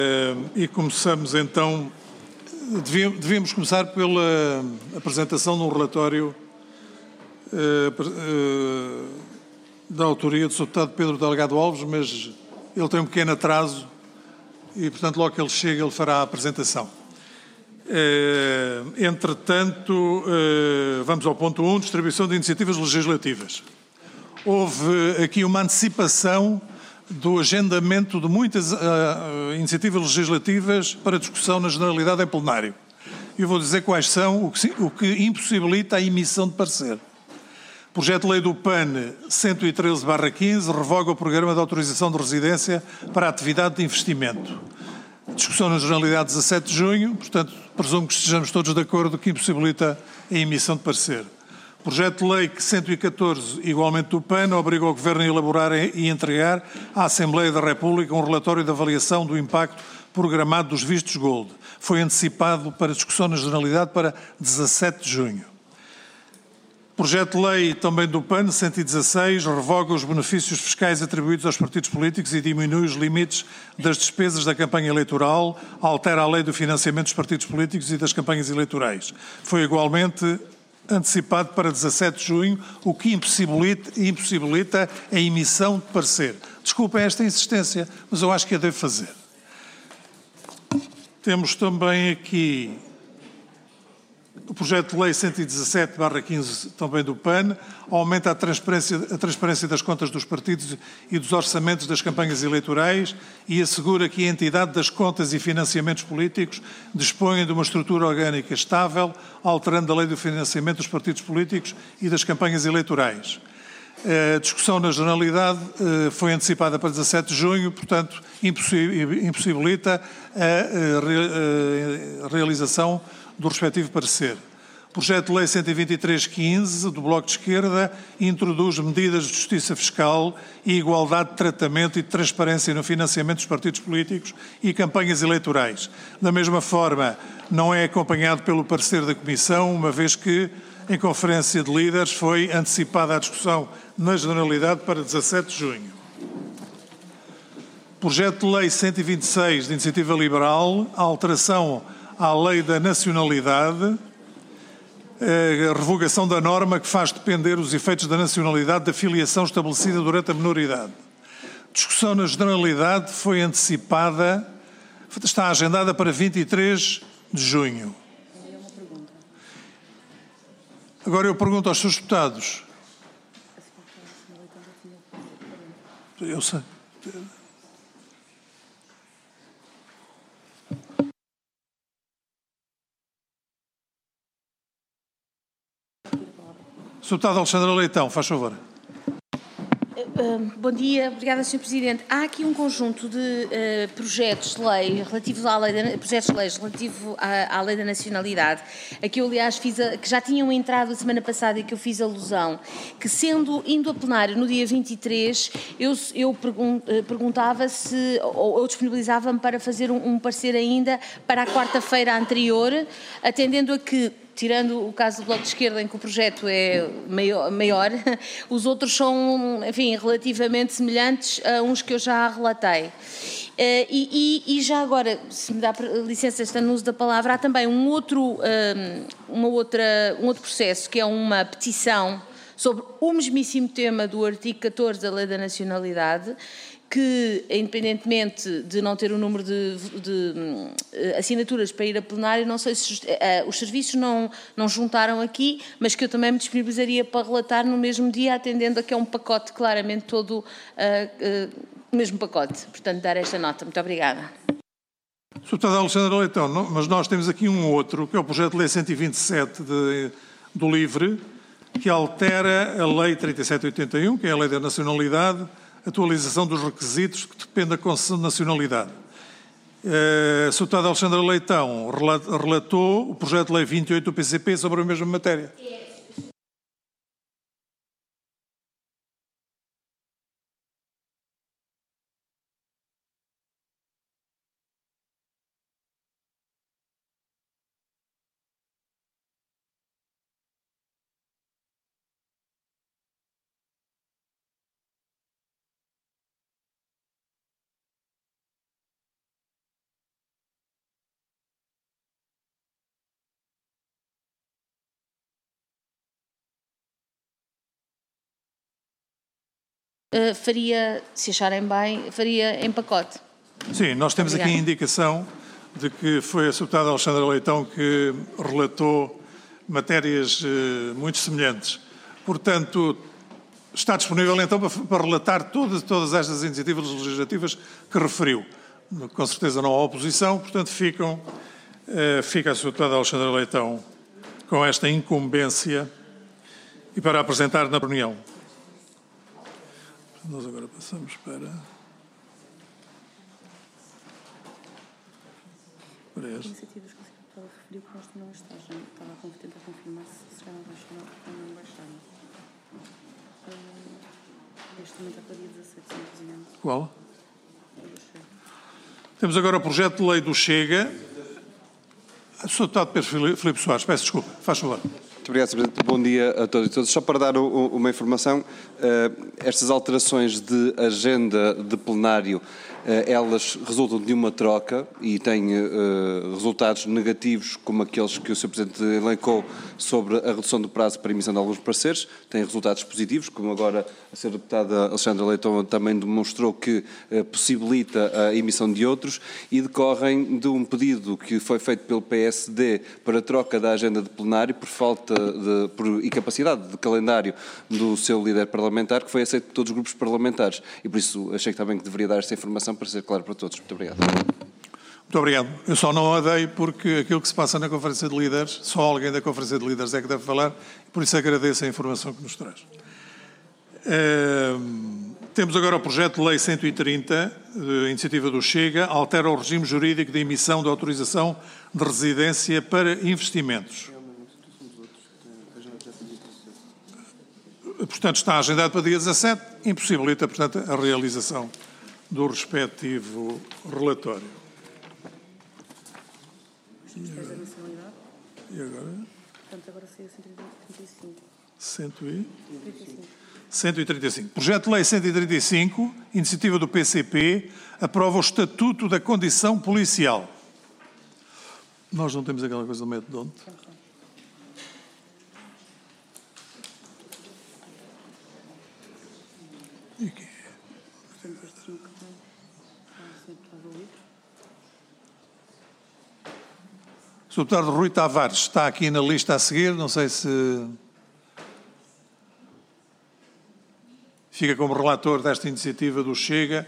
E começamos então, devíamos começar pela apresentação de um relatório da autoria do Sr. Deputado Pedro Delgado Alves, mas ele tem um pequeno atraso e, portanto, logo que ele chega, ele fará a apresentação. Entretanto, vamos ao ponto 1, distribuição de iniciativas legislativas. Houve aqui uma antecipação do agendamento de muitas iniciativas legislativas para discussão na Generalidade em plenário. Eu vou dizer quais são, o que impossibilita a emissão de parecer. Projeto de Lei do PAN 113/15 revoga o Programa de Autorização de Residência para a atividade de investimento. Discussão na Generalidade 17 de junho, portanto, presumo que estejamos todos de acordo que impossibilita a emissão de parecer. Projeto de Lei 114, igualmente do PAN, obriga o Governo a elaborar e entregar à Assembleia da República um relatório de avaliação do impacto programado dos vistos Gold. Foi antecipado para discussão na Generalidade para 17 de junho. Projeto de Lei também do PAN, 116, revoga os benefícios fiscais atribuídos aos partidos políticos e diminui os limites das despesas da campanha eleitoral, altera a Lei do Financiamento dos Partidos Políticos e das Campanhas Eleitorais. Foi igualmente antecipado para 17 de junho, o que impossibilita a emissão de parecer. Desculpem esta insistência, mas eu acho que a devo fazer. Temos também aqui o projeto de lei 117/15, também do PAN, aumenta a transparência das contas dos partidos e dos orçamentos das campanhas eleitorais e assegura que a entidade das contas e financiamentos políticos dispõe de uma estrutura orgânica estável, alterando a lei do financiamento dos partidos políticos e das campanhas eleitorais. A discussão na Generalidade foi antecipada para 17 de junho, portanto, impossibilita a realização do respectivo parecer. Projeto de Lei 123/15, do Bloco de Esquerda, introduz medidas de justiça fiscal e igualdade de tratamento e de transparência no financiamento dos partidos políticos e campanhas eleitorais. Da mesma forma, não é acompanhado pelo parecer da Comissão, uma vez que, em conferência de líderes, foi antecipada a discussão na Generalidade para 17 de junho. Projeto de Lei 126, de Iniciativa Liberal, alteração à Lei da Nacionalidade, a revogação da norma que faz depender os efeitos da nacionalidade da filiação estabelecida durante a minoridade. Discussão na Generalidade foi antecipada, está agendada para 23 de junho. Agora eu pergunto aos seus deputados. Eu sei. Sr. Deputado Alexandre Leitão, faz favor. Bom dia, obrigada, Sr. Presidente. Há aqui um conjunto de projetos de lei relativos à lei à lei da nacionalidade, a que eu, aliás, que já tinham entrado a semana passada e que eu fiz alusão, que indo a plenário no dia 23, eu perguntava se, ou disponibilizava-me para fazer um parecer ainda para a quarta-feira anterior, atendendo a que, tirando o caso do Bloco de Esquerda, em que o projeto é maior, os são, enfim, relativamente semelhantes a uns que eu já relatei. E já agora, se me dá licença, estando no uso da palavra, há também um outro processo, que é uma petição sobre o mesmíssimo tema do artigo 14 da Lei da Nacionalidade, que, independentemente de não ter o número de assinaturas para ir a plenário, não sei se os serviços não juntaram aqui, mas que eu também me disponibilizaria para relatar no mesmo dia, atendendo a que é um pacote, claramente todo o mesmo pacote. Portanto, dar esta nota. Muito obrigada. Sr. Deputado Alexandre Leitão, mas nós temos aqui um outro, que é o projeto de lei 127 do LIVRE, que altera a lei 3781, que é a lei da nacionalidade, atualização dos requisitos que depende da concessão de nacionalidade. O Sr. Deputado Alexandre Leitão relatou o projeto de lei 28 do PCP sobre a mesma matéria. faria, se acharem bem, faria em pacote. Sim, nós temos aqui a indicação de que foi a deputada Alexandra Leitão que relatou matérias muito semelhantes. Portanto, está disponível então para relatar todas estas iniciativas legislativas que referiu. Com certeza não há oposição, portanto fica a Sra. Deputada Alexandra Leitão com esta incumbência e para apresentar na reunião. Nós agora passamos para este. Iniciativas que a deputada referiu que nós não estejam. Estava a tentar confirmar se chegaram a baixar ou não baixaram. Este também está para dia 17, Presidente. Qual? Temos agora o projeto de lei do Chega. Sr. Deputado Pedro Filipe Soares, peço desculpa, faz favor. Muito obrigado, Sr. Presidente. Bom dia a todos e todas. Só para dar uma informação, estas alterações de agenda de plenário, elas resultam de uma troca e têm resultados negativos, como aqueles que o Sr. Presidente elencou sobre a redução do prazo para a emissão de alguns pareceres, têm resultados positivos, como agora a Sra. Deputada Alexandra Leitão também demonstrou que possibilita a emissão de outros, e decorrem de um pedido que foi feito pelo PSD para troca da agenda de plenário por falta por incapacidade de calendário do seu líder parlamentar, que foi aceito por todos os grupos parlamentares. E por isso achei que também que deveria dar esta informação para ser claro para todos. Muito obrigado. Muito obrigado. Eu só não a dei porque aquilo que se passa na Conferência de Líderes, só alguém da Conferência de Líderes é que deve falar, por isso agradeço a informação que nos traz. Temos agora o projeto de lei 130, de iniciativa do Chega, altera o regime jurídico de emissão de autorização de residência para investimentos. Portanto, está agendado para dia 17, impossibilita, portanto, a realização do respectivo relatório. E agora? Portanto, agora saiu 135. 135. Projeto de lei 135, iniciativa do PCP, aprova o Estatuto da Condição Policial. Nós não temos aquela coisa do método de onde? E quem é? O Sr. Deputado Rui Tavares está aqui na lista a seguir, não sei se fica como relator desta iniciativa do Chega.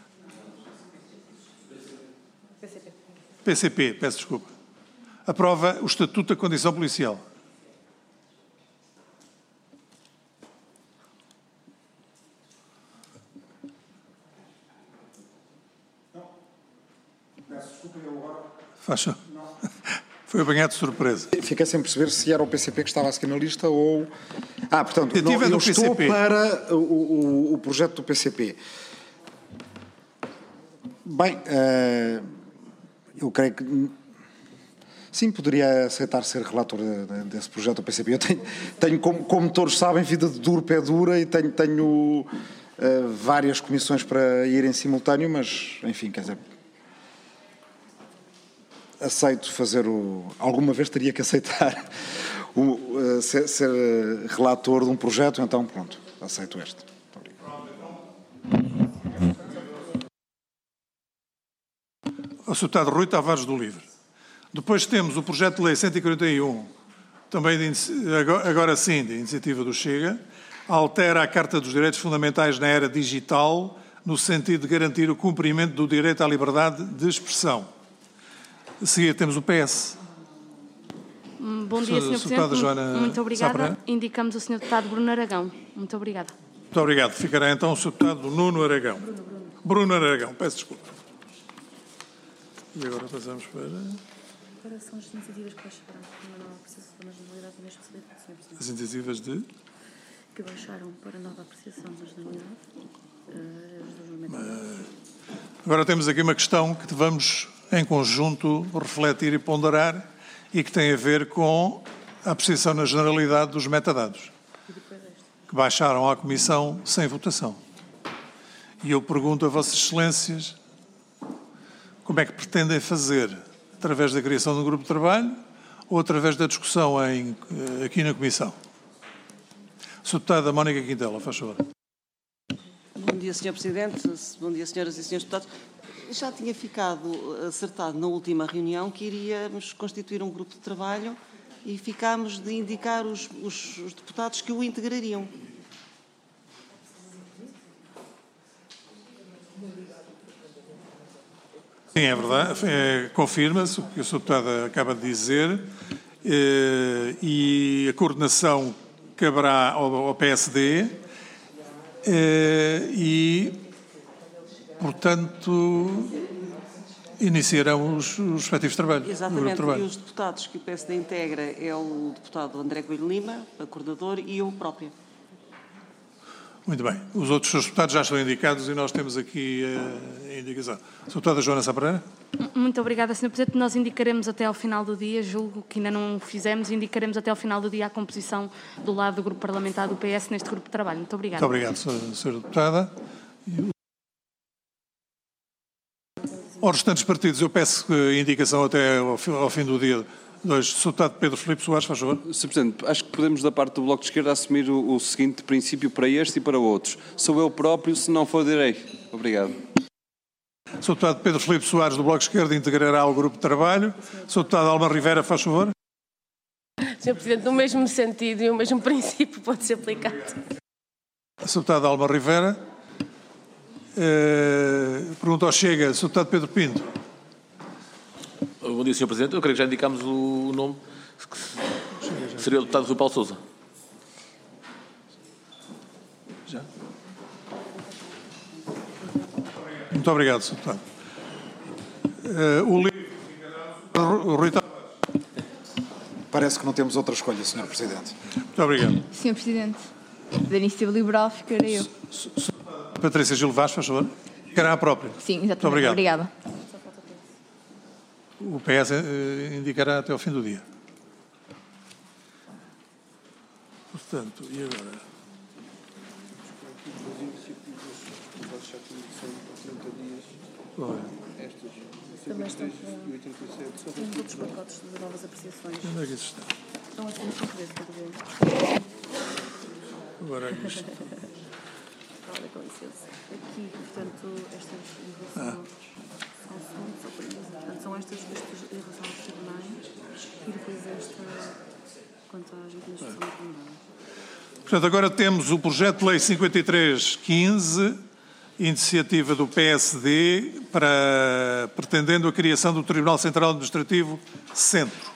PCP, peço desculpa. Aprova o Estatuto da Condição Policial. Faz. Foi apanhado de surpresa. Fiquei sem perceber se era o PCP que estava a seguir na lista ou... portanto, Eu estou para o projeto do PCP. Bem, eu creio que... Sim, poderia aceitar ser relator desse projeto do PCP. Eu tenho como todos sabem, vida de duro, pé dura, e tenho várias comissões para ir em simultâneo, mas, enfim, quer dizer... Aceito fazer alguma vez teria que aceitar ser relator de um projeto, então pronto, aceito este. Muito obrigado. O Sr. Deputado Rui Tavares do Livre. Depois temos o projeto de lei 141, também agora sim de iniciativa do Chega, altera a Carta dos Direitos Fundamentais na era digital, no sentido de garantir o cumprimento do direito à liberdade de expressão. A seguir temos o PS. Bom dia, Sr. Presidente. Muito obrigada. Indicamos o Sr. Deputado Bruno Aragão. Muito obrigada. Muito obrigado. Ficará então o Sr. Deputado Nuno Aragão. Bruno Aragão, peço desculpa. E agora passamos para... Agora são as iniciativas que baixaram para nova apreciação da generalidade do mesmo Sr. Presidente. As iniciativas de... Que baixaram para nova apreciação da generalidade. Agora temos aqui uma questão que vamos, em conjunto, refletir e ponderar e que tem a ver com a apreciação na generalidade dos metadados, que baixaram à Comissão sem votação. E eu pergunto a Vossas Excelências como é que pretendem fazer, através da criação de um grupo de trabalho ou através da discussão aqui na Comissão. Sra. Deputada Mónica Quintela, faz favor. dia, Sr. Presidente. Bom dia, senhoras e senhores deputados. Já tinha ficado acertado na última reunião que iríamos constituir um grupo de trabalho e ficámos de indicar os deputados que o integrariam. Sim, é verdade. Confirma-se o que o Sr. Deputado acaba de dizer e a coordenação caberá ao PSD e, portanto, iniciarão os respectivos trabalhos. Exatamente, e os deputados que o PSD integra é o deputado André Coelho Lima, a coordenador, e eu própria. Muito bem. Os outros deputados já estão indicados e nós temos aqui a indicação. Sra. Deputada Joana Sá Pereira. Muito obrigada, Sr. Presidente. Nós indicaremos até ao final do dia, julgo que ainda não o fizemos, indicaremos até ao final do dia a composição do lado do grupo parlamentar do PS neste grupo de trabalho. Muito obrigada. Muito obrigado, Sra. Deputada. Aos restantes partidos, eu peço indicação até ao fim do dia de hoje. Sr. Deputado Pedro Filipe Soares, faz favor. Sr. Presidente, acho que podemos, da parte do Bloco de Esquerda, assumir o seguinte princípio para este e para outros. Sou eu próprio, se não for, direi. Obrigado. Sr. Deputado Pedro Filipe Soares, do Bloco de Esquerda, integrará o grupo de trabalho. Sr. Deputado Alma Rivera, faz favor. Sr. Presidente, no mesmo sentido e o mesmo princípio pode ser aplicado. Sr. Deputado Alma Rivera. Pergunta ao Chega, Sr. Deputado Pedro Pinto. Bom dia, Sr. Presidente. Eu creio que já indicámos o nome, que seria o deputado Rui Paulo Sousa. Já? Muito obrigado, Sr. Deputado. O Rui Parece que não temos outra escolha, Sr. Presidente. Muito obrigado. Sr. Presidente, da Iniciativa Liberal ficarei eu. Patrícia Gil Vaz, faz favor. Ficará a própria. Sim, exatamente. Muito obrigado. Obrigada. O PS indicará até ao fim do dia. Portanto, e agora? Também estão com outros pacotes de novas apreciações. Onde é que isso está? Estão aqui no conferência, Agora isto. Olha, com licença. Aqui, portanto, estas em relação são estas em relação aos tribunais e depois esta quanto às administrações do tribunal. Portanto, agora temos o projeto de lei 5315, iniciativa do PSD, pretendendo a criação do Tribunal Central Administrativo Centro.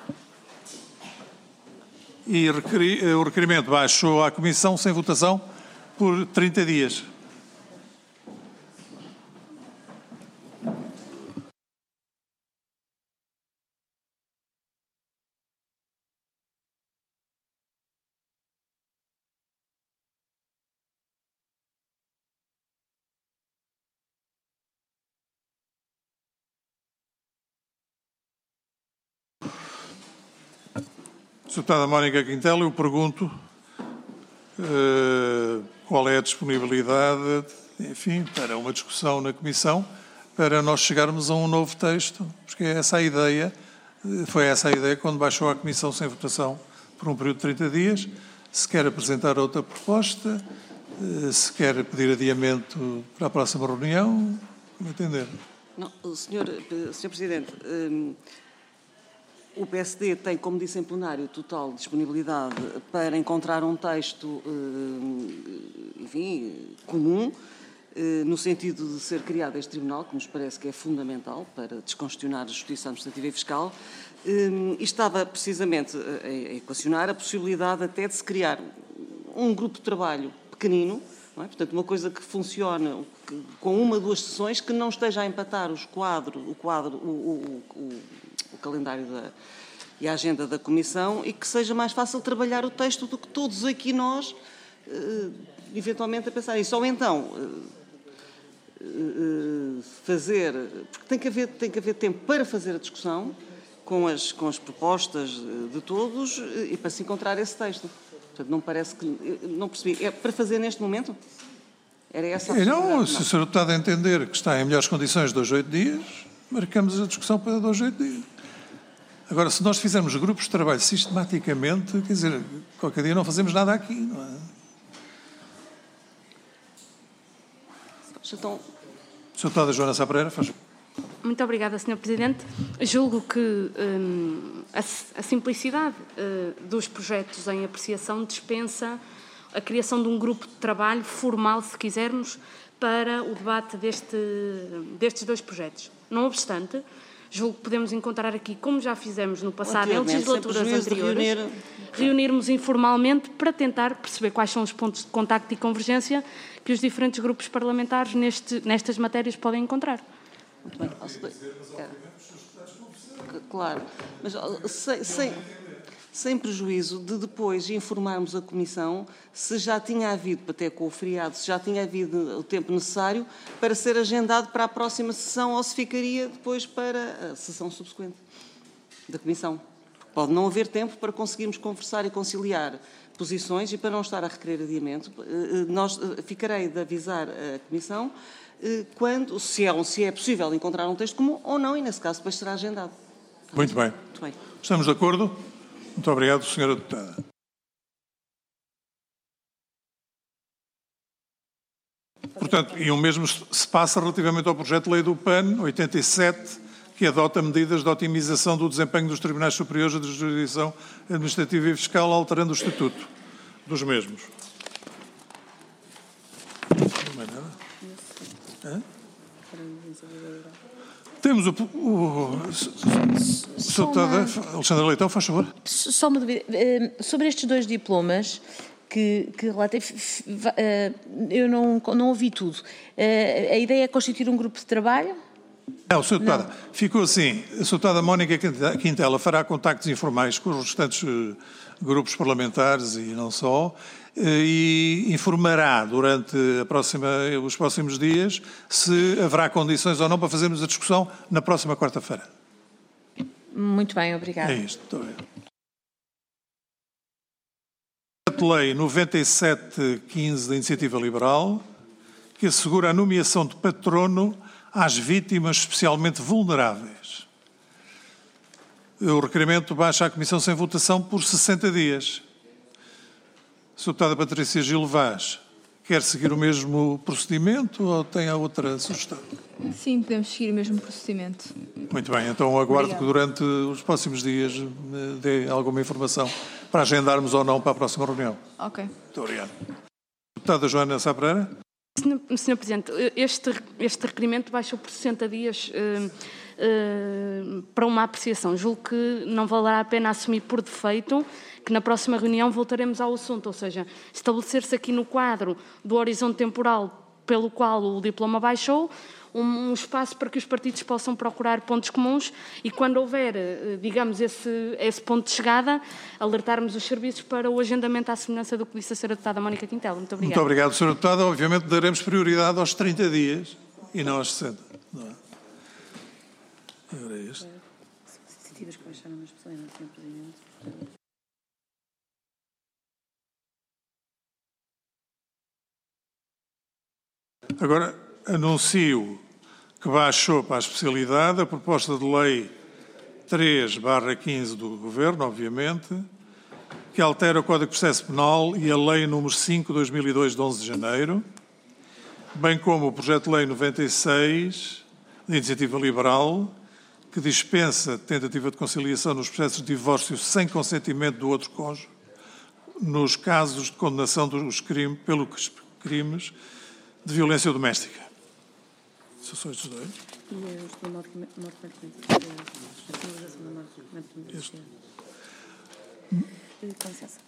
E o requerimento baixou à Comissão sem votação por 30 dias. Sra. Deputada Mónica Quintela, eu pergunto qual é a disponibilidade, enfim, para uma discussão na Comissão, para nós chegarmos a um novo texto, porque essa a ideia, foi essa a ideia quando baixou à Comissão sem votação por um período de 30 dias. Se quer apresentar outra proposta, se quer pedir adiamento para a próxima reunião, como entender. Não, Sr. Presidente, o PSD tem, como disse em plenário, total disponibilidade para encontrar um texto, enfim, comum, no sentido de ser criado este tribunal, que nos parece que é fundamental para descongestionar a justiça administrativa e fiscal, e estava precisamente a equacionar a possibilidade até de se criar um grupo de trabalho pequenino, não é? Portanto, uma coisa que funcione com uma ou duas sessões, que não esteja a empatar o calendário e a agenda da Comissão, e que seja mais fácil trabalhar o texto do que todos aqui nós, eventualmente, a pensar isso. Ou então, fazer... Porque tem que haver tempo para fazer a discussão com as propostas de todos e para se encontrar esse texto. Portanto, não parece que... Não percebi. É para fazer neste momento? Era essa a possibilidade? Não, se o Sr. Deputado entender que está em melhores condições de 2 a 8 dias, marcamos a discussão para 2 a 8 dias. Agora, se nós fizermos grupos de trabalho sistematicamente, quer dizer, qualquer dia não fazemos nada aqui, não é? Então, Sra. Deputada Joana Sá Pereira, faz favor. Muito obrigada, Sr. Presidente. Julgo que a simplicidade dos projetos em apreciação dispensa a criação de um grupo de trabalho formal, se quisermos, para o debate destes dois projetos. Não obstante, julgo que podemos encontrar aqui, como já fizemos no passado, em legislaturas anteriores, reunirmos informalmente para tentar perceber quais são os pontos de contacto e convergência que os diferentes grupos parlamentares nestas matérias podem encontrar. Muito bem. Claro, mas sem prejuízo de depois informarmos a Comissão se já tinha havido, até com o feriado, se já tinha havido o tempo necessário para ser agendado para a próxima sessão ou se ficaria depois para a sessão subsequente da Comissão. Pode não haver tempo para conseguirmos conversar e conciliar posições e para não estar a requerer adiamento, ficarei de avisar a Comissão quando, se é possível encontrar um texto comum ou não, e nesse caso depois será agendado. Muito bem. Muito bem. Estamos de acordo? Muito obrigado, Sra. Deputada. Portanto, e o mesmo se passa relativamente ao projeto de lei do PAN 87, que adota medidas de otimização do desempenho dos Tribunais Superiores de Jurisdição Administrativa e Fiscal, alterando o estatuto dos mesmos. Não é nada? Hã? Temos o Sra. Deputada Alexandra Leitão, faz favor. Só uma dúvida. Sobre estes dois diplomas que relatei, eu não ouvi tudo. A ideia é constituir um grupo de trabalho? Não, Sra. Deputada, ficou assim. A Sra. Deputada Mónica Quintela fará contactos informais com os restantes grupos parlamentares e não só, e informará durante os próximos dias se haverá condições ou não para fazermos a discussão na próxima quarta-feira. Muito bem, obrigada. É isto, muito bem. Lei 9715 da Iniciativa Liberal, que assegura a nomeação de patrono às vítimas especialmente vulneráveis. O requerimento baixa à Comissão sem votação por 60 dias. A Sra. Deputada Patrícia Gil Vaz quer seguir o mesmo procedimento ou tem a outra sugestão? Sim, podemos seguir o mesmo procedimento. Muito bem, então aguardo que durante os próximos dias me dê alguma informação para agendarmos ou não para a próxima reunião. Ok. Muito obrigado. Deputada Joana Sá Pereira. Sr. Presidente, este requerimento baixou por 60 dias para uma apreciação. Julgo que não valerá a pena assumir por defeito que na próxima reunião voltaremos ao assunto, ou seja, estabelecer-se aqui no quadro do horizonte temporal pelo qual o diploma baixou, um espaço para que os partidos possam procurar pontos comuns e, quando houver, digamos, esse ponto de chegada, alertarmos os serviços para o agendamento à semelhança do que disse a Sra. Deputada Mónica Quintela. Muito obrigada. Muito obrigado, Sra. Deputada. Obviamente daremos prioridade aos 30 dias e não aos 60. Não é? Agora é isto. Iniciativas que baixaram as pessoas, não tinham presidente. Agora anuncio que baixou para a especialidade a proposta de lei 3/15 do Governo, obviamente, que altera o Código de Processo Penal e a Lei nº 5/2002, de 11 de janeiro, bem como o projeto de lei 96, de Iniciativa Liberal, que dispensa tentativa de conciliação nos processos de divórcio sem consentimento do outro cônjuge, nos casos de condenação dos crimes, pelos crimes de violência doméstica. São só estes dois? Este. Com licença.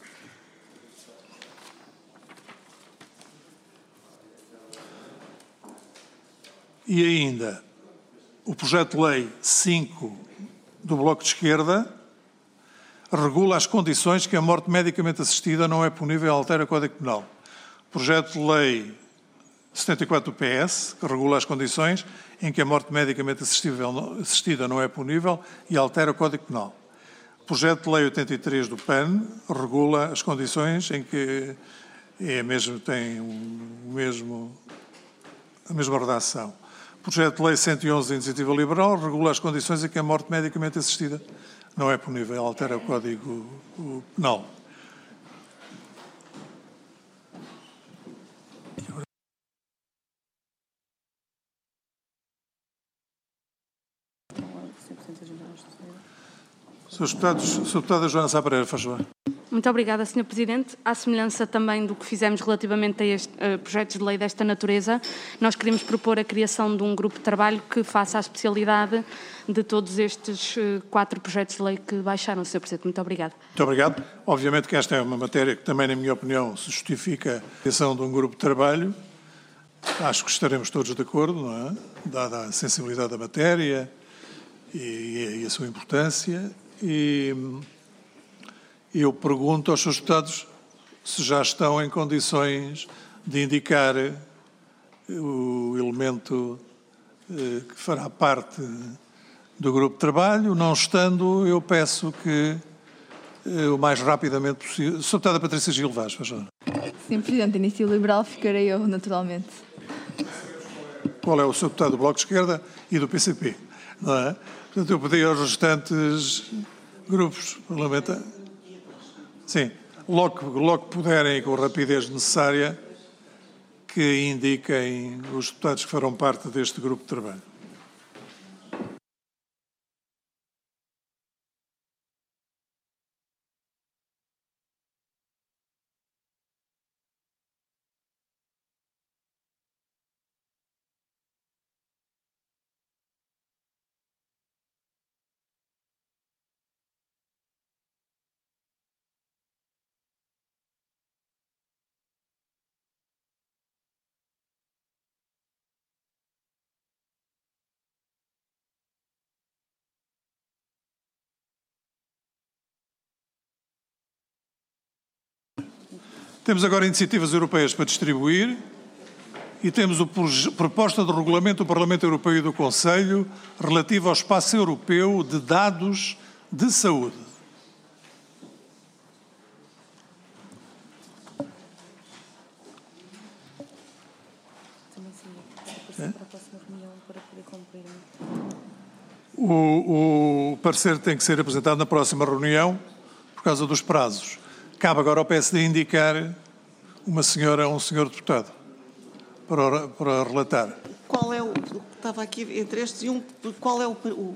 E ainda, o projeto de lei 5 do Bloco de Esquerda regula as condições que a morte medicamente assistida não é punível e altera o Código Penal. O projeto de lei 74 do PS, que regula as condições em que a morte medicamente assistida não é punível e altera o Código Penal. O projeto de lei 83 do PAN regula as condições em que tem a mesma redação. O projeto de lei 111 da Iniciativa Liberal regula as condições em que a morte medicamente assistida não é punível e altera o Código Penal. Sr. Deputada Joana Sá Pereira, faz favor. Muito obrigada, Sr. Presidente. À semelhança também do que fizemos relativamente a este projetos de lei desta natureza, nós queremos propor a criação de um grupo de trabalho que faça a especialidade de todos estes 4 projetos de lei que baixaram, Sr. Presidente. Muito obrigada. Muito obrigado. Obviamente que esta é uma matéria que também, na minha opinião, se justifica a criação de um grupo de trabalho. Acho que estaremos todos de acordo, não é? Dada a sensibilidade da matéria e a sua importância. E eu pergunto aos seus deputados se já estão em condições de indicar o elemento que fará parte do grupo de trabalho. Não estando, eu peço que o mais rapidamente possível... Sra. Deputada Patrícia Gil Vaz, faz favor. Sr. Presidente, Iniciativa Liberal ficarei eu, naturalmente. Qual é o seu deputado do Bloco de Esquerda e do PCP, não é? Portanto, eu pedi aos restantes grupos parlamentares... Sim, logo que puderem e com a rapidez necessária, que indiquem os deputados que farão parte deste grupo de trabalho. Temos agora iniciativas europeias para distribuir e temos a proposta de regulamento do Parlamento Europeu e do Conselho relativo ao espaço europeu de dados de saúde. O parecer tem que ser apresentado na próxima reunião por causa dos prazos. Cabe agora ao PSD indicar uma senhora ou um senhor deputado para relatar. Qual é o que estava aqui entre estes e qual é o...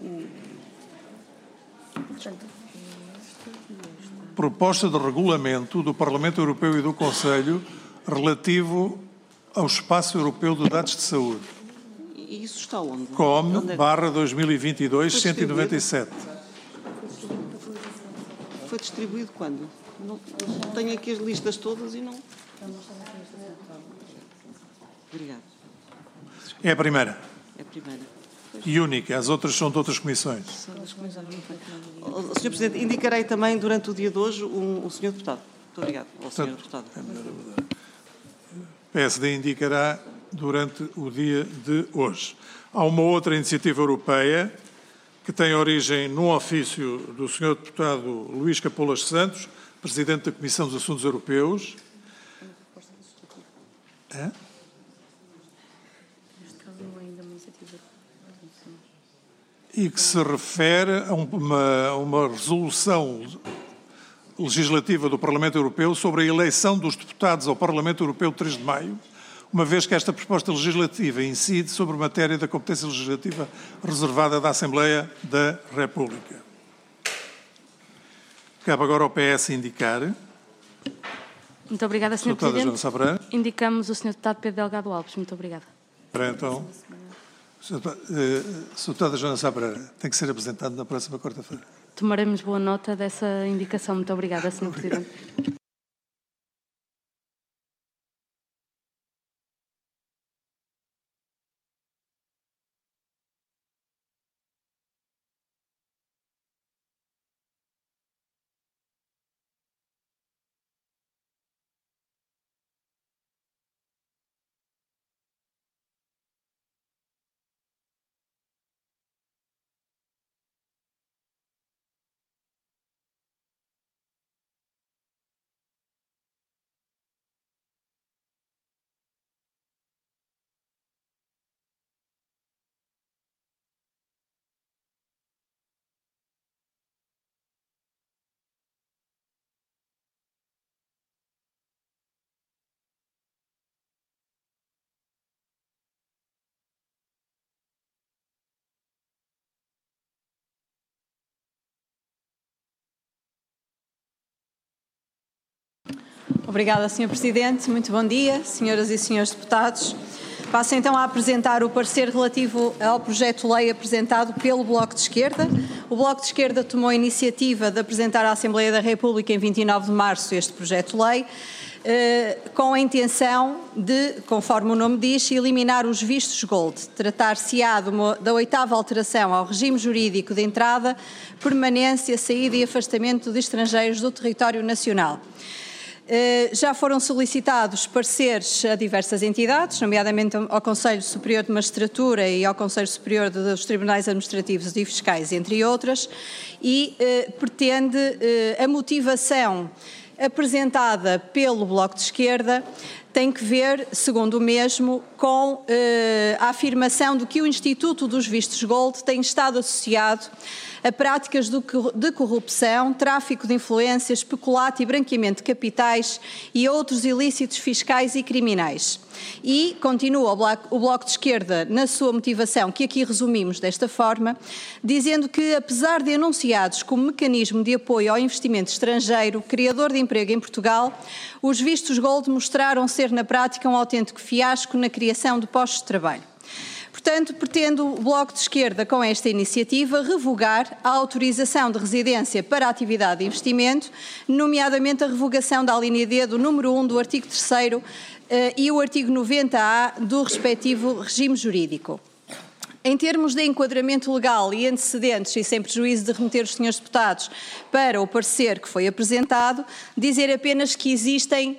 Proposta de regulamento do Parlamento Europeu e do Conselho relativo ao espaço europeu de dados de saúde. E isso está onde? COM/2022 197. Foi distribuído quando? Não tenho aqui as listas todas e não... Obrigado. É a primeira. É a primeira. E única. As outras são de outras comissões. Sr. Presidente, indicarei também durante o dia de hoje um senhor deputado. Muito obrigado. Ao senhor deputado. O PSD indicará durante o dia de hoje. Há uma outra iniciativa europeia que tem origem num ofício do Sr. Deputado Luís Capolas Santos, Presidente da Comissão dos Assuntos Europeus. É? E que se refere a uma resolução legislativa do Parlamento Europeu sobre a eleição dos deputados ao Parlamento Europeu de 3 de maio, uma vez que esta proposta legislativa incide sobre matéria da competência legislativa reservada da Assembleia da República. Cabe agora ao PS indicar. Muito obrigada, Sr. Presidente. Indicamos o Sr. Deputado Pedro Delgado Alves. Muito obrigada. Então, Sr. Deputada Joana Sá Pereira, tem que ser apresentado na próxima quarta-feira. Tomaremos boa nota dessa indicação. Muito obrigada, Sr. Presidente. Obrigada, Sr. Presidente. Muito bom dia, senhoras e senhores deputados. Passo então a apresentar o parecer relativo ao projeto de lei apresentado pelo Bloco de Esquerda. O Bloco de Esquerda tomou a iniciativa de apresentar à Assembleia da República em 29 de março este projeto de lei, com a intenção de, conforme o nome diz, eliminar os vistos gold. Tratar-se-á da 8ª alteração ao regime jurídico de entrada, permanência, saída e afastamento de estrangeiros do território nacional. Já foram solicitados pareceres a diversas entidades, nomeadamente ao Conselho Superior de Magistratura e ao Conselho Superior dos Tribunais Administrativos e Fiscais, entre outras, e pretende a motivação apresentada pelo Bloco de Esquerda tem que ver, segundo o mesmo, com a afirmação de que o Instituto dos Vistos Gold tem estado associado a práticas de corrupção, tráfico de influências, peculato e branqueamento de capitais e outros ilícitos fiscais e criminais. E continua o Bloco de Esquerda na sua motivação, que aqui resumimos desta forma, dizendo que, apesar de anunciados como mecanismo de apoio ao investimento estrangeiro, criador de emprego em Portugal, os vistos gold mostraram ser na prática um autêntico fiasco na criação de postos de trabalho. Portanto, pretende o Bloco de Esquerda, com esta iniciativa, revogar a autorização de residência para a atividade de investimento, nomeadamente a revogação da alínea D do número 1 do artigo 3º e o artigo 90A do respectivo regime jurídico. Em termos de enquadramento legal e antecedentes, e sem prejuízo de remeter os senhores deputados para o parecer que foi apresentado, dizer apenas que existem,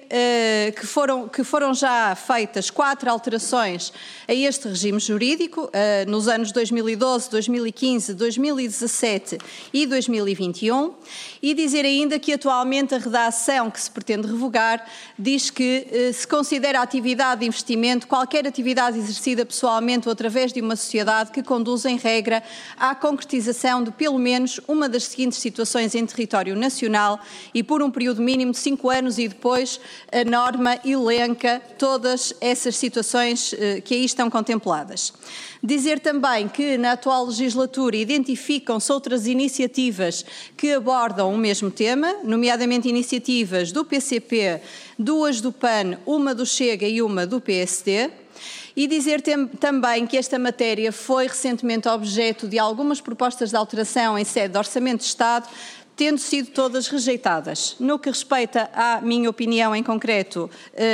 que foram já feitas 4 alterações a este regime jurídico, nos anos 2012, 2015, 2017 e 2021, e dizer ainda que atualmente a redação que se pretende revogar diz que se considera a atividade de investimento qualquer atividade exercida pessoalmente ou através de uma sociedade que conduz, em regra, à concretização de pelo menos uma das seguintes situações em território nacional e por um período mínimo de 5 anos, e depois a norma elenca todas essas situações que aí estão contempladas. Dizer também que na atual legislatura identificam-se outras iniciativas que abordam o mesmo tema, nomeadamente iniciativas do PCP, 2 do PAN, uma do Chega e uma do PSD. E dizer também que esta matéria foi recentemente objeto de algumas propostas de alteração em sede de Orçamento de Estado, tendo sido todas rejeitadas. No que respeita à minha opinião em concreto,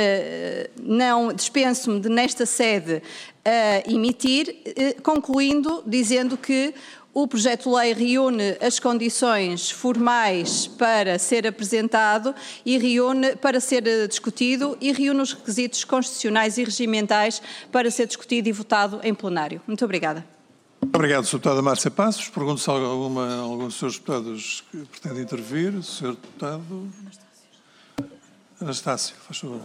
não dispenso-me de nesta sede emitir, concluindo dizendo que o projeto de lei reúne as condições formais para ser apresentado e reúne para ser discutido e reúne os requisitos constitucionais e regimentais para ser discutido e votado em plenário. Muito obrigada. Obrigado, Sra. Deputada Márcia Passos. Pergunto se algum dos senhores deputados que pretende intervir. O Sr. Deputado Anastácio, faz favor.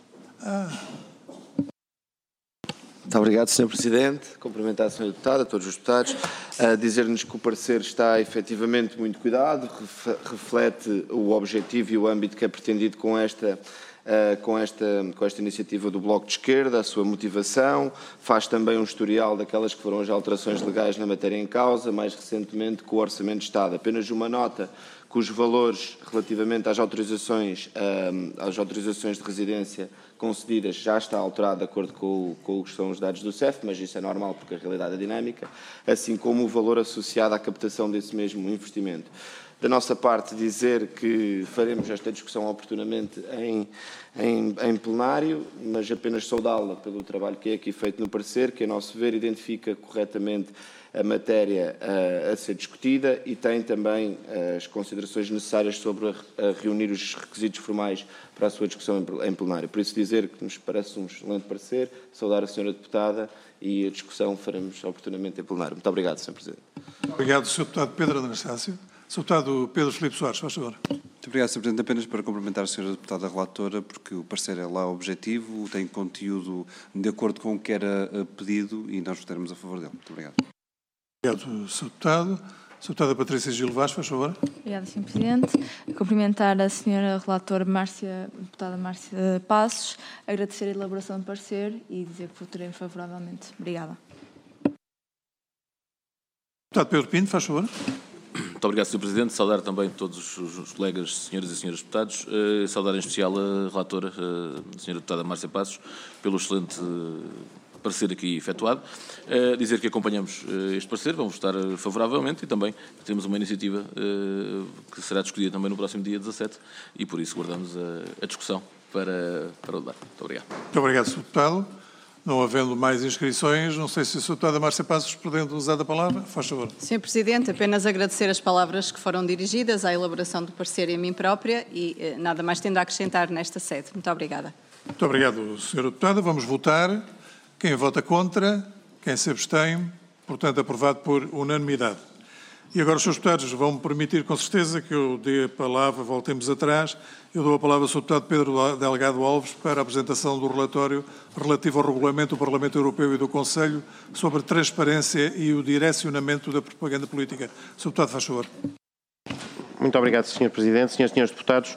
Muito obrigado, Sr. Presidente. Cumprimentar a Sra. Deputada, a todos os deputados. Dizer-nos que o parecer está efetivamente muito cuidado, reflete o objetivo e o âmbito que é pretendido com esta iniciativa do Bloco de Esquerda, a sua motivação, faz também um historial daquelas que foram as alterações legais na matéria em causa, mais recentemente com o Orçamento de Estado. Apenas uma nota, que os valores relativamente às autorizações de residência concedidas já está alterado de acordo com o que são os dados do CEF, mas isso é normal porque a realidade é dinâmica, assim como o valor associado à captação desse mesmo investimento. Da nossa parte, dizer que faremos esta discussão oportunamente em plenário, mas apenas saudá-la pelo trabalho que é aqui feito no parecer, que, a nosso ver, identifica corretamente a matéria a ser discutida e tem também as considerações necessárias sobre reunir os requisitos formais para a sua discussão em plenário. Por isso, dizer que nos parece um excelente parecer, saudar a Sra. Deputada e a discussão faremos oportunamente em plenário. Muito obrigado, Sr. Presidente. Obrigado, Sr. Deputado Pedro Anastácio. Sr. Deputado Pedro Filipe Soares, faz favor. Muito obrigado, Sr. Presidente. Apenas para cumprimentar a Sra. Deputada Relatora, porque o parecer é lá objetivo, tem conteúdo de acordo com o que era pedido e nós votaremos a favor dele. Muito obrigado. Obrigado, Sr. Deputado. Sra. Deputada Patrícia Gil Vaz, faz favor. Obrigada, Sr. Presidente. Cumprimentar a Sra. Relatora Deputada Márcia Passos, agradecer a elaboração do parecer e dizer que votarei favoravelmente. Obrigada. Deputado Pedro Pinto, faz favor. Muito obrigado, Sr. Presidente. Saudar também todos os colegas, senhoras e senhores deputados. Saudar em especial a relatora, a senhora deputada Márcia Passos, pelo excelente parecer aqui efetuado. Dizer que acompanhamos este parecer, vamos votar favoravelmente e também temos uma iniciativa que será discutida também no próximo dia 17 e por isso guardamos a discussão para o debate. Muito obrigado. Muito obrigado, Sr. Deputado. Não havendo mais inscrições, não sei se a Sra. Deputada Márcia Passos, podendo usar a palavra, faz favor. Sr. Presidente, apenas agradecer as palavras que foram dirigidas à elaboração do parecer e a mim própria e nada mais tendo a acrescentar nesta sede. Muito obrigada. Muito obrigado, Sra. Deputada. Vamos votar. Quem vota contra? Quem se abstém? Portanto, aprovado por unanimidade. E agora os Srs. Deputados vão-me permitir, com certeza, que eu dê a palavra, voltemos atrás, eu dou a palavra ao Sr. Deputado Pedro Delgado Alves para a apresentação do relatório relativo ao regulamento do Parlamento Europeu e do Conselho sobre a transparência e o direcionamento da propaganda política. Sr. Deputado, faz favor. Muito obrigado, Sr. Presidente. Senhoras e senhores deputados,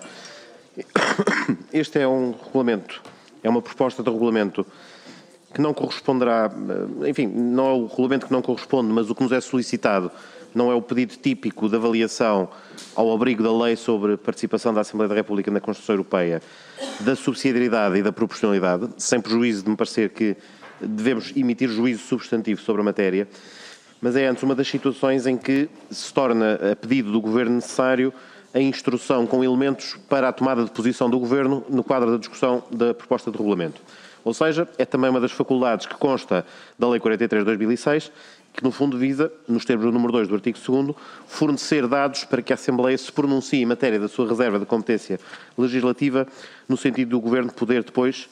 este é um regulamento, é uma proposta de regulamento que não corresponderá, enfim, não é o regulamento que não corresponde, mas o que nos é solicitado não é o pedido típico de avaliação ao abrigo da lei sobre participação da Assembleia da República na Constituição Europeia, da subsidiariedade e da proporcionalidade, sem prejuízo de me parecer que devemos emitir juízo substantivo sobre a matéria, mas é antes uma das situações em que se torna, a pedido do Governo, necessário a instrução com elementos para a tomada de posição do Governo no quadro da discussão da proposta de regulamento. Ou seja, é também uma das faculdades que consta da Lei 43 de 2006, que no fundo visa, nos termos do número 2 do artigo 2º, fornecer dados para que a Assembleia se pronuncie em matéria da sua reserva de competência legislativa, no sentido do Governo poder depois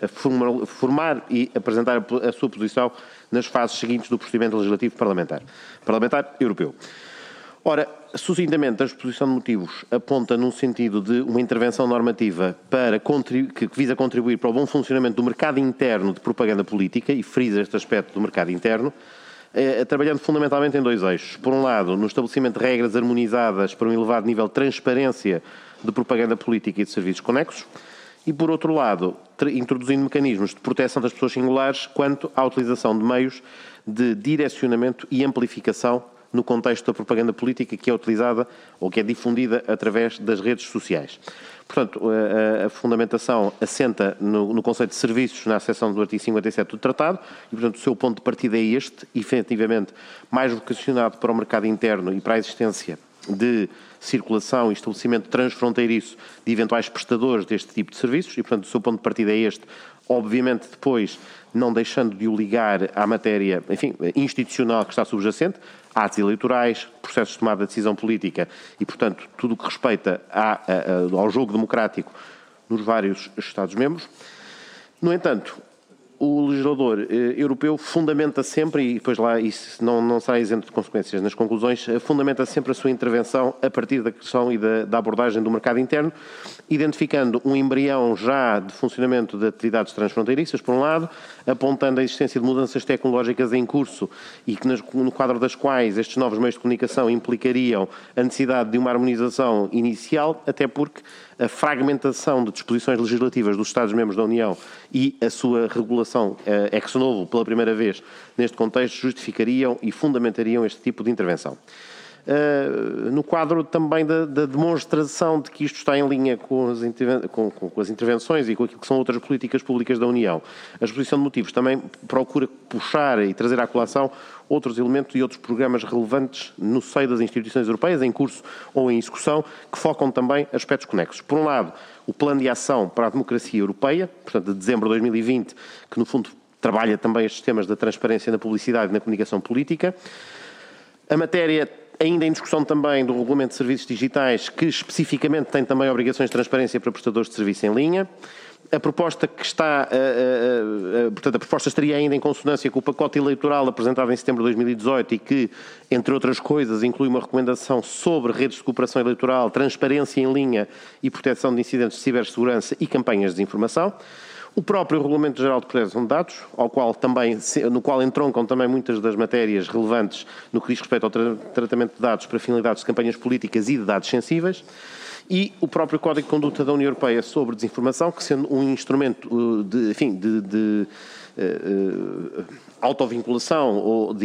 formar e apresentar a sua posição nas fases seguintes do procedimento legislativo parlamentar europeu. Ora, sucintamente, a exposição de motivos aponta num sentido de uma intervenção normativa que visa contribuir para o bom funcionamento do mercado interno de propaganda política, e frisa este aspecto do mercado interno, trabalhando fundamentalmente em dois eixos. Por um lado, no estabelecimento de regras harmonizadas para um elevado nível de transparência de propaganda política e de serviços conexos, e por outro lado, introduzindo mecanismos de proteção das pessoas singulares quanto à utilização de meios de direcionamento e amplificação no contexto da propaganda política que é utilizada ou que é difundida através das redes sociais. Portanto, a fundamentação assenta no conceito de serviços na seção do artigo 57 do Tratado e, portanto, o seu ponto de partida é este, efetivamente mais vocacionado para o mercado interno e para a existência de circulação e estabelecimento transfronteiriço de eventuais prestadores deste tipo de serviços e, portanto, o seu ponto de partida é este. Obviamente, depois, não deixando de o ligar à matéria, enfim, institucional que está subjacente, atos eleitorais, processos de tomada de decisão política e, portanto, tudo o que respeita ao jogo democrático nos vários Estados-membros. No entanto, o legislador europeu fundamenta sempre, e depois lá isso não será isento de consequências nas conclusões, fundamenta sempre a sua intervenção a partir da questão e da abordagem do mercado interno, identificando um embrião já de funcionamento de atividades transfronteiriças, por um lado, apontando a existência de mudanças tecnológicas em curso e que no quadro das quais estes novos meios de comunicação implicariam a necessidade de uma harmonização inicial, até porque a fragmentação de disposições legislativas dos Estados-membros da União e a sua regulação ex novo pela primeira vez neste contexto justificariam e fundamentariam este tipo de intervenção. No quadro também da demonstração de que isto está em linha com as intervenções e com aquilo que são outras políticas públicas da União, a exposição de motivos também procura puxar e trazer à colação outros elementos e outros programas relevantes no seio das instituições europeias, em curso ou em execução, que focam também aspectos conexos. Por um lado, o Plano de Ação para a Democracia Europeia, portanto, de dezembro de 2020, que no fundo trabalha também estes temas da transparência na publicidade e na comunicação política. A matéria ainda em discussão também do Regulamento de Serviços Digitais, que especificamente tem também obrigações de transparência para prestadores de serviço em linha. A proposta que está, portanto, a proposta estaria ainda em consonância com o pacote eleitoral apresentado em setembro de 2018 e que, entre outras coisas, inclui uma recomendação sobre redes de cooperação eleitoral, transparência em linha e proteção de incidentes de cibersegurança e campanhas de desinformação. o próprio Regulamento Geral de Proteção de Dados, no qual entroncam também muitas das matérias relevantes no que diz respeito ao tratamento de dados para finalidades de campanhas políticas e de dados sensíveis, e o próprio Código de Conduta da União Europeia sobre desinformação, que sendo um instrumento de autovinculação ou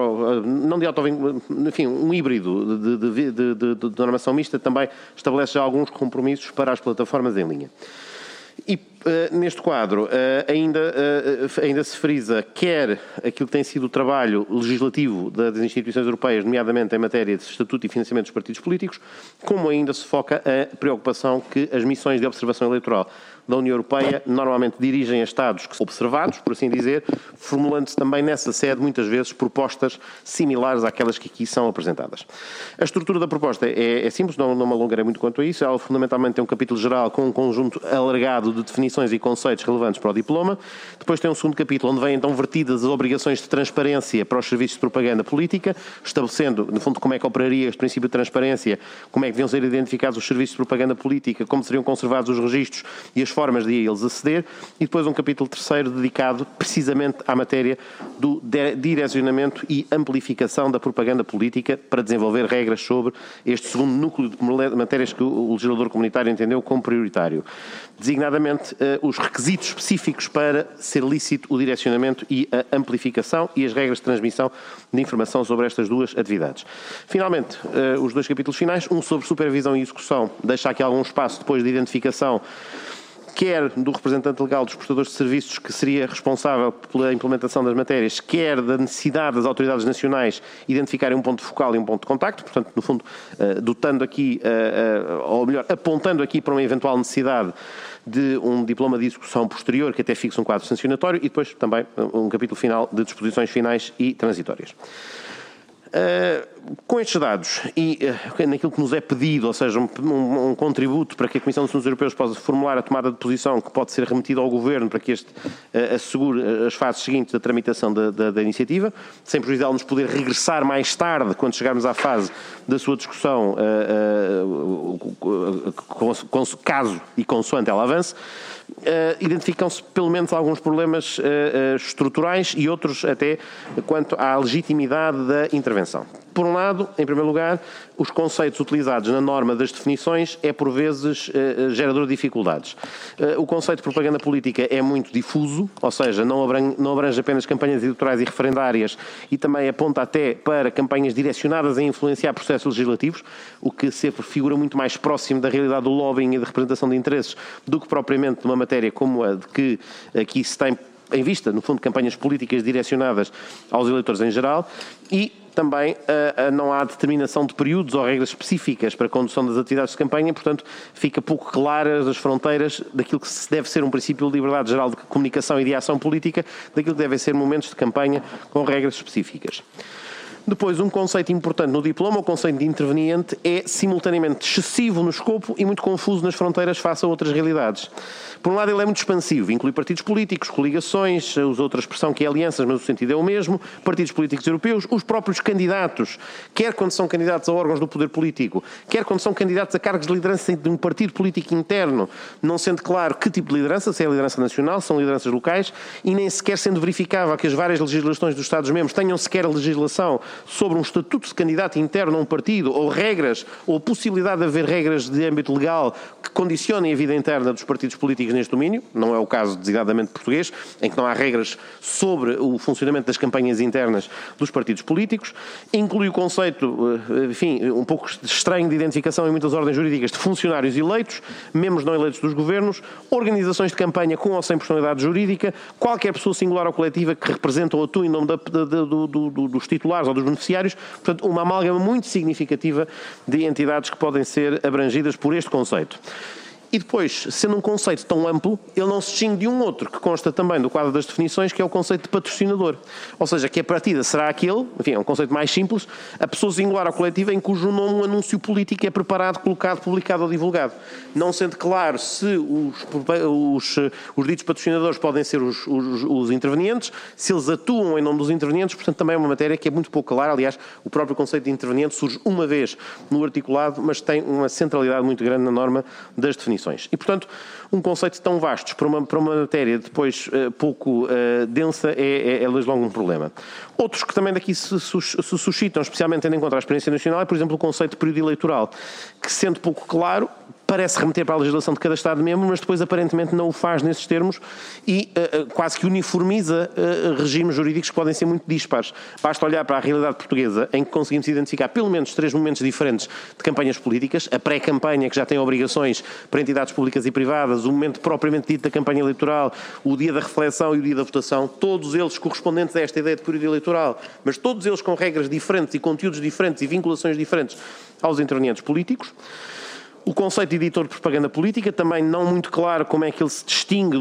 um híbrido de normação mista, também estabelece já alguns compromissos para as plataformas em linha. E neste quadro ainda se frisa quer aquilo que tem sido o trabalho legislativo das instituições europeias, nomeadamente em matéria de estatuto e financiamento dos partidos políticos, como ainda se foca a preocupação que as missões de observação eleitoral da União Europeia normalmente dirigem a Estados que são observados, por assim dizer, formulando-se também nessa sede muitas vezes propostas similares àquelas que aqui são apresentadas. A estrutura da proposta é simples, não me alongarei muito quanto a isso. Ela fundamentalmente tem um capítulo geral com um conjunto alargado de definições e conceitos relevantes para o diploma. Depois tem um segundo capítulo onde vêm então vertidas as obrigações de transparência para os serviços de propaganda política, estabelecendo, no fundo, como é que operaria este princípio de transparência, como é que deviam ser identificados os serviços de propaganda política, como seriam conservados os registros e as formas de a eles aceder, e depois um capítulo terceiro dedicado precisamente à matéria do direcionamento e amplificação da propaganda política para desenvolver regras sobre este segundo núcleo de matérias que o legislador comunitário entendeu como prioritário. Designadamente, os requisitos específicos para ser lícito o direcionamento e a amplificação e as regras de transmissão de informação sobre estas duas atividades. Finalmente, os dois capítulos finais, um sobre supervisão e execução, deixa aqui algum espaço depois de identificação quer do representante legal dos prestadores de serviços que seria responsável pela implementação das matérias, quer da necessidade das autoridades nacionais identificarem um ponto focal e um ponto de contacto, portanto, no fundo, dotando aqui, ou melhor, apontando aqui para uma eventual necessidade de um diploma de execução posterior que até fixe um quadro sancionatório e depois também um capítulo final de disposições finais e transitórias. Com estes dados e naquilo que nos é pedido, ou seja, um contributo para que a Comissão dos Assuntos Europeus possa formular a tomada de posição que pode ser remetida ao Governo para que este assegure as fases seguintes da tramitação da iniciativa, sem prejuízo dela nos poder regressar mais tarde, quando chegarmos à fase da sua discussão, caso e consoante ela avance, identificam-se pelo menos alguns problemas estruturais e outros até quanto à legitimidade da intervenção. Por um lado, em primeiro lugar, os conceitos utilizados na norma das definições é por vezes gerador de dificuldades. O conceito de propaganda política é muito difuso, ou seja, não abrange apenas campanhas eleitorais e referendárias e também aponta até para campanhas direcionadas a influenciar processos legislativos, o que sempre figura muito mais próximo da realidade do lobbying e da representação de interesses do que propriamente de uma matéria como a de que aqui se tem em vista, no fundo, campanhas políticas direcionadas aos eleitores em geral e também não há determinação de períodos ou regras específicas para a condução das atividades de campanha, portanto, fica pouco claras as fronteiras daquilo que deve ser um princípio de liberdade geral de comunicação e de ação política, daquilo que devem ser momentos de campanha com regras específicas. Depois, um conceito importante no diploma, o conceito de interveniente, é simultaneamente excessivo no escopo e muito confuso nas fronteiras face a outras realidades. Por um lado, ele é muito expansivo, inclui partidos políticos, coligações, usa outra expressão que é alianças, mas o sentido é o mesmo, partidos políticos europeus, os próprios candidatos, quer quando são candidatos a órgãos do poder político, quer quando são candidatos a cargos de liderança de um partido político interno, não sendo claro que tipo de liderança, se é a liderança nacional, são lideranças locais, e nem sequer sendo verificável que as várias legislações dos Estados-membros tenham sequer a legislação sobre um estatuto de candidato interno a um partido, ou regras, ou possibilidade de haver regras de âmbito legal que condicionem a vida interna dos partidos políticos neste domínio, não é o caso designadamente português, em que não há regras sobre o funcionamento das campanhas internas dos partidos políticos, inclui o conceito, enfim, um pouco estranho de identificação em muitas ordens jurídicas de funcionários eleitos, membros não eleitos dos governos, organizações de campanha com ou sem personalidade jurídica, qualquer pessoa singular ou coletiva que representa ou atua em nome dos titulares ou dos beneficiários, portanto, uma amálgama muito significativa de entidades que podem ser abrangidas por este conceito. E depois, sendo um conceito tão amplo, ele não se distingue de um outro, que consta também do quadro das definições, que é o conceito de patrocinador. Ou seja, que a partida será aquele, enfim, é um conceito mais simples, a pessoa singular ou coletiva em cujo nome um anúncio político é preparado, colocado, publicado ou divulgado. Não sendo claro se os ditos patrocinadores podem ser os intervenientes, se eles atuam em nome dos intervenientes, portanto também é uma matéria que é muito pouco clara. Aliás, o próprio conceito de interveniente surge uma vez no articulado, mas tem uma centralidade muito grande na norma das definições. definições. E, portanto, um conceito tão vasto para uma matéria depois pouco densa é logo um problema. Outros que também daqui se suscitam, especialmente tendo em conta a experiência nacional, é, por exemplo, o conceito de período eleitoral, que, sendo pouco claro, parece remeter para a legislação de cada Estado-membro, mas depois aparentemente não o faz nesses termos e quase que uniformiza regimes jurídicos que podem ser muito dispares. Basta olhar para a realidade portuguesa, em que conseguimos identificar pelo menos 3 momentos diferentes de campanhas políticas: a pré-campanha, que já tem obrigações para entidades públicas e privadas, o momento propriamente dito da campanha eleitoral, o dia da reflexão e o dia da votação, todos eles correspondentes a esta ideia de período eleitoral, mas todos eles com regras diferentes e conteúdos diferentes e vinculações diferentes aos intervenientes políticos. O conceito de editor de propaganda política, também não muito claro como é que ele se distingue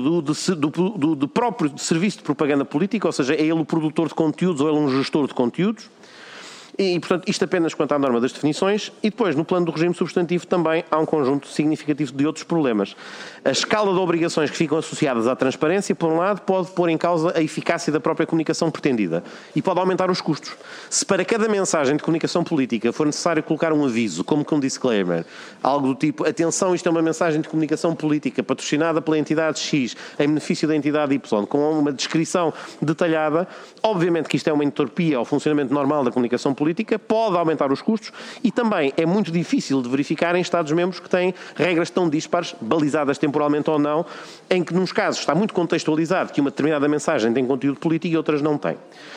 do próprio serviço de propaganda política, ou seja, é ele o produtor de conteúdos ou é ele um gestor de conteúdos. E, portanto, isto apenas quanto à norma das definições. E depois, no plano do regime substantivo, também há um conjunto significativo de outros problemas. A escala de obrigações que ficam associadas à transparência, por um lado, pode pôr em causa a eficácia da própria comunicação pretendida e pode aumentar os custos. Se para cada mensagem de comunicação política for necessário colocar um aviso, como com um disclaimer, algo do tipo: atenção, isto é uma mensagem de comunicação política patrocinada pela entidade X em benefício da entidade Y, com uma descrição detalhada, obviamente que isto é uma entropia ao funcionamento normal da comunicação política, pode aumentar os custos e também é muito difícil de verificar em Estados-membros que têm regras tão dispares, balizadas temporalmente ou não, em que, nos casos, está muito contextualizado que uma determinada mensagem tem conteúdo político e outras não têm.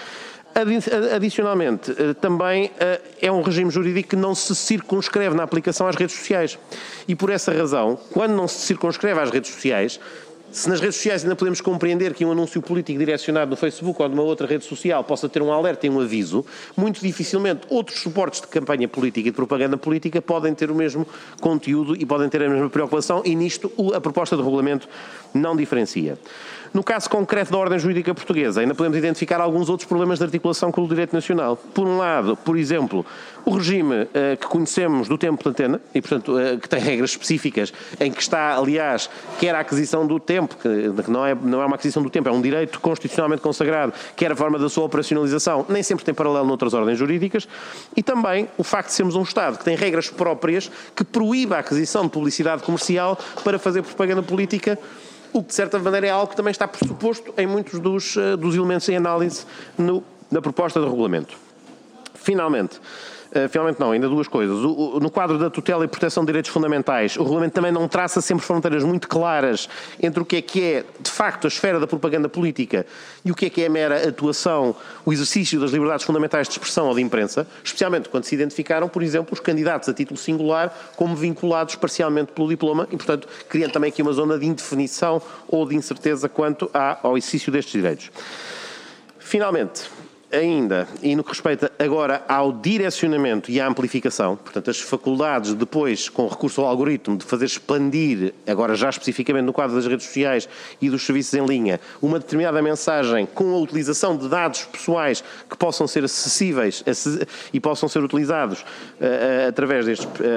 Adicionalmente, também é um regime jurídico que não se circunscreve na aplicação às redes sociais. E por essa razão, quando não se circunscreve às redes sociais, se nas redes sociais ainda podemos compreender que um anúncio político direcionado no Facebook ou numa outra rede social possa ter um alerta e um aviso, muito dificilmente outros suportes de campanha política e de propaganda política podem ter o mesmo conteúdo e podem ter a mesma preocupação, e nisto a proposta de regulamento não diferencia. No caso concreto da ordem jurídica portuguesa, ainda podemos identificar alguns outros problemas de articulação com o direito nacional. Por um lado, por exemplo, o regime que conhecemos do tempo de antena, e portanto que tem regras específicas, em que está, aliás, quer a aquisição do tempo, que não é uma aquisição do tempo, é um direito constitucionalmente consagrado, quer a forma da sua operacionalização, nem sempre tem paralelo noutras ordens jurídicas, e também o facto de sermos um Estado que tem regras próprias que proíbe a aquisição de publicidade comercial para fazer propaganda política, o que de certa maneira é algo que também está pressuposto em muitos dos elementos em análise na proposta de regulamento. Finalmente não, ainda duas coisas. No quadro da tutela e proteção de direitos fundamentais, o regulamento também não traça sempre fronteiras muito claras entre o que é, de facto, a esfera da propaganda política e o que é a mera atuação, o exercício das liberdades fundamentais de expressão ou de imprensa, especialmente quando se identificaram, por exemplo, os candidatos a título singular como vinculados parcialmente pelo diploma e, portanto, criando também aqui uma zona de indefinição ou de incerteza quanto ao exercício destes direitos. Finalmente, ainda, e no que respeita agora ao direcionamento e à amplificação, portanto, as faculdades depois, com recurso ao algoritmo, de fazer expandir, agora já especificamente no quadro das redes sociais e dos serviços em linha, uma determinada mensagem com a utilização de dados pessoais que possam ser acessíveis e possam ser utilizados através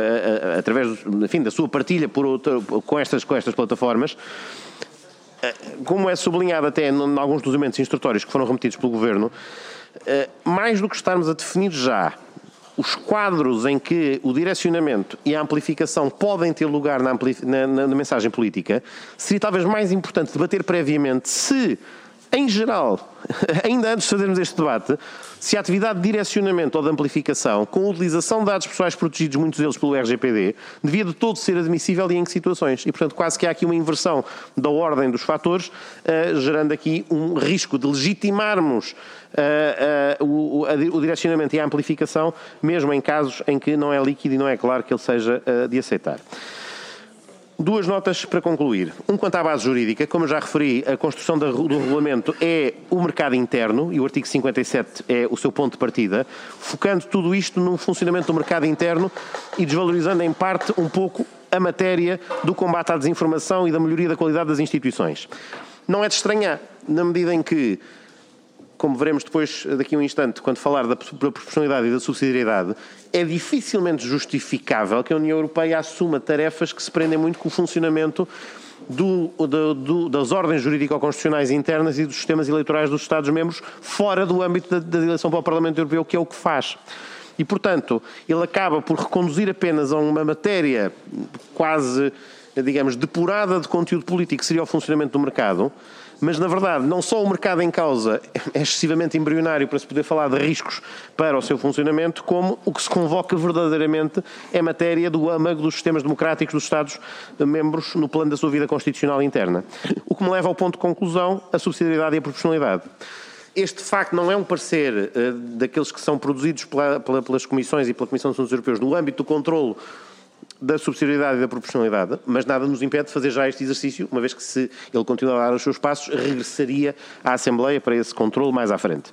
da sua partilha com estas plataformas. Como é sublinhado até em alguns dos elementos instrutórios que foram remetidos pelo Governo, mais do que estarmos a definir já os quadros em que o direcionamento e a amplificação podem ter lugar na mensagem política, seria talvez mais importante debater previamente se, em geral, ainda antes de fazermos este debate, se a atividade de direcionamento ou de amplificação, com a utilização de dados pessoais protegidos, muitos deles pelo RGPD, devia de todo ser admissível e em que situações. E, portanto, quase que há aqui uma inversão da ordem dos fatores, gerando aqui um risco de legitimarmos o direcionamento e a amplificação, mesmo em casos em que não é líquido e não é claro que ele seja de aceitar. Duas notas para concluir. Quanto à base jurídica, como eu já referi, a construção do regulamento é o mercado interno e o artigo 57 é o seu ponto de partida, focando tudo isto no funcionamento do mercado interno e desvalorizando em parte um pouco a matéria do combate à desinformação e da melhoria da qualidade das instituições. Não é de estranhar, na medida em que, como veremos depois, daqui a um instante, quando falar da proporcionalidade e da subsidiariedade, é dificilmente justificável que a União Europeia assuma tarefas que se prendem muito com o funcionamento das ordens jurídico-constitucionais internas e dos sistemas eleitorais dos Estados-membros fora do âmbito da eleição para o Parlamento Europeu, que é o que faz. E, portanto, ele acaba por reconduzir apenas a uma matéria quase digamos, depurada de conteúdo político que seria o funcionamento do mercado, mas, na verdade, não só o mercado em causa é excessivamente embrionário para se poder falar de riscos para o seu funcionamento, como o que se convoca verdadeiramente é matéria do âmago dos sistemas democráticos dos Estados-membros no plano da sua vida constitucional interna. O que me leva ao ponto de conclusão, a subsidiariedade e a proporcionalidade. Este, de facto, não é um parecer daqueles que são produzidos pelas comissões e pela Comissão dos Assuntos Europeus no âmbito do controlo da subsidiariedade e da proporcionalidade, mas nada nos impede de fazer já este exercício, uma vez que, se ele continuar a dar os seus passos, regressaria à Assembleia para esse controle mais à frente.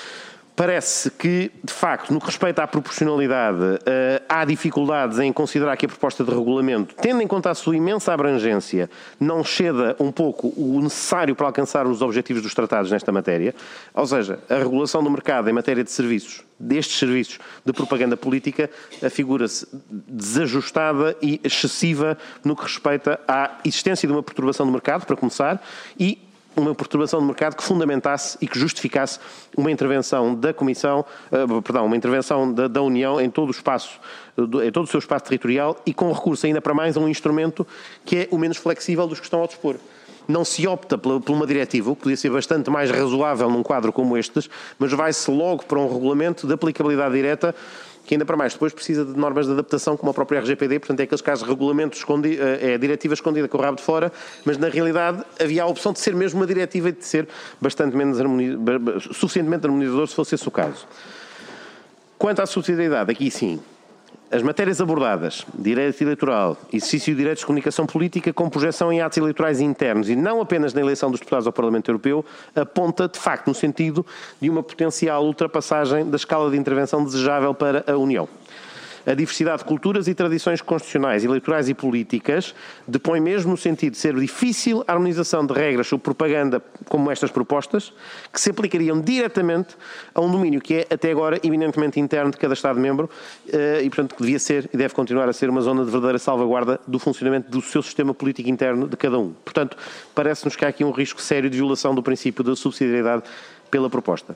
Parece que, de facto, no que respeita à proporcionalidade, há dificuldades em considerar que a proposta de regulamento, tendo em conta a sua imensa abrangência, não ceda um pouco o necessário para alcançar os objetivos dos tratados nesta matéria, ou seja, a regulação do mercado em matéria de serviços, destes serviços de propaganda política, afigura-se desajustada e excessiva no que respeita à existência de uma perturbação do mercado, para começar, e uma perturbação do mercado que fundamentasse e que justificasse uma intervenção da Comissão, uma intervenção da União em todo o espaço, em todo o seu espaço territorial e com recurso ainda para mais a um instrumento que é o menos flexível dos que estão ao dispor. Não se opta por uma diretiva, o que podia ser bastante mais razoável num quadro como estes, mas vai-se logo para um regulamento de aplicabilidade direta que ainda para mais depois precisa de normas de adaptação como a própria RGPD, portanto é aqueles casos de regulamento escondido, é diretiva escondida com o rabo de fora, mas na realidade havia a opção de ser mesmo uma diretiva e de ser bastante menos suficientemente harmonizador se fosse esse o caso. Quanto à subsidiariedade, aqui sim, as matérias abordadas, direito eleitoral, exercício de direitos de comunicação política com projeção em atos eleitorais internos e não apenas na eleição dos deputados ao Parlamento Europeu, aponta de facto no sentido de uma potencial ultrapassagem da escala de intervenção desejável para a União. A diversidade de culturas e tradições constitucionais, eleitorais e políticas depõe mesmo no sentido de ser difícil a harmonização de regras sobre propaganda como estas propostas, que se aplicariam diretamente a um domínio que é até agora eminentemente interno de cada Estado-membro e, portanto, que devia ser e deve continuar a ser uma zona de verdadeira salvaguarda do funcionamento do seu sistema político interno de cada um. Portanto, parece-nos que há aqui um risco sério de violação do princípio da subsidiariedade pela proposta.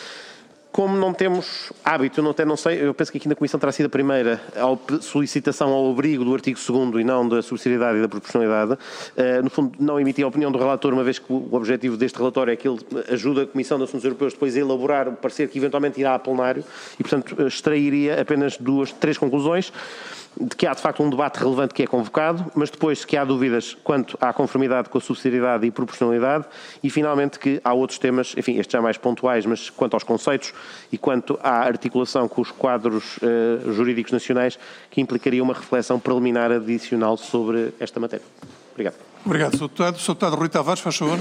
Como não temos hábito, não sei, eu penso que aqui na Comissão terá sido a primeira solicitação ao abrigo do artigo 2º e não da subsidiariedade e da proporcionalidade. No fundo, não emiti a opinião do relator, uma vez que o objetivo deste relatório é que ele ajude a Comissão dos Assuntos Europeus depois a elaborar o parecer que eventualmente irá a plenário e, portanto, extrairia apenas 3 conclusões. De que há de facto um debate relevante que é convocado, mas depois que há dúvidas quanto à conformidade com a subsidiariedade e proporcionalidade e finalmente que há outros temas, enfim, estes já mais pontuais, mas quanto aos conceitos e quanto à articulação com os quadros jurídicos nacionais que implicaria uma reflexão preliminar adicional sobre esta matéria. Obrigado. Obrigado, Sr. Deputado. Sr. Deputado Rui Tavares, faz favor.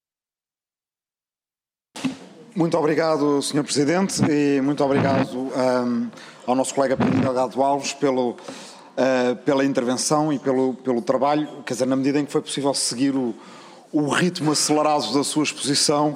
Muito obrigado, Sr. Presidente, e muito obrigado ao nosso colega Pedro Delgado Alves pela intervenção e pelo trabalho, quer dizer, na medida em que foi possível seguir o ritmo acelerado da sua exposição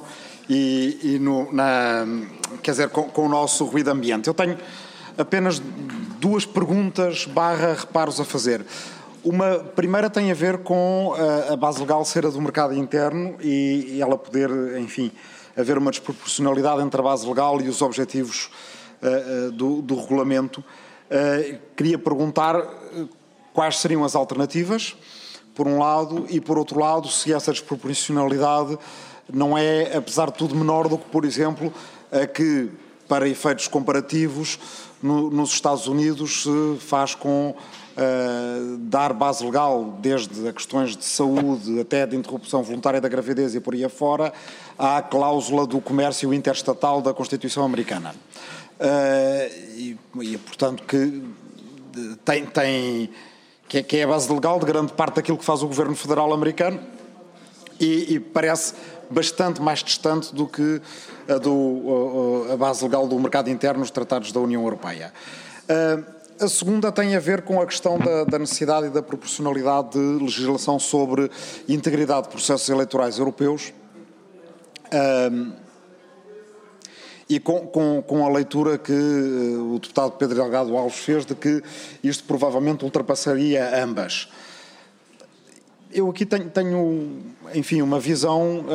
quer dizer, com o nosso ruído ambiente. Eu tenho apenas 2 perguntas / reparos a fazer. Uma primeira tem a ver com a base legal ser a do mercado interno e ela poder, enfim, haver uma desproporcionalidade entre a base legal e os objetivos do regulamento. Queria perguntar quais seriam as alternativas, por um lado, e por outro lado, se essa desproporcionalidade não é, apesar de tudo, menor do que, por exemplo, a que, para efeitos comparativos, nos Estados Unidos se faz com dar base legal, desde a questões de saúde até de interrupção voluntária da gravidez e por aí afora, à cláusula do comércio interestatal da Constituição Americana. Portanto, que é a base legal de grande parte daquilo que faz o governo federal americano e parece bastante mais distante do que a base legal do mercado interno nos tratados da União Europeia. A segunda tem a ver com a questão da necessidade e da proporcionalidade de legislação sobre integridade de processos eleitorais europeus e com a leitura que o deputado Pedro Delgado Alves fez de que isto provavelmente ultrapassaria ambas. Eu aqui tenho enfim, uma visão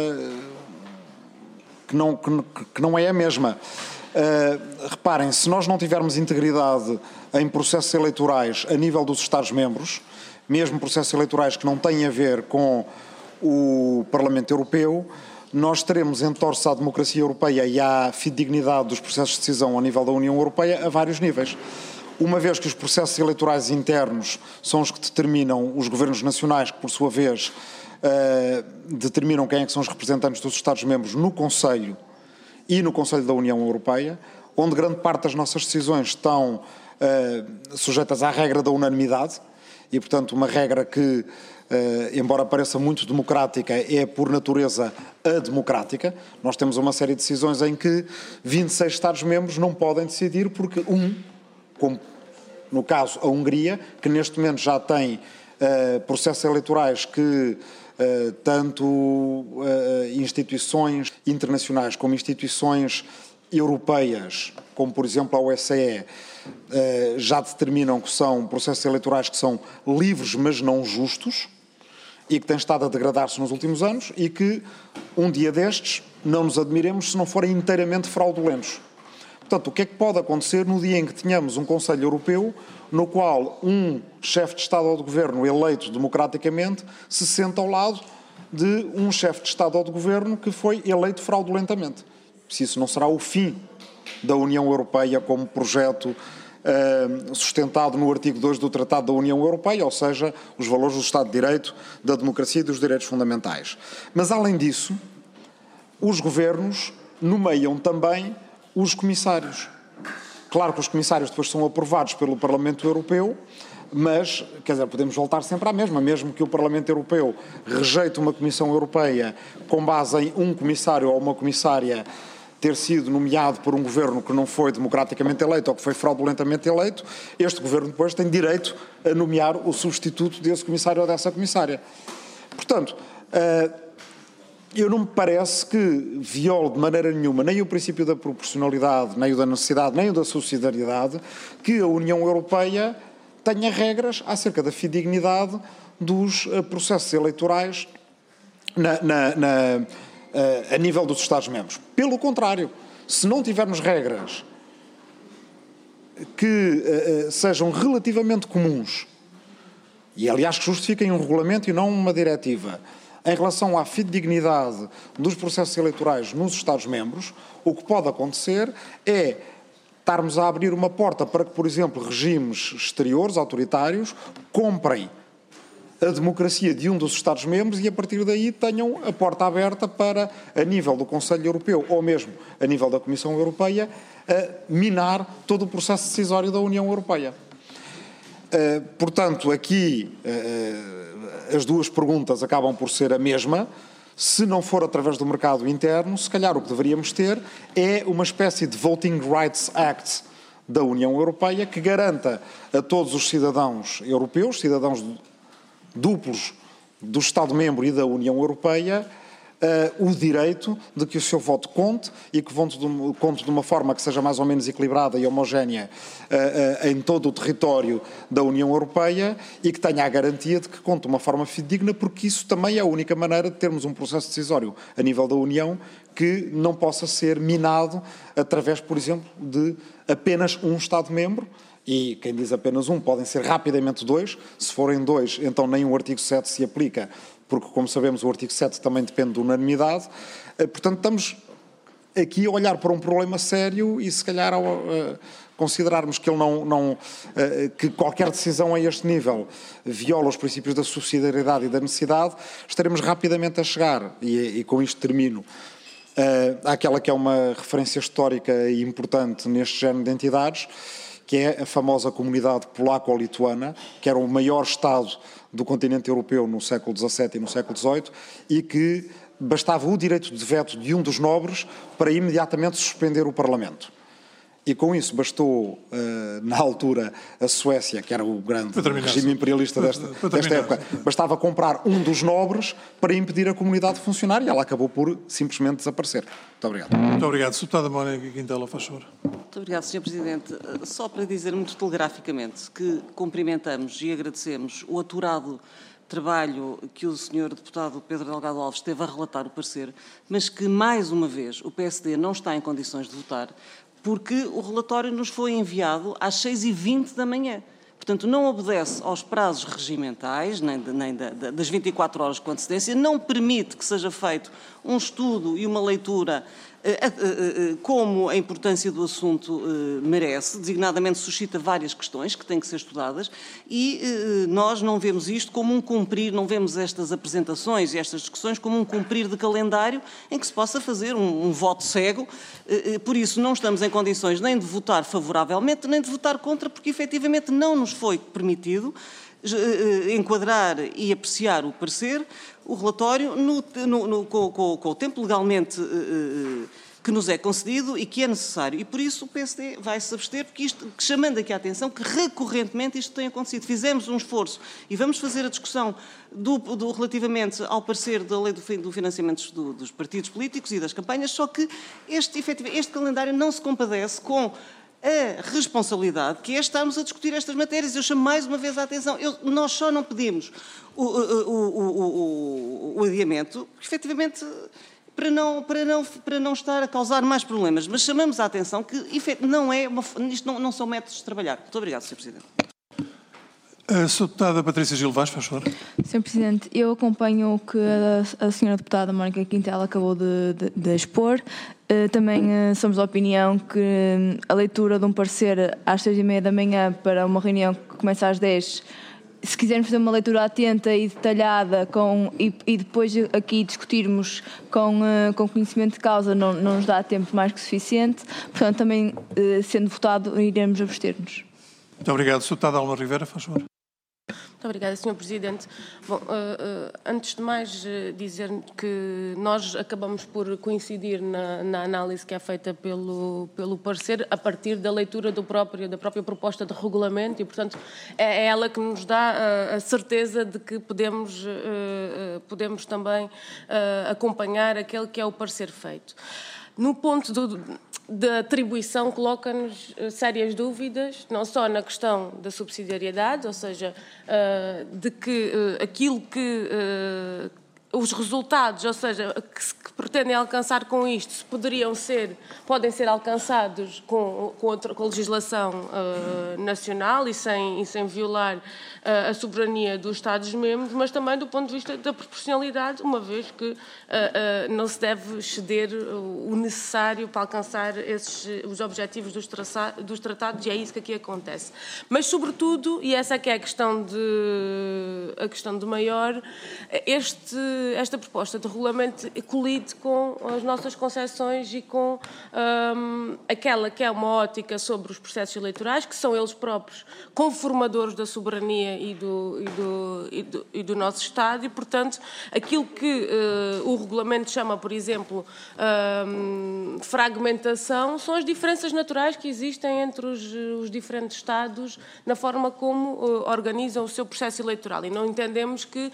que não é a mesma. Reparem, se nós não tivermos integridade em processos eleitorais a nível dos Estados-membros, mesmo processos eleitorais que não têm a ver com o Parlamento Europeu, nós teremos entorse à democracia europeia e à fidedignidade dos processos de decisão ao nível da União Europeia a vários níveis. Uma vez que os processos eleitorais internos são os que determinam os governos nacionais, que por sua vez determinam quem é que são os representantes dos Estados-membros no Conselho e no Conselho da União Europeia, onde grande parte das nossas decisões estão sujeitas à regra da unanimidade e, portanto, uma regra que, embora pareça muito democrática, é por natureza ademocrática. Nós temos uma série de decisões em que 26 Estados-membros não podem decidir porque como no caso a Hungria, que neste momento já tem processos eleitorais que tanto instituições internacionais como instituições europeias, como por exemplo a OSCE, já determinam que são processos eleitorais que são livres, mas não justos, e que têm estado a degradar-se nos últimos anos, e que um dia destes não nos admiremos se não forem inteiramente fraudulentos. Portanto, o que é que pode acontecer no dia em que tenhamos um Conselho Europeu no qual um chefe de Estado ou de Governo eleito democraticamente se senta ao lado de um chefe de Estado ou de Governo que foi eleito fraudulentamente? Se isso não será o fim da União Europeia como projeto sustentado no artigo 2 do Tratado da União Europeia, ou seja, os valores do Estado de Direito, da democracia e dos direitos fundamentais. Mas, além disso, os governos nomeiam também os comissários. Claro que os comissários depois são aprovados pelo Parlamento Europeu, mas, quer dizer, podemos voltar sempre à mesma, mesmo que o Parlamento Europeu rejeite uma Comissão Europeia com base em um comissário ou uma comissária ter sido nomeado por um governo que não foi democraticamente eleito ou que foi fraudulentamente eleito, este governo depois tem direito a nomear o substituto desse comissário ou dessa comissária. Portanto, eu não me parece que viole de maneira nenhuma nem o princípio da proporcionalidade, nem o da necessidade, nem o da subsidiariedade, que a União Europeia tenha regras acerca da fidedignidade dos processos eleitorais a nível dos Estados-membros. Pelo contrário, se não tivermos regras que sejam relativamente comuns, e aliás que justifiquem um regulamento e não uma diretiva, em relação à fidedignidade dos processos eleitorais nos Estados-membros, o que pode acontecer é estarmos a abrir uma porta para que, por exemplo, regimes exteriores, autoritários, comprem a democracia de um dos Estados-membros e, a partir daí, tenham a porta aberta para, a nível do Conselho Europeu ou mesmo a nível da Comissão Europeia, minar todo o processo decisório da União Europeia. Portanto, aqui as duas perguntas acabam por ser a mesma. Se não for através do mercado interno, se calhar o que deveríamos ter é uma espécie de Voting Rights Act da União Europeia que garanta a todos os cidadãos europeus, cidadãos duplos do Estado-membro e da União Europeia, o direito de que o seu voto conte e que conte de uma forma que seja mais ou menos equilibrada e homogénea em todo o território da União Europeia e que tenha a garantia de que conte de uma forma fidedigna, porque isso também é a única maneira de termos um processo decisório a nível da União que não possa ser minado através, por exemplo, de apenas um Estado-membro. E quem diz apenas um, podem ser rapidamente dois. Se forem dois, então nem o artigo 7 se aplica, porque, como sabemos, o artigo 7 também depende de unanimidade. Portanto, estamos aqui a olhar para um problema sério e, se calhar, ao considerarmos que, que qualquer decisão a este nível viola os princípios da subsidiariedade e da necessidade, estaremos rapidamente a chegar, e com isto termino, àquela que é uma referência histórica e importante neste género de entidades, que é a famosa comunidade polaco-lituana, que era o maior Estado do continente europeu no século XVII e no século XVIII, e que bastava o direito de veto de um dos nobres para imediatamente suspender o Parlamento. E com isso bastou, na altura, a Suécia, que era o grande regime imperialista desta época, bastava comprar um dos nobres para impedir a comunidade de funcionar e ela acabou por simplesmente desaparecer. Muito obrigado. Muito obrigado. Deputada Mónica Quintela, faz favor. Muito obrigado, Sr. Presidente. Só para dizer muito telegraficamente que cumprimentamos e agradecemos o aturado trabalho que o Sr. Deputado Pedro Delgado Alves esteve a relatar o parecer, mas que, mais uma vez, o PSD não está em condições de votar, porque o relatório nos foi enviado às 6h20 da manhã. Portanto, portanto não obedece aos prazos regimentais, nem das 24 horas com antecedência, não permite que seja feito um estudo e uma leitura como a importância do assunto merece, designadamente suscita várias questões que têm que ser estudadas e nós não vemos isto como um cumprir, não vemos estas apresentações e estas discussões como um cumprir de calendário em que se possa fazer um voto cego, por isso não estamos em condições nem de votar favoravelmente, nem de votar contra, porque efetivamente não nos foi permitido enquadrar e apreciar o parecer, o relatório, com o tempo legalmente que nos é concedido e que é necessário. E por isso o PSD vai se abster, porque isto, chamando aqui a atenção que recorrentemente isto tem acontecido. Fizemos um esforço e vamos fazer a discussão relativamente ao parecer da lei do financiamento dos partidos políticos e das campanhas, só que este calendário não se compadece com a responsabilidade que é estarmos a discutir estas matérias. Eu chamo mais uma vez a atenção. Nós só não pedimos o adiamento, efetivamente, para não estar a causar mais problemas, mas chamamos a atenção que isto não são métodos de trabalhar. Muito obrigado, Sr. Presidente. A Sra. Deputada Patrícia Gil Vaz, faz favor. Sr. Presidente, eu acompanho o que a Sra. Deputada Mónica Quintela acabou de expor. Também somos da opinião que a leitura de um parecer às 6h30 da manhã para uma reunião que começa às 10, se quisermos fazer uma leitura atenta e detalhada e depois aqui discutirmos com conhecimento de causa, não nos dá tempo mais que suficiente. Portanto, também sendo votado, iremos abster-nos. Muito obrigado. Sra. Deputada Alma Rivera, faz favor. Muito obrigada, Sr. Presidente. Bom, antes de mais dizer que nós acabamos por coincidir na análise que é feita pelo parecer a partir da leitura da própria proposta de regulamento e, portanto, é ela que nos dá a certeza de que podemos também acompanhar aquele que é o parecer feito. No ponto da atribuição, coloca-nos sérias dúvidas, não só na questão da subsidiariedade, ou seja, de que aquilo que os resultados, ou seja, que pretendem alcançar com isto, podem ser alcançados com a legislação nacional e sem violar a soberania dos Estados-membros, mas também do ponto de vista da proporcionalidade, uma vez que não se deve exceder o necessário para alcançar os objetivos dos tratados, e é isso que aqui acontece. Mas, sobretudo, e essa é que é a questão de maior, esta proposta de regulamento colide com as nossas concepções e com aquela que é uma ótica sobre os processos eleitorais, que são eles próprios conformadores da soberania e do nosso Estado, e, portanto, aquilo que o regulamento chama, por exemplo, fragmentação, são as diferenças naturais que existem entre os diferentes Estados na forma como organizam o seu processo eleitoral. E não entendemos que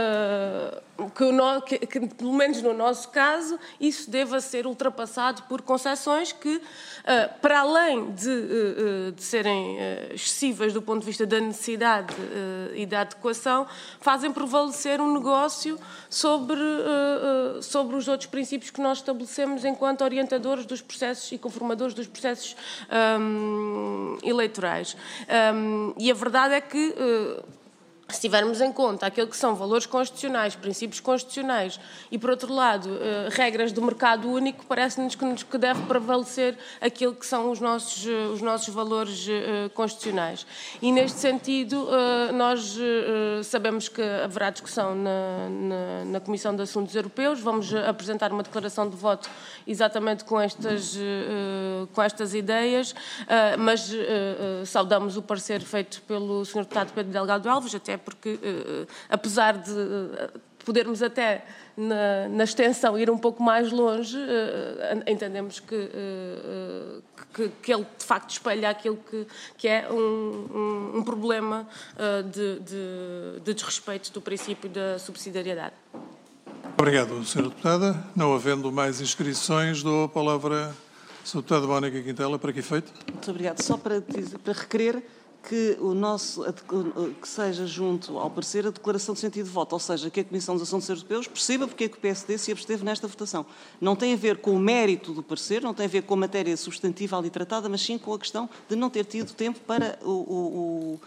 pelo menos no nosso caso, isso deva ser ultrapassado por concessões que, para além de serem excessivas do ponto de vista da necessidade e da adequação, fazem prevalecer um negócio sobre os outros princípios que nós estabelecemos enquanto orientadores dos processos e conformadores dos processos eleitorais. E a verdade é que, se tivermos em conta aquilo que são valores constitucionais, princípios constitucionais e, por outro lado, regras do mercado único, parece-nos que deve prevalecer aquilo que são os nossos valores constitucionais. E, neste sentido, nós sabemos que haverá discussão na Comissão de Assuntos Europeus. Vamos apresentar uma declaração de voto exatamente com estas ideias, mas saudamos o parecer feito pelo Sr. Deputado Pedro Delgado Alves, até porque, apesar de podermos até na extensão ir um pouco mais longe, entendemos que ele de facto espelha aquilo que é um problema de desrespeito do princípio da subsidiariedade. Obrigado, Sra. Deputada. Não havendo mais inscrições, dou a palavra à Sra. Deputada Mónica Quintela. Para que efeito? Muito obrigado. Só para requerer que que seja junto ao parecer a declaração de sentido de voto, ou seja, que a Comissão dos Assuntos Europeus perceba porque é que o PSD se absteve nesta votação. Não tem a ver com o mérito do parecer, não tem a ver com a matéria substantiva ali tratada, mas sim com a questão de não ter tido tempo para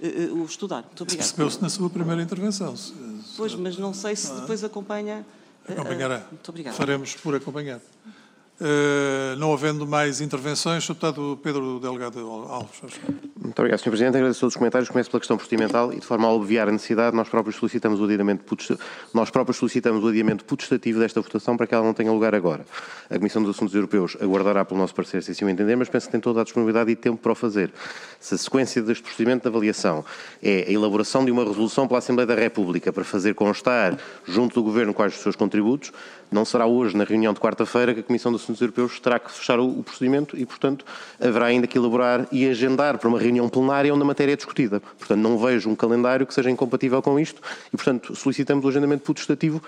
o estudar. Muito obrigada. Percebeu-se na sua primeira intervenção. Pois, mas não sei se depois acompanha... Acompanhará. Muito obrigada. Faremos por acompanhar. Não havendo mais intervenções, Sr. Deputado Pedro Delgado Alves. Muito obrigado, Sr. Presidente. Agradeço todos os comentários. Começo pela questão procedimental e, de forma a obviar a necessidade, nós próprios solicitamos o adiamento putestativo desta votação para que ela não tenha lugar agora. A Comissão dos Assuntos Europeus aguardará pelo nosso parecer, se assim o entender, mas penso que tem toda a disponibilidade e tempo para o fazer. Se a sequência deste procedimento de avaliação é a elaboração de uma resolução pela Assembleia da República para fazer constar, junto do Governo, quais os seus contributos, não será hoje, na reunião de quarta-feira, que a Comissão dos Assuntos Europeus terá que fechar o procedimento e, portanto, haverá ainda que elaborar e agendar para uma reunião plenária onde a matéria é discutida. Portanto, não vejo um calendário que seja incompatível com isto e, portanto, solicitamos o agendamento putestativo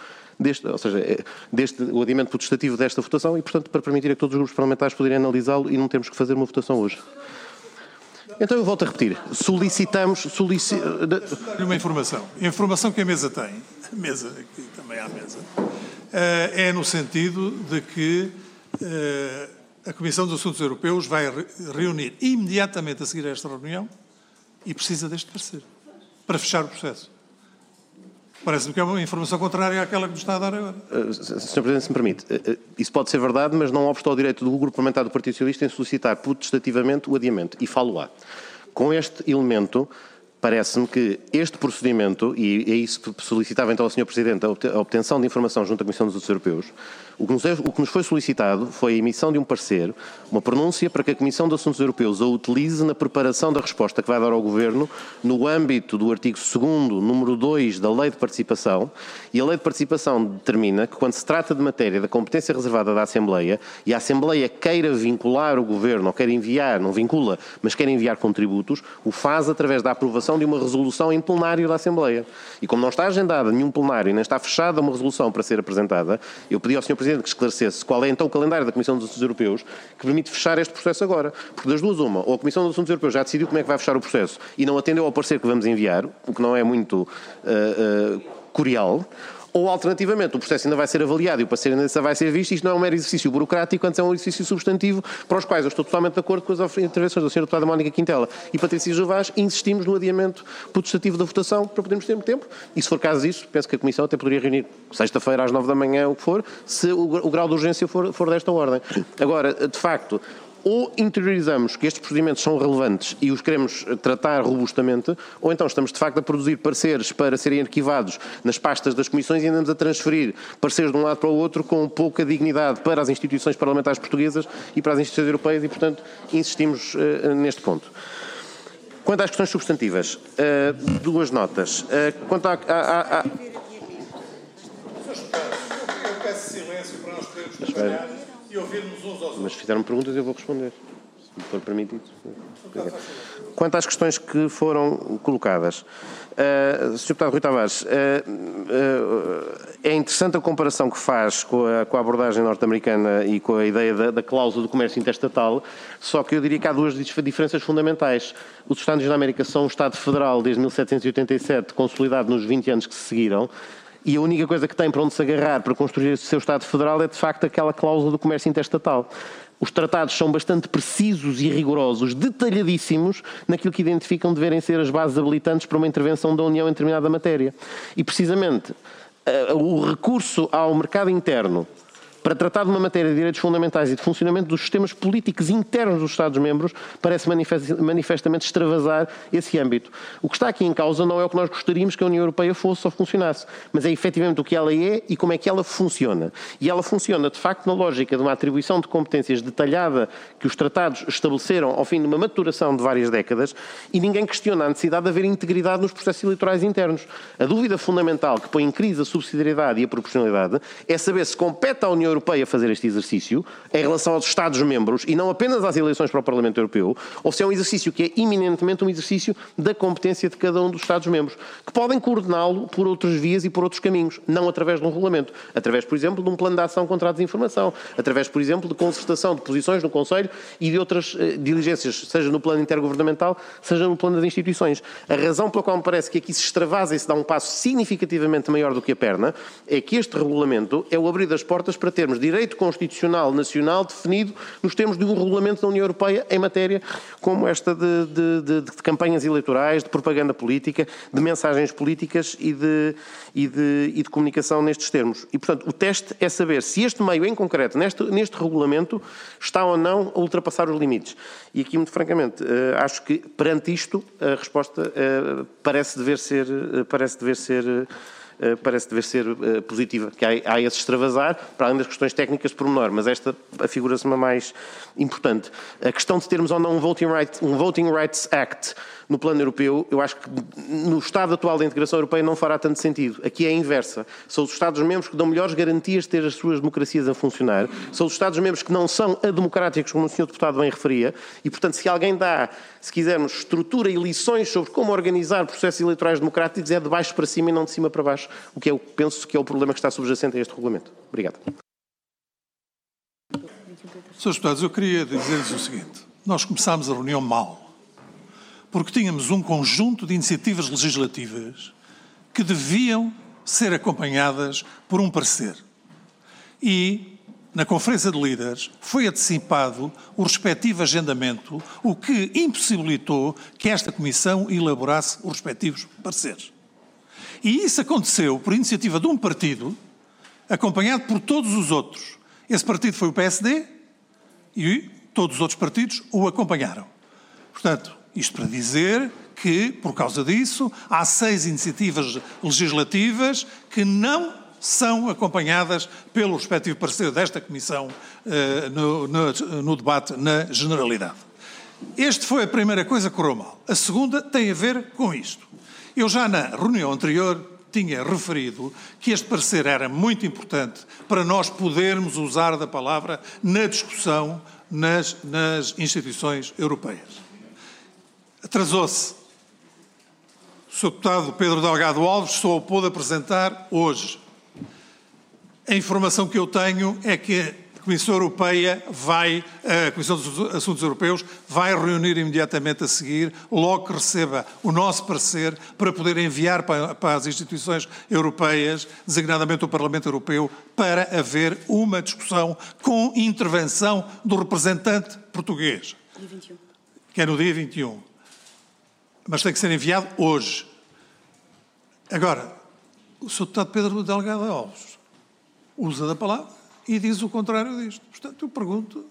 o adiamento putestativo desta votação e, portanto, para permitir a que todos os grupos parlamentares poderem analisá-lo e não termos que fazer uma votação hoje. Então eu volto a repetir. Solicitamos... Uma informação. A informação que a mesa tem, aqui também há mesa, é no sentido de que a Comissão dos Assuntos Europeus vai reunir imediatamente a seguir a esta reunião e precisa deste parecer para fechar o processo. Parece-me que é uma informação contrária àquela que nos está a dar agora. Sr. Presidente, se me permite, isso pode ser verdade, mas não obsta ao direito do Grupo Parlamentar do Partido Socialista em solicitar putestativamente o adiamento. E falo-á. Com este elemento, parece-me que este procedimento, e é isso que solicitava então ao Sr. Presidente, a obtenção de informação junto à Comissão dos Assuntos Europeus, o que nos foi solicitado foi a emissão de um parecer, uma pronúncia para que a Comissão dos Assuntos Europeus a utilize na preparação da resposta que vai dar ao Governo no âmbito do artigo 2º, número 2 da Lei de Participação, e a Lei de Participação determina que quando se trata de matéria da competência reservada da Assembleia e a Assembleia queira vincular o Governo, ou queira enviar, não vincula, mas queira enviar contributos, o faz através da aprovação de uma resolução em plenário da Assembleia. E como não está agendada nenhum plenário, nem está fechada uma resolução para ser apresentada, eu pedi ao Sr. Presidente que esclarecesse qual é então o calendário da Comissão dos Assuntos Europeus que permite fechar este processo agora. Porque das duas uma, ou a Comissão dos Assuntos Europeus já decidiu como é que vai fechar o processo e não atendeu ao parecer que vamos enviar, o que não é muito curial, ou alternativamente o processo ainda vai ser avaliado e o parecer ainda vai ser visto, e isto não é um mero exercício burocrático, antes é um exercício substantivo para os quais eu estou totalmente de acordo com as intervenções da Sra. Deputada Mónica Quintela e Patrícia Jovás, e insistimos no adiamento putestativo da votação para podermos ter tempo, e se for caso disso, penso que a Comissão até poderia reunir sexta-feira às 9 da manhã, o que for, se o grau de urgência for desta ordem. Agora, de facto, ou interiorizamos que estes procedimentos são relevantes e os queremos tratar robustamente, ou então estamos de facto a produzir pareceres para serem arquivados nas pastas das comissões e andamos a transferir pareceres de um lado para o outro com pouca dignidade para as instituições parlamentares portuguesas e para as instituições europeias e, portanto, insistimos neste ponto. Quanto às questões substantivas, duas notas. Quanto à... Eu peço silêncio para nós podermos trabalhar e ouvirmos uns aos outros. Mas fizeram perguntas e eu vou responder, se me for permitido. Quanto às questões que foram colocadas, Sr. Deputado Rui Tavares, é interessante a comparação que faz com a abordagem norte-americana e com a ideia da cláusula do comércio interestatal, só que eu diria que há duas diferenças fundamentais. Os Estados Unidos da América são um Estado federal desde 1787, consolidado nos 20 anos que se seguiram, e a única coisa que tem para onde se agarrar para construir o seu Estado Federal é, de facto, aquela cláusula do comércio interestatal. Os tratados são bastante precisos e rigorosos, detalhadíssimos, naquilo que identificam deverem ser as bases habilitantes para uma intervenção da União em determinada matéria. E, precisamente, o recurso ao mercado interno para tratar de uma matéria de direitos fundamentais e de funcionamento dos sistemas políticos internos dos Estados-membros parece manifestamente extravasar esse âmbito. O que está aqui em causa não é o que nós gostaríamos que a União Europeia fosse ou funcionasse, mas é efetivamente o que ela é e como é que ela funciona. E ela funciona, de facto, na lógica de uma atribuição de competências detalhada que os tratados estabeleceram ao fim de uma maturação de várias décadas, e ninguém questiona a necessidade de haver integridade nos processos eleitorais internos. A dúvida fundamental que põe em crise a subsidiariedade e a proporcionalidade é saber se compete à União Europeia fazer este exercício em relação aos Estados-membros e não apenas às eleições para o Parlamento Europeu, ou se é um exercício que é eminentemente um exercício da competência de cada um dos Estados-membros, que podem coordená-lo por outras vias e por outros caminhos, não através de um regulamento, através, por exemplo, de um plano de ação contra a desinformação, através, por exemplo, de concertação de posições no Conselho e de outras diligências, seja no plano intergovernamental, seja no plano das instituições. A razão pela qual me parece que aqui se extravasa e se dá um passo significativamente maior do que a perna é que este regulamento é o abrir das portas para ter termos de direito constitucional nacional definido nos termos de um regulamento da União Europeia em matéria como esta de campanhas eleitorais, de propaganda política, de mensagens políticas e de comunicação nestes termos. E, portanto, o teste é saber se este meio em concreto, neste regulamento, está ou não a ultrapassar os limites. E aqui, muito francamente, acho que perante isto a resposta parece dever ser positiva, que há esse extravasar, para além das questões técnicas de pormenor, mas esta afigura-se-me a mais importante. A questão de termos ou não um Voting Rights Act no plano europeu, eu acho que no estado atual da integração europeia não fará tanto sentido. Aqui é a inversa. São os Estados-membros que dão melhores garantias de ter as suas democracias a funcionar, são os Estados-membros que não são ademocráticos, como o Sr. Deputado bem referia, e, portanto, se alguém dá, se quisermos, estrutura e lições sobre como organizar processos eleitorais democráticos, é de baixo para cima e não de cima para baixo, o que eu penso que é o problema que está subjacente a este regulamento. Obrigado. Srs. Deputados, eu queria dizer-lhes o seguinte. Nós começámos a reunião mal, porque tínhamos um conjunto de iniciativas legislativas que deviam ser acompanhadas por um parecer. E, na Conferência de Líderes, foi antecipado o respectivo agendamento, o que impossibilitou que esta Comissão elaborasse os respectivos pareceres. E isso aconteceu por iniciativa de um partido, acompanhado por todos os outros. Esse partido foi o PSD e todos os outros partidos o acompanharam. Portanto, isto para dizer que, por causa disso, há 6 iniciativas legislativas que não são acompanhadas pelo respectivo parecer desta Comissão no debate na generalidade. Esta foi a primeira coisa que correu mal. A segunda tem a ver com isto. Eu já na reunião anterior tinha referido que este parecer era muito importante para nós podermos usar da palavra na discussão nas instituições europeias. Atrasou-se. O Sr. Deputado Pedro Delgado Alves só o pôde apresentar hoje. A informação que eu tenho é que a Comissão Europeia a Comissão dos Assuntos Europeus vai reunir imediatamente a seguir, logo que receba o nosso parecer, para poder enviar para as instituições europeias, designadamente o Parlamento Europeu, para haver uma discussão com intervenção do representante português. Dia 21. Que é no dia 21. Mas tem que ser enviado hoje. Agora, o Sr. Deputado Pedro Delgado Alves usa da palavra e diz o contrário disto. Portanto, eu pergunto,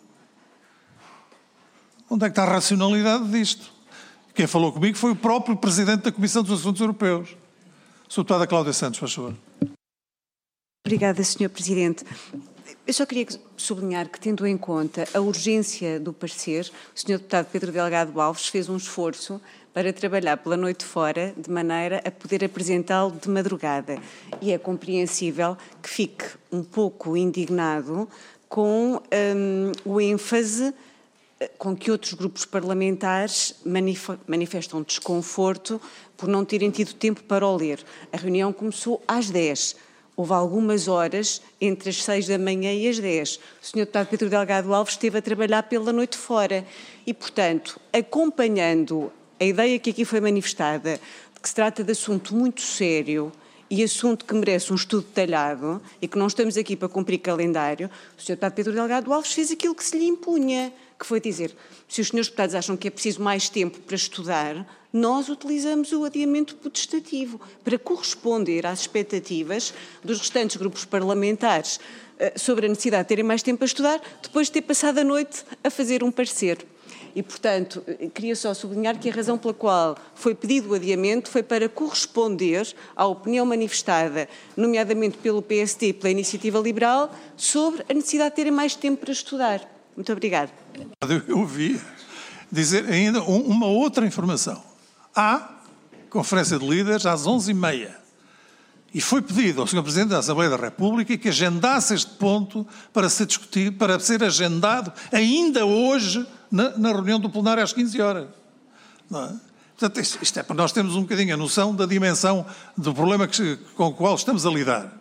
onde é que está a racionalidade disto? Quem falou comigo foi o próprio Presidente da Comissão dos Assuntos Europeus. Sr. Deputada Cláudia Santos, faz favor. Obrigada, Sr. Presidente. Eu só queria sublinhar que, tendo em conta a urgência do parecer, o Sr. Deputado Pedro Delgado Alves fez um esforço para trabalhar pela noite fora, de maneira a poder apresentá-lo de madrugada. E é compreensível que fique um pouco indignado com o ênfase com que outros grupos parlamentares manifestam desconforto por não terem tido tempo para o ler. A reunião começou às 10. Houve algumas horas entre as 6 da manhã e as 10. O Sr. Deputado Pedro Delgado Alves esteve a trabalhar pela noite fora e, portanto, acompanhando a ideia que aqui foi manifestada de que se trata de assunto muito sério e assunto que merece um estudo detalhado e que não estamos aqui para cumprir calendário, o Sr. Deputado Pedro Delgado Alves fez aquilo que se lhe impunha, que foi dizer, se os senhores deputados acham que é preciso mais tempo para estudar, nós utilizamos o adiamento potestativo para corresponder às expectativas dos restantes grupos parlamentares sobre a necessidade de terem mais tempo a estudar, depois de ter passado a noite a fazer um parecer. E, portanto, queria só sublinhar que a razão pela qual foi pedido o adiamento foi para corresponder à opinião manifestada, nomeadamente pelo PSD e pela Iniciativa Liberal, sobre a necessidade de terem mais tempo para estudar. Muito obrigada. Eu ouvi dizer ainda uma outra informação. Há Conferência de Líderes às 11h30 e foi pedido ao Sr. Presidente da Assembleia da República que agendasse este ponto para ser discutido, para ser agendado ainda hoje na reunião do plenário às 15 horas. Não é? Portanto, isto é para nós termos um bocadinho a noção da dimensão do problema com o qual estamos a lidar.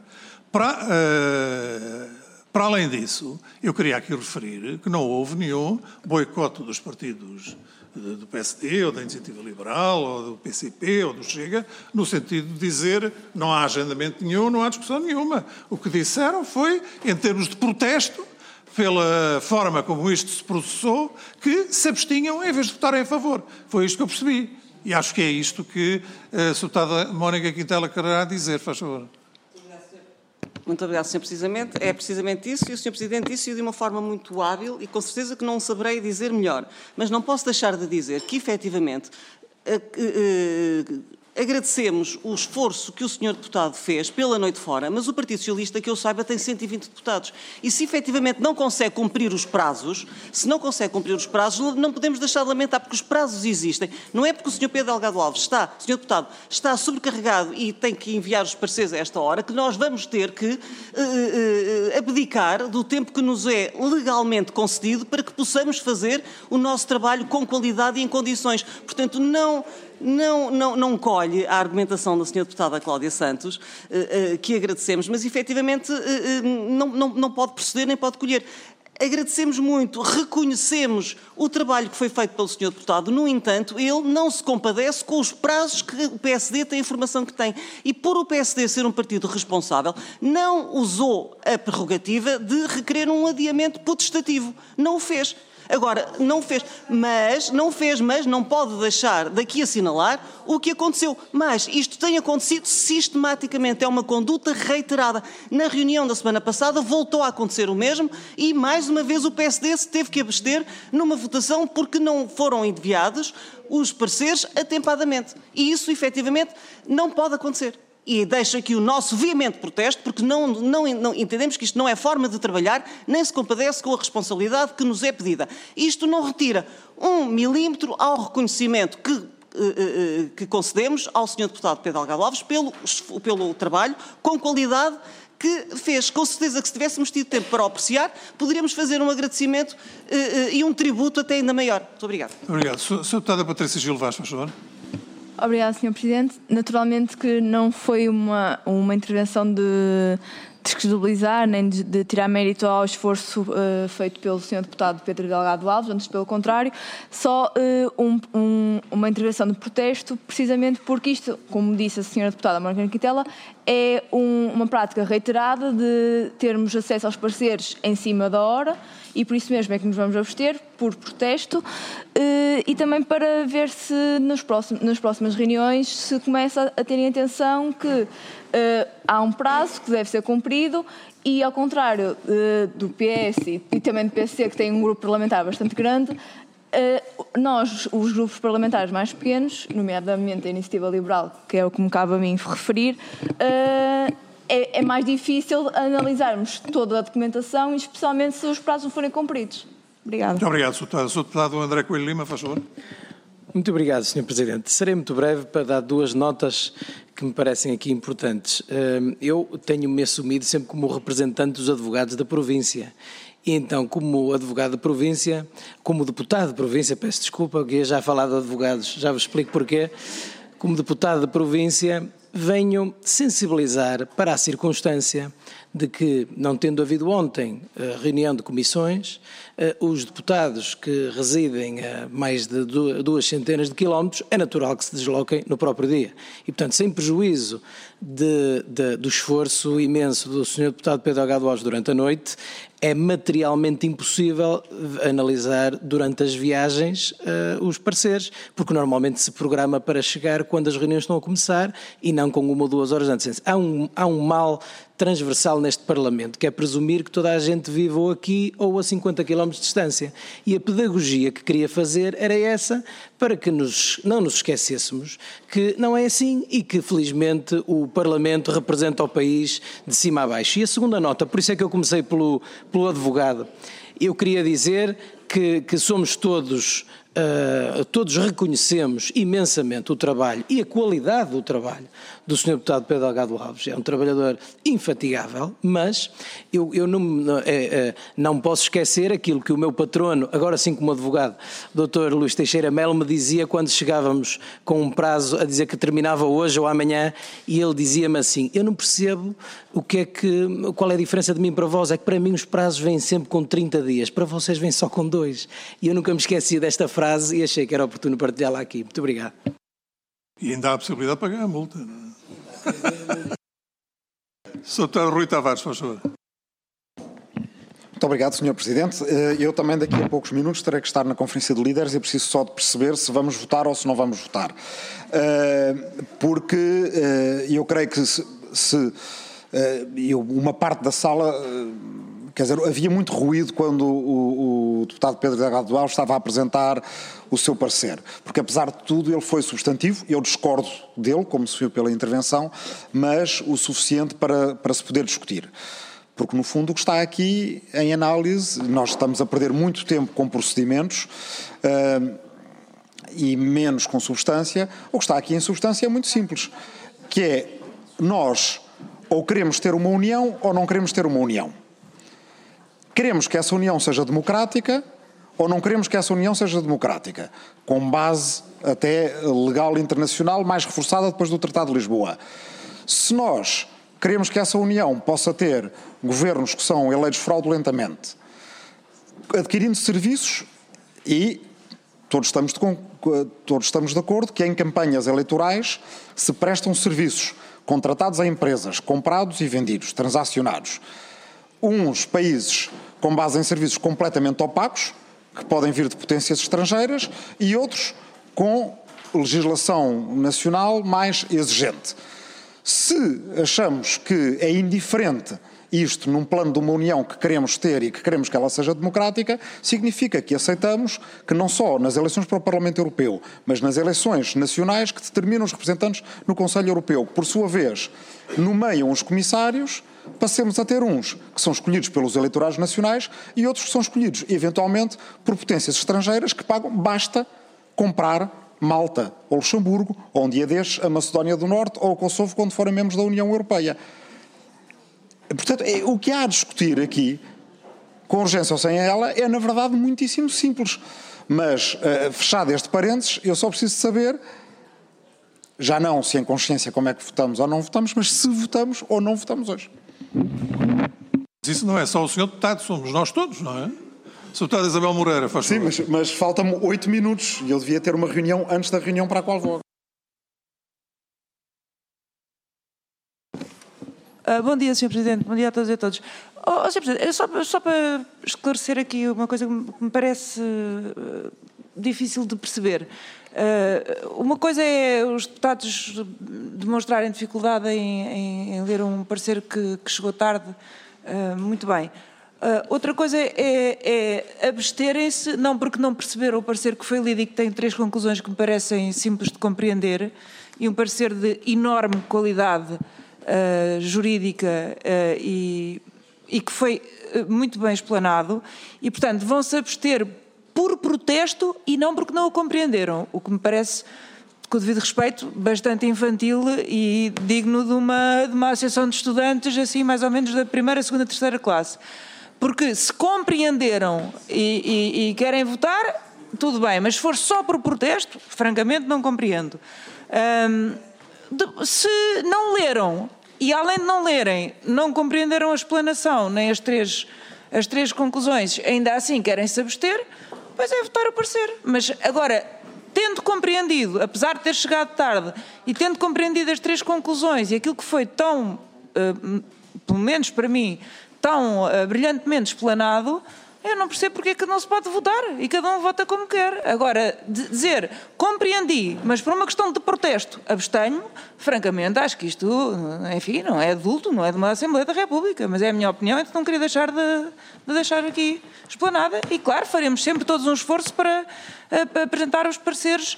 Para além disso, eu queria aqui referir que não houve nenhum boicote dos partidos do PSD, ou da Iniciativa Liberal, ou do PCP, ou do Chega, no sentido de dizer não há agendamento nenhum, não há discussão nenhuma. O que disseram foi, em termos de protesto, pela forma como isto se processou, que se abstinham em vez de votarem a favor. Foi isto que eu percebi. E acho que é isto que a deputada Mónica Quintela quererá dizer, faz favor. Muito obrigado, Sr. Presidente. É precisamente isso, e o Sr. Presidente disse de uma forma muito hábil, e com certeza que não saberei dizer melhor. Mas não posso deixar de dizer que, efetivamente, agradecemos o esforço que o Sr. Deputado fez pela noite fora, mas o Partido Socialista, que eu saiba, tem 120 deputados. E se efetivamente não consegue cumprir os prazos, não podemos deixar de lamentar, porque os prazos existem. Não é porque o Sr. Pedro Delgado Alves Sr. Deputado, está sobrecarregado e tem que enviar os pareceres a esta hora, que nós vamos ter que abdicar do tempo que nos é legalmente concedido para que possamos fazer o nosso trabalho com qualidade e em condições. Portanto, não colhe a argumentação da Sra. Deputada Cláudia Santos, que agradecemos, mas efetivamente não pode proceder nem pode colher. Agradecemos muito, reconhecemos o trabalho que foi feito pelo Sr. Deputado, no entanto, ele não se compadece com os prazos que o PSD tem a informação que tem. E por o PSD ser um partido responsável, não usou a prerrogativa de requerer um adiamento potestativo. Não o fez. Agora, mas não pode deixar daqui assinalar o que aconteceu. Mas isto tem acontecido sistematicamente, é uma conduta reiterada. Na reunião da semana passada voltou a acontecer o mesmo e, mais uma vez, o PSD se teve que abster numa votação porque não foram enviados os pareceres atempadamente. E isso, efetivamente, não pode acontecer. E deixo aqui o nosso veemente protesto, porque não entendemos que isto não é forma de trabalhar, nem se compadece com a responsabilidade que nos é pedida. Isto não retira 1 milímetro ao reconhecimento que concedemos ao Sr. Deputado Pedro Delgado Alves pelo trabalho com qualidade que fez. Com certeza que se tivéssemos tido tempo para o apreciar, poderíamos fazer um agradecimento e um tributo até ainda maior. Muito obrigado. Obrigado. Sra. Deputada Patrícia Gil Vaz, por favor. Obrigada, Sr. Presidente. Naturalmente que não foi uma intervenção de descredibilizar nem de tirar mérito ao esforço feito pelo Sr. Deputado Pedro Delgado Alves, antes pelo contrário, só uma intervenção de protesto, precisamente porque isto, como disse a Sra. Deputada Mónica Quintela, é uma prática reiterada de termos acesso aos pareceres em cima da hora, e por isso mesmo é que nos vamos abster, por protesto, e também para ver se nas próximas reuniões se começa a terem atenção que há um prazo que deve ser cumprido e, ao contrário do PS e também do PSC, que tem um grupo parlamentar bastante grande, nós, os grupos parlamentares mais pequenos, nomeadamente a Iniciativa Liberal, que é o que me cabe a mim referir, é mais difícil analisarmos toda a documentação, especialmente se os prazos não forem cumpridos. Obrigada. Muito obrigado, Sr. Deputado. Sr. Deputado André Coelho Lima, faz favor. Muito obrigado, Sr. Presidente. Serei muito breve para dar 2 notas que me parecem aqui importantes. Eu tenho-me assumido sempre como representante dos advogados da província. E então, como advogado da província, como deputado da província, peço desculpa, porque eu já falar de advogados, já vos explico porquê. Como deputado da província, venho sensibilizar para a circunstância de que, não tendo havido ontem reunião de comissões, os deputados que residem a mais de 2 centenas de quilómetros, é natural que se desloquem no próprio dia. E, portanto, sem prejuízo do esforço imenso do Sr. Deputado Pedro Delgado Alves durante a noite, é materialmente impossível analisar durante as viagens os pareceres, porque normalmente se programa para chegar quando as reuniões estão a começar e não com 1 ou 2 horas antes. Há um mal transversal neste Parlamento, que é presumir que toda a gente vive ou aqui ou a 50 km de distância. E a pedagogia que queria fazer era essa, para que não nos esquecêssemos que não é assim e que, felizmente, o Parlamento representa o país de cima a baixo. E a segunda nota, por isso é que eu comecei pelo advogado, eu queria dizer que somos todos reconhecemos imensamente o trabalho e a qualidade do trabalho do Sr. Deputado Pedro Delgado Alves. É um trabalhador infatigável, mas eu não posso esquecer aquilo que o meu patrono, agora sim como advogado, Dr. Luís Teixeira Melo, me dizia quando chegávamos com um prazo a dizer que terminava hoje ou amanhã, e ele dizia-me assim: eu não percebo qual é a diferença de mim para vós, é que para mim os prazos vêm sempre com 30 dias, para vocês vêm só com 2. dois. E eu nunca me esqueci desta frase e achei que era oportuno partilhá-la aqui. Muito obrigado. E ainda há a possibilidade de pagar a multa. Não é? Sr. Deputado Rui Tavares, por favor. Muito obrigado, Sr. Presidente. Eu também daqui a poucos minutos terei que estar na Conferência de Líderes e preciso só de perceber se vamos votar ou se não vamos votar. Porque eu creio que uma parte da sala, quer dizer, havia muito ruído quando o deputado Pedro Delgado Alves estava a apresentar o seu parecer, porque apesar de tudo ele foi substantivo, eu discordo dele, como se viu pela intervenção, mas o suficiente para se poder discutir. Porque, no fundo, o que está aqui em análise, nós estamos a perder muito tempo com procedimentos e menos com substância. O que está aqui em substância é muito simples, que é nós ou queremos ter uma união ou não queremos ter uma união. Queremos que essa união seja democrática ou não queremos que essa união seja democrática, com base até legal internacional mais reforçada depois do Tratado de Lisboa. Se nós queremos que essa união possa ter governos que são eleitos fraudulentamente, adquirindo serviços, e todos estamos de acordo que em campanhas eleitorais se prestam serviços contratados a empresas, comprados e vendidos, transacionados. Uns países com base em serviços completamente opacos, que podem vir de potências estrangeiras, e outros com legislação nacional mais exigente. Se achamos que é indiferente isto num plano de uma união que queremos ter e que queremos que ela seja democrática, significa que aceitamos que não só nas eleições para o Parlamento Europeu, mas nas eleições nacionais que determinam os representantes no Conselho Europeu, que por sua vez nomeiam os comissários, passemos a ter uns que são escolhidos pelos eleitorados nacionais e outros que são escolhidos eventualmente por potências estrangeiras que pagam, basta comprar Malta ou Luxemburgo, ou um dia destes a Macedónia do Norte ou o Kosovo quando forem membros da União Europeia. Portanto, o que há a discutir aqui, com urgência ou sem ela, é na verdade muitíssimo simples. Mas, fechado este parênteses, eu só preciso saber, já não se em consciência como é que votamos ou não votamos, mas se votamos ou não votamos hoje. Mas isso não é só o Sr. Deputado, somos nós todos, não é? Sr. Deputado Isabel Moreira, faz favor. Sim, mas faltam-me 8 minutos e eu devia ter uma reunião antes da reunião para a qual vou. Bom dia, Sr. Presidente. Bom dia a todas e a todos. Sr. Presidente, só para esclarecer aqui uma coisa que me parece difícil de perceber. Uma coisa é os deputados demonstrarem dificuldade em ler um parecer que chegou tarde. Muito bem. Outra coisa é absterem-se, não porque não perceberam o parecer que foi lido e que tem 3 conclusões que me parecem simples de compreender, e um parecer de enorme qualidade jurídica e que foi muito bem explanado, e portanto vão-se abster por protesto e não porque não o compreenderam, o que me parece, com o devido respeito, bastante infantil e digno de uma associação de estudantes assim mais ou menos da primeira, segunda, terceira classe. Porque se compreenderam e querem votar, tudo bem, mas se for só por protesto, francamente não compreendo. Se não leram, e além de não lerem, não compreenderam a explanação, nem as três conclusões, ainda assim querem se abster, pois é votar o parecer. Mas agora, tendo compreendido, apesar de ter chegado tarde, e tendo compreendido as 3 conclusões e aquilo que foi tão, pelo menos para mim, tão brilhantemente explanado, eu não percebo porque é que não se pode votar e cada um vota como quer. Agora, dizer compreendi, mas por uma questão de protesto abstenho, francamente, acho que isto, enfim, não é adulto, não é de uma Assembleia da República, mas é a minha opinião, então não queria deixar de deixar aqui explanada. E claro, faremos sempre todos um esforço para apresentar os pareceres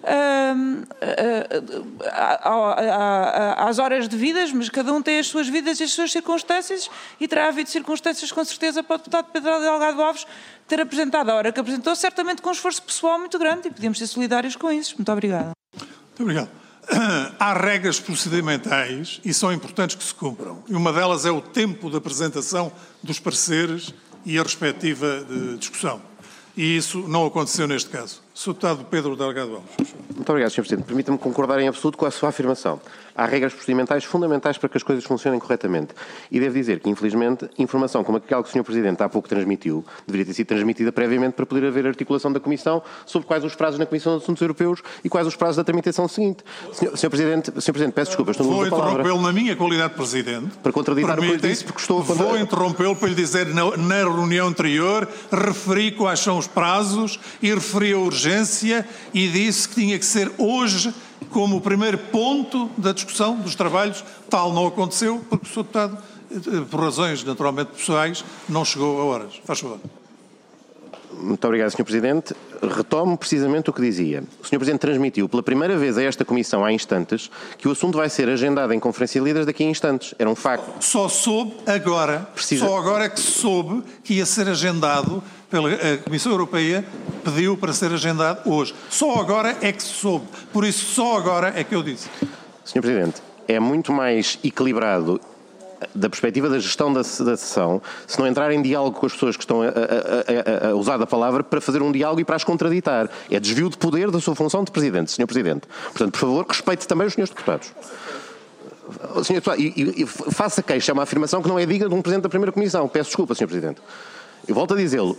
às horas devidas, mas cada um tem as suas vidas e as suas circunstâncias, e terá havido circunstâncias com certeza para o deputado Pedro Delgado Alves ter apresentado a hora que apresentou, certamente com um esforço pessoal muito grande, e podemos ser solidários com isso. Muito obrigada. Muito obrigado. Há regras procedimentais e são importantes que se cumpram. E uma delas é o tempo de apresentação dos pareceres e a respectiva discussão. E isso não aconteceu neste caso. Sr. Deputado Pedro Delgado Alves. Muito obrigado, Sr. Presidente. Permita-me concordar em absoluto com a sua afirmação. Há regras procedimentais fundamentais para que as coisas funcionem corretamente. E devo dizer que, infelizmente, informação como aquela que o Sr. Presidente há pouco transmitiu, deveria ter sido transmitida previamente para poder haver articulação da Comissão sobre quais os prazos na Comissão de Assuntos Europeus e quais os prazos da tramitação seguinte. Sr. Presidente, peço desculpa, estou no uso da palavra. Vou interrompê-lo na minha qualidade de Presidente. Para contraditar o que eu disse, porque estou a contra... Vou interrompê-lo para lhe dizer, na reunião anterior, referi quais são os prazos e referi a urgência e disse que tinha que ser hoje como o primeiro ponto da discussão dos trabalhos. Tal não aconteceu, porque o Sr. Deputado, por razões naturalmente pessoais, não chegou a horas. Faz favor. Muito obrigado, Sr. Presidente. Retomo precisamente o que dizia. O Sr. Presidente transmitiu pela primeira vez a esta Comissão há instantes que o assunto vai ser agendado em Conferência de Líderes daqui a instantes. Era um facto. Só soube agora, só agora é que soube que ia ser agendado a Comissão Europeia, pediu para ser agendado hoje. Só agora é que se soube. Por isso, só agora é que eu disse. Sr. Presidente, é muito mais equilibrado da perspectiva da gestão da sessão, se não entrar em diálogo com as pessoas que estão a usar a palavra para fazer um diálogo e para as contraditar. É desvio de poder da sua função de Presidente, Sr. Presidente. Portanto, por favor, respeite também os Srs. Deputados. Sr. Deputado, e faça queixa a uma afirmação que não é digna de um Presidente da Primeira Comissão. Peço desculpa, Sr. Presidente. Eu volto a dizê-lo.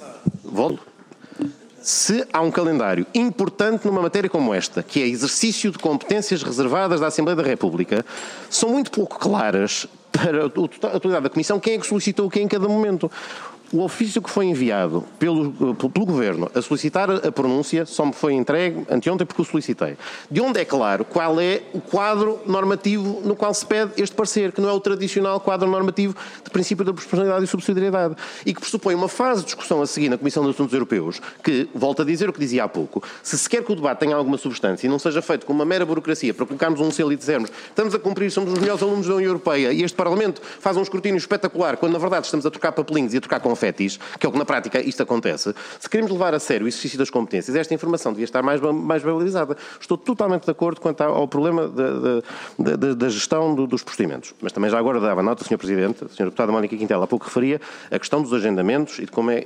Se há um calendário importante numa matéria como esta, que é exercício de competências reservadas da Assembleia da República, são muito pouco claras para a totalidade da Comissão quem é que solicitou o que em cada momento. O ofício que foi enviado pelo Governo a solicitar a pronúncia só me foi entregue anteontem porque o solicitei. De onde é claro qual é o quadro normativo no qual se pede este parecer, que não é o tradicional quadro normativo de princípio da proporcionalidade e subsidiariedade, e que pressupõe uma fase de discussão a seguir na Comissão dos Assuntos Europeus, que, volto a dizer o que dizia há pouco, se quer que o debate tenha alguma substância e não seja feito com uma mera burocracia para colocarmos um selo e dizermos estamos a cumprir, somos os melhores alunos da União Europeia e este Parlamento faz um escrutínio espetacular, quando na verdade estamos a trocar papelinhos e a trocar confetis, que é o que na prática isto acontece, se queremos levar a sério o exercício das competências, esta informação devia estar mais valorizada. Estou totalmente de acordo quanto ao problema da gestão dos procedimentos. Mas também já agora dava nota, Sr. Presidente, a Sra. Deputada Mónica Quintela há pouco referia a questão dos agendamentos e, de como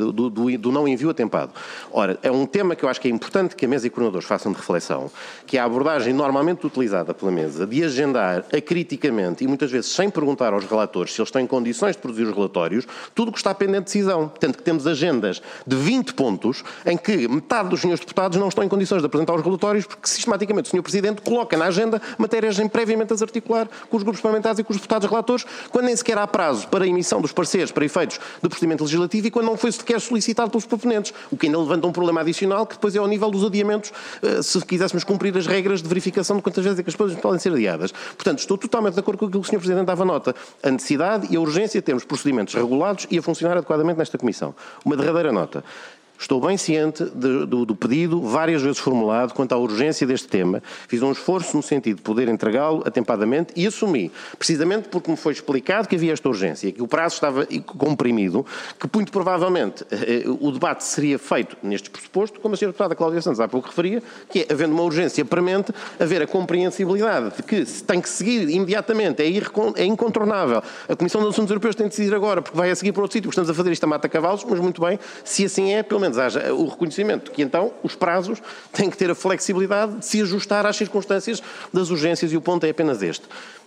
do não envio atempado. Ora, é um tema que eu acho que é importante que a mesa e coordenadores façam de reflexão, que é a abordagem normalmente utilizada pela mesa de agendar acriticamente e muitas vezes sem perguntar aos relatores se eles têm condições de produzir os relatórios, tudo o que está pendente de decisão. Portanto, que temos agendas de 20 pontos em que metade dos senhores deputados não estão em condições de apresentar os relatórios porque sistematicamente o Sr. Presidente coloca na agenda matérias previamente a articular com os grupos parlamentares e com os deputados relatores, quando nem sequer há prazo para a emissão dos pareceres para efeitos do procedimento legislativo e quando não foi sequer solicitado pelos proponentes, o que ainda levanta um problema adicional que depois é ao nível dos adiamentos, se quiséssemos cumprir as regras de verificação de quantas vezes é que as coisas podem ser adiadas. Portanto, estou totalmente de acordo com aquilo que o Sr. Presidente dava nota. A necessidade e a urgência de termos procedimentos regulados e a funcionar adequadamente nesta Comissão. Uma derradeira nota. Estou bem ciente do pedido, várias vezes formulado, quanto à urgência deste tema. Fiz um esforço no sentido de poder entregá-lo atempadamente e assumi, precisamente porque me foi explicado que havia esta urgência, que o prazo estava comprimido, que muito provavelmente o debate seria feito neste pressuposto, como a Sra. Deputada Cláudia Santos há pouco referia, que é, havendo uma urgência premente, haver a compreensibilidade de que se tem que seguir imediatamente, é incontornável. A Comissão dos Assuntos Europeus tem de decidir agora, porque vai a seguir para outro sítio, porque estamos a fazer isto a mata-cavalos, mas muito bem, se assim é, pelo menos haja o reconhecimento que então os prazos têm que ter a flexibilidade de se ajustar às circunstâncias das urgências e o ponto é apenas este.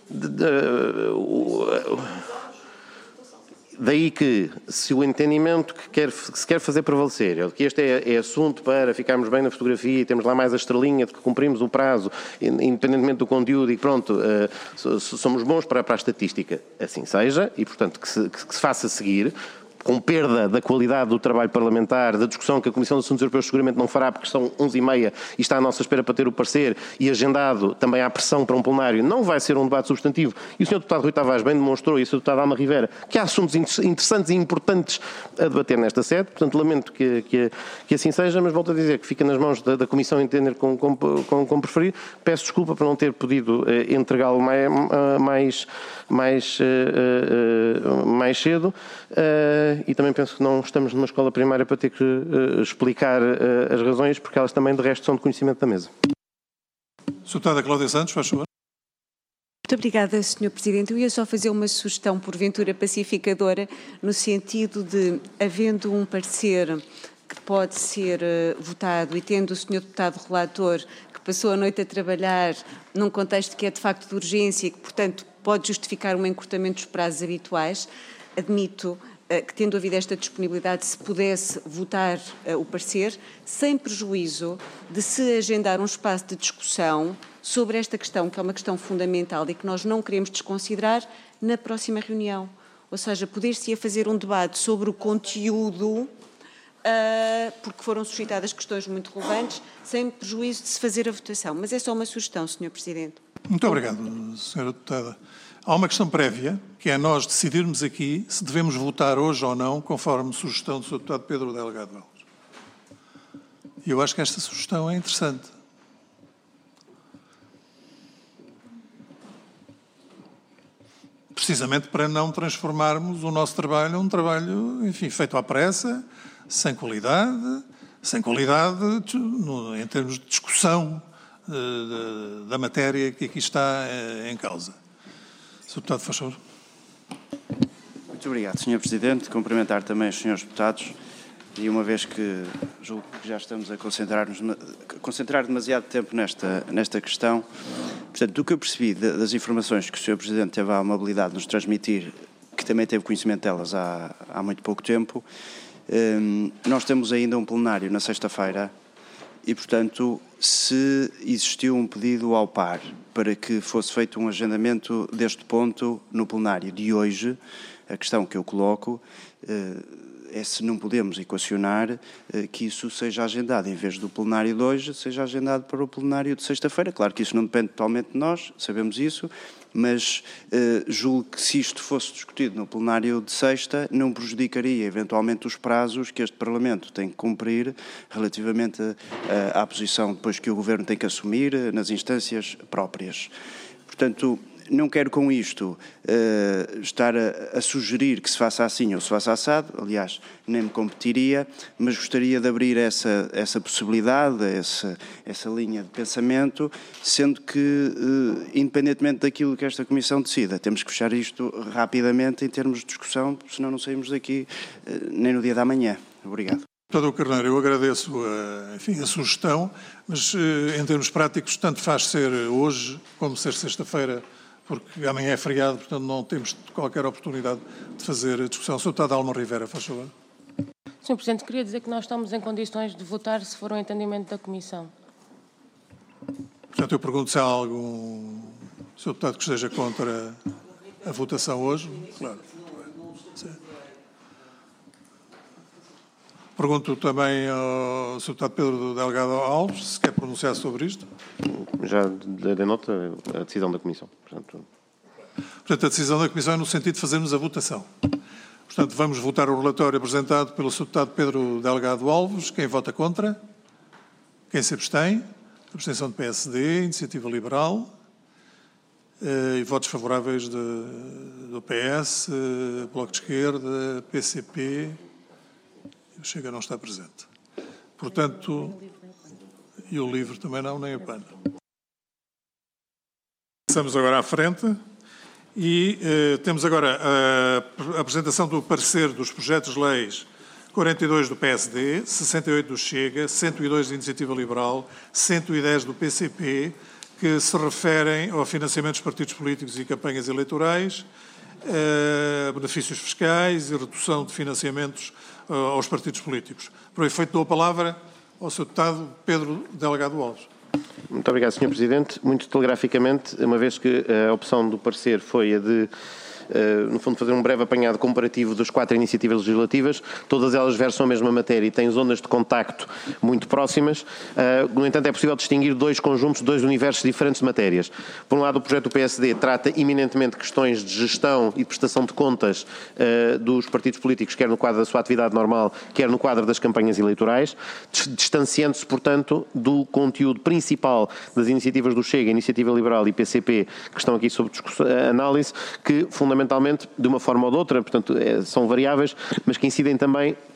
Daí que, se o entendimento que se quer fazer prevalecer é que este é assunto para ficarmos bem na fotografia e temos lá mais a estrelinha de que cumprimos o prazo, independentemente do conteúdo e pronto, somos bons para a estatística, assim seja, e portanto que se faça seguir, com perda da qualidade do trabalho parlamentar, da discussão que a Comissão dos Assuntos Europeus seguramente não fará, porque são 11h30 e está à nossa espera para ter o parecer, e agendado também há pressão para um plenário, não vai ser um debate substantivo. E o Sr. Deputado Rui Tavares bem demonstrou, e o Sr. Deputado Alma Rivera, que há assuntos interessantes e importantes a debater nesta sede, portanto lamento que assim seja, mas volto a dizer que fica nas mãos da Comissão entender como preferir. Peço desculpa por não ter podido entregá-lo mais cedo. E também penso que não estamos numa escola primária para ter que explicar as razões, porque elas também, de resto, são de conhecimento da mesa. Sra. Deputada Cláudia Santos, faz favor. Muito obrigada, Sr. Presidente. Eu ia só fazer uma sugestão, porventura pacificadora, no sentido de, havendo um parecer que pode ser votado, e tendo o Sr. Deputado Relator, que passou a noite a trabalhar num contexto que é de facto de urgência e que, portanto, pode justificar um encurtamento dos prazos habituais, admito que, tendo havido esta disponibilidade, se pudesse votar o parecer, sem prejuízo de se agendar um espaço de discussão sobre esta questão, que é uma questão fundamental e que nós não queremos desconsiderar, na próxima reunião. Ou seja, poder-se-ia fazer um debate sobre o conteúdo, porque foram suscitadas questões muito relevantes, sem prejuízo de se fazer a votação. Mas é só uma sugestão, Sr. Presidente. Muito obrigado, Sra. Deputada. Há uma questão prévia, que é nós decidirmos aqui se devemos votar hoje ou não, conforme sugestão do Sr. Deputado Pedro Delgado Alves. E eu acho que esta sugestão é interessante. Precisamente para não transformarmos o nosso trabalho num trabalho, enfim, feito à pressa, sem qualidade em termos de discussão da matéria que aqui está em causa. Sr. Deputado, faz favor. Muito obrigado, Sr. Presidente. Cumprimentar também os Srs. Deputados e, uma vez que julgo que já estamos a concentrar demasiado tempo nesta questão, portanto, do que eu percebi das informações que o Sr. Presidente teve a amabilidade de nos transmitir, que também teve conhecimento delas há muito pouco tempo, nós temos ainda um plenário na sexta-feira e, portanto, se existiu um pedido ao par para que fosse feito um agendamento deste ponto no plenário de hoje, a questão que eu coloco é se não podemos equacionar que isso seja agendado, em vez do plenário de hoje, seja agendado para o plenário de sexta-feira. Claro que isso não depende totalmente de nós, sabemos isso, mas julgo que se isto fosse discutido no plenário de sexta, não prejudicaria eventualmente os prazos que este Parlamento tem que cumprir relativamente à posição depois que o Governo tem que assumir nas instâncias próprias. Portanto, não quero com isto estar a sugerir que se faça assim ou se faça assado, aliás, nem me competiria, mas gostaria de abrir essa possibilidade, essa linha de pensamento, sendo que, independentemente daquilo que esta Comissão decida, temos que fechar isto rapidamente em termos de discussão, senão não saímos daqui nem no dia da manhã. Obrigado. Deputado Carneiro, eu agradeço a sugestão, mas em termos práticos, tanto faz ser hoje como ser sexta-feira, porque amanhã é feriado, portanto não temos qualquer oportunidade de fazer a discussão. Sr. Deputado Alma Rivera, faz favor. Sr. Presidente, queria dizer que nós estamos em condições de votar se for um entendimento da Comissão. Portanto, eu pergunto se há algum Sr. Deputado que esteja contra a votação hoje. Claro. Sim. Pergunto também ao Sr. Deputado Pedro Delgado Alves se quer pronunciar sobre isto. Já denota a decisão da Comissão. Portanto, a decisão da Comissão é no sentido de fazermos a votação. Portanto, vamos votar o relatório apresentado pelo Sr. Deputado Pedro Delgado Alves. Quem vota contra? Quem se abstém? Abstenção do PSD, Iniciativa Liberal. E votos favoráveis do PS, Bloco de Esquerda, PCP. O Chega não está presente. Portanto, e o LIVRE também não, nem a PAN. Passamos agora à frente e temos agora a apresentação do parecer dos projetos de leis 42 do PSD, 68 do Chega, 102 da Iniciativa Liberal, 110 do PCP, que se referem ao financiamento dos partidos políticos e campanhas eleitorais, benefícios fiscais e redução de financiamentos aos partidos políticos. Por efeito, dou a palavra ao Sr. Deputado Pedro Delgado Alves. Muito obrigado, Sr. Presidente. Muito telegraficamente, uma vez que a opção do parecer foi a de, no fundo, fazer um breve apanhado comparativo das 4 iniciativas legislativas, todas elas versam a mesma matéria e têm zonas de contacto muito próximas. No entanto, é possível distinguir dois conjuntos, dois universos diferentes de matérias. Por um lado, o projeto do PSD trata eminentemente questões de gestão e prestação de contas dos partidos políticos, quer no quadro da sua atividade normal, quer no quadro das campanhas eleitorais, distanciando-se, portanto, do conteúdo principal das iniciativas do Chega, Iniciativa Liberal e PCP, que estão aqui sob análise, que fundamentalmente, de uma forma ou de outra, portanto, são variáveis, mas que incidem também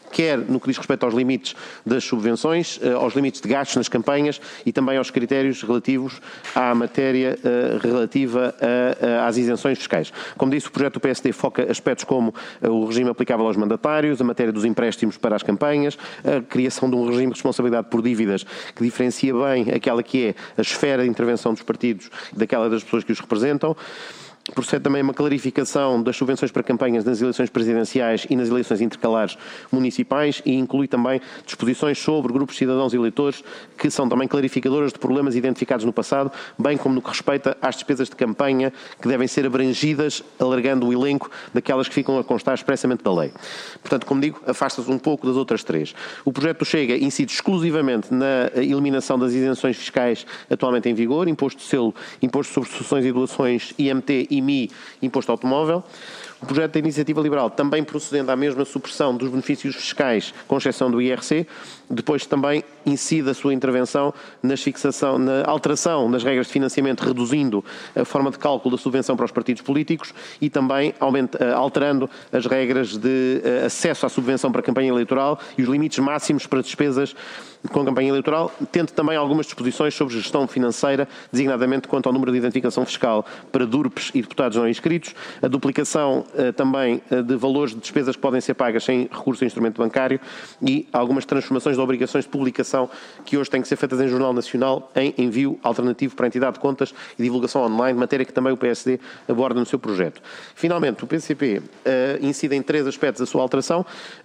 quer no que diz respeito aos limites das subvenções, aos limites de gastos nas campanhas e também aos critérios relativos à matéria relativa às isenções fiscais. Como disse, o projeto do PSD foca aspectos como o regime aplicável aos mandatários, a matéria dos empréstimos para as campanhas, a criação de um regime de responsabilidade por dívidas que diferencia bem aquela que é a esfera de intervenção dos partidos daquela das pessoas que os representam. Procede também uma clarificação das subvenções para campanhas nas eleições presidenciais e nas eleições intercalares municipais e inclui também disposições sobre grupos de cidadãos e eleitores que são também clarificadoras de problemas identificados no passado, bem como no que respeita às despesas de campanha que devem ser abrangidas, alargando o elenco daquelas que ficam a constar expressamente da lei. Portanto, como digo, afasta-se um pouco das outras três. O projeto do Chega incide exclusivamente na eliminação das isenções fiscais atualmente em vigor, imposto de selo, imposto sobre sucessões e doações, IMT, IMI, imposto automóvel. O projeto da Iniciativa Liberal também procedendo à mesma supressão dos benefícios fiscais, com exceção do IRC, depois também incide a sua intervenção na alteração das regras de financiamento, reduzindo a forma de cálculo da subvenção para os partidos políticos e também alterando as regras de acesso à subvenção para a campanha eleitoral e os limites máximos para despesas com a campanha eleitoral, tendo também algumas disposições sobre gestão financeira, designadamente quanto ao número de identificação fiscal para DURPs e deputados não inscritos, a duplicação também de valores de despesas que podem ser pagas sem recurso a instrumento bancário e algumas transformações de obrigações de publicação que hoje têm que ser feitas em Jornal Nacional em envio alternativo para a entidade de contas e divulgação online, matéria que também o PSD aborda no seu projeto. Finalmente, o PCP incide em três aspectos da sua alteração,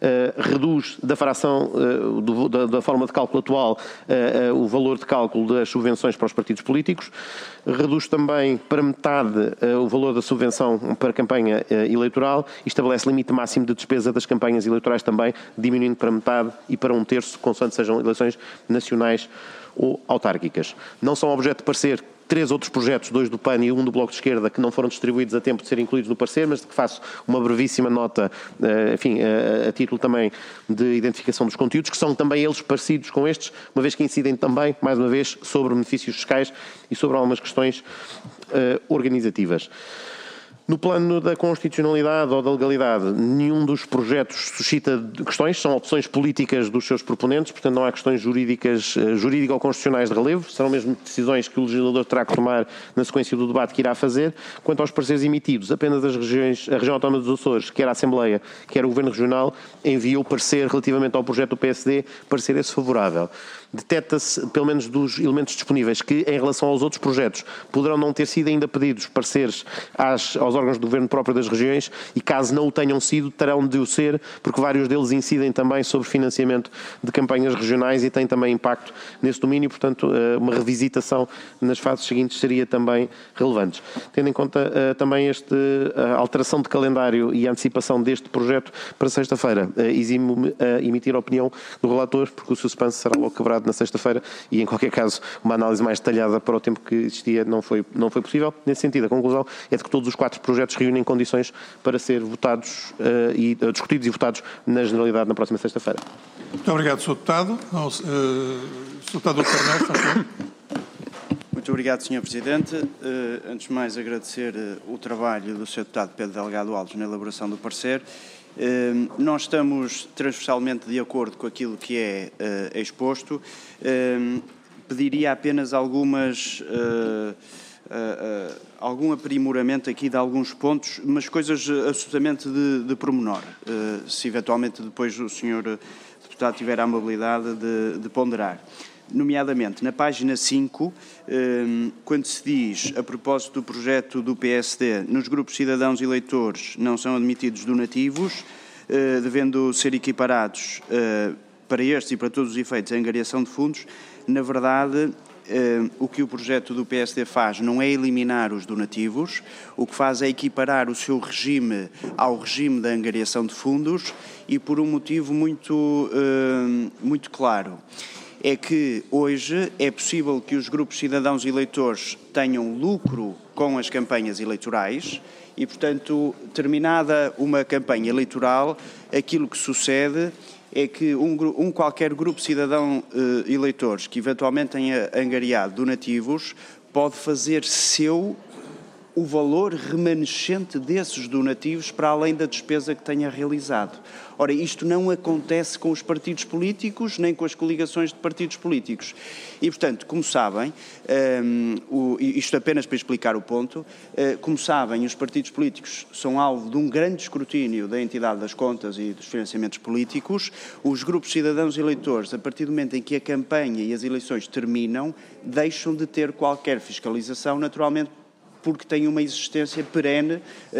reduz da fração da forma de cálculo atual o valor de cálculo das subvenções para os partidos políticos, reduz também para metade o valor da subvenção para a campanha eleitoral e estabelece limite máximo de despesa das campanhas eleitorais também, diminuindo para metade e para um terço, consoante sejam eleições nacionais ou autárquicas. Não são objeto de parecer três outros projetos, dois do PAN e um do Bloco de Esquerda, que não foram distribuídos a tempo de serem incluídos no parecer, mas de que faço uma brevíssima nota, enfim, a título também de identificação dos conteúdos, que são também eles parecidos com estes, uma vez que incidem também, mais uma vez, sobre benefícios fiscais e sobre algumas questões organizativas. No plano da constitucionalidade ou da legalidade, nenhum dos projetos suscita questões, são opções políticas dos seus proponentes, portanto não há questões jurídico-constitucionais de relevo, serão mesmo decisões que o legislador terá que tomar na sequência do debate que irá fazer. Quanto aos pareceres emitidos, apenas a região autónoma dos Açores, quer a Assembleia, quer o Governo Regional, enviou parecer relativamente ao projeto do PSD, parecer esse favorável. Detecta-se, pelo menos dos elementos disponíveis, que em relação aos outros projetos poderão não ter sido ainda pedidos pareceres aos órgãos do governo próprio das regiões e caso não o tenham sido, terão de o ser, porque vários deles incidem também sobre financiamento de campanhas regionais e têm também impacto nesse domínio, portanto uma revisitação nas fases seguintes seria também relevante. Tendo em conta também a alteração de calendário e a antecipação deste projeto para sexta-feira, eximo-me a emitir a opinião do relator, porque o suspense será logo quebrado na sexta-feira e, em qualquer caso, uma análise mais detalhada para o tempo que existia não foi possível. Nesse sentido, a conclusão é de que todos os quatro projetos reúnem condições para ser votados discutidos e votados na generalidade na próxima sexta-feira. Muito obrigado, Sr. Deputado. Sr. Deputado Carneiro, faz favor. Muito obrigado, Sr. Presidente. Antes de mais, agradecer o trabalho do Sr. Deputado Pedro Delgado Alves na elaboração do parecer. Nós estamos transversalmente de acordo com aquilo que é exposto. Pediria apenas algum aprimoramento aqui de alguns pontos, mas coisas absolutamente de pormenor. Se eventualmente depois o Sr. Deputado tiver a amabilidade de ponderar. Nomeadamente, na página 5, quando se diz, a propósito do projeto do PSD, nos grupos cidadãos e eleitores não são admitidos donativos, devendo ser equiparados para estes e para todos os efeitos a angariação de fundos, na verdade, o que o projeto do PSD faz não é eliminar os donativos, o que faz é equiparar o seu regime ao regime da angariação de fundos e por um motivo muito claro. É que hoje é possível que os grupos cidadãos e eleitores tenham lucro com as campanhas eleitorais e, portanto, terminada uma campanha eleitoral, aquilo que sucede é que qualquer grupo cidadão eleitores que eventualmente tenha angariado donativos pode fazer seu o valor remanescente desses donativos para além da despesa que tenha realizado. Ora, isto não acontece com os partidos políticos, nem com as coligações de partidos políticos. E, portanto, como sabem, isto apenas para explicar o ponto, como sabem, os partidos políticos são alvo de um grande escrutínio da entidade das contas e dos financiamentos políticos. Os grupos cidadãos eleitores, a partir do momento em que a campanha e as eleições terminam, deixam de ter qualquer fiscalização, naturalmente, porque têm uma existência perene,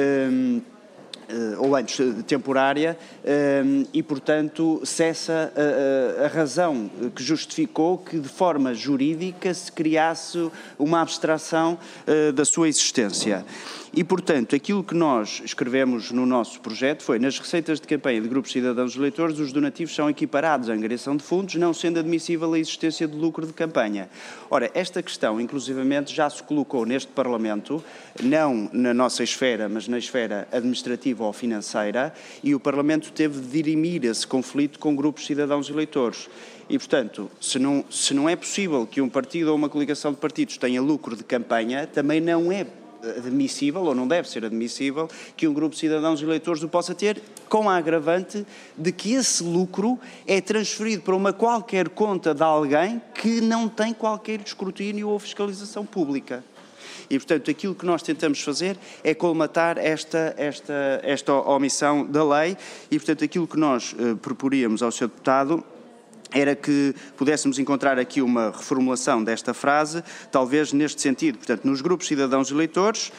ou antes temporária, e, portanto, cessa a razão que justificou que, de forma jurídica, se criasse uma abstração da sua existência. E, portanto, aquilo que nós escrevemos no nosso projeto foi: nas receitas de campanha de grupos cidadãos eleitores, os donativos são equiparados à angariação de fundos, não sendo admissível a existência de lucro de campanha. Ora, esta questão, inclusivamente, já se colocou neste Parlamento, não na nossa esfera, mas na esfera administrativa ou financeira, e o Parlamento teve de dirimir esse conflito com grupos cidadãos eleitores. E, portanto, se não é possível que um partido ou uma coligação de partidos tenha lucro de campanha, também não é admissível, ou não deve ser admissível, que um grupo de cidadãos eleitores o possa ter, com a agravante de que esse lucro é transferido para uma qualquer conta de alguém que não tem qualquer escrutínio ou fiscalização pública. E, portanto, aquilo que nós tentamos fazer é colmatar esta omissão da lei e, portanto, aquilo que nós proporíamos ao Sr. Deputado era que pudéssemos encontrar aqui uma reformulação desta frase, talvez neste sentido. Portanto, nos grupos cidadãos eleitores,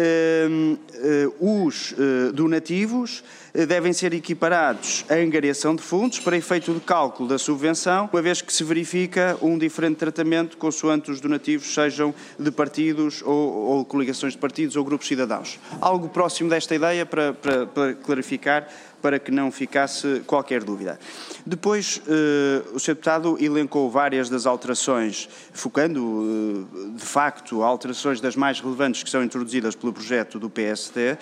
os donativos devem ser equiparados à angariação de fundos para efeito de cálculo da subvenção, uma vez que se verifica um diferente tratamento consoante os donativos sejam de partidos ou coligações de partidos ou grupos cidadãos. Algo próximo desta ideia para clarificar, para que não ficasse qualquer dúvida. Depois, o Sr. Deputado elencou várias das alterações, focando, de facto, alterações das mais relevantes que são introduzidas pelo projeto do PSD,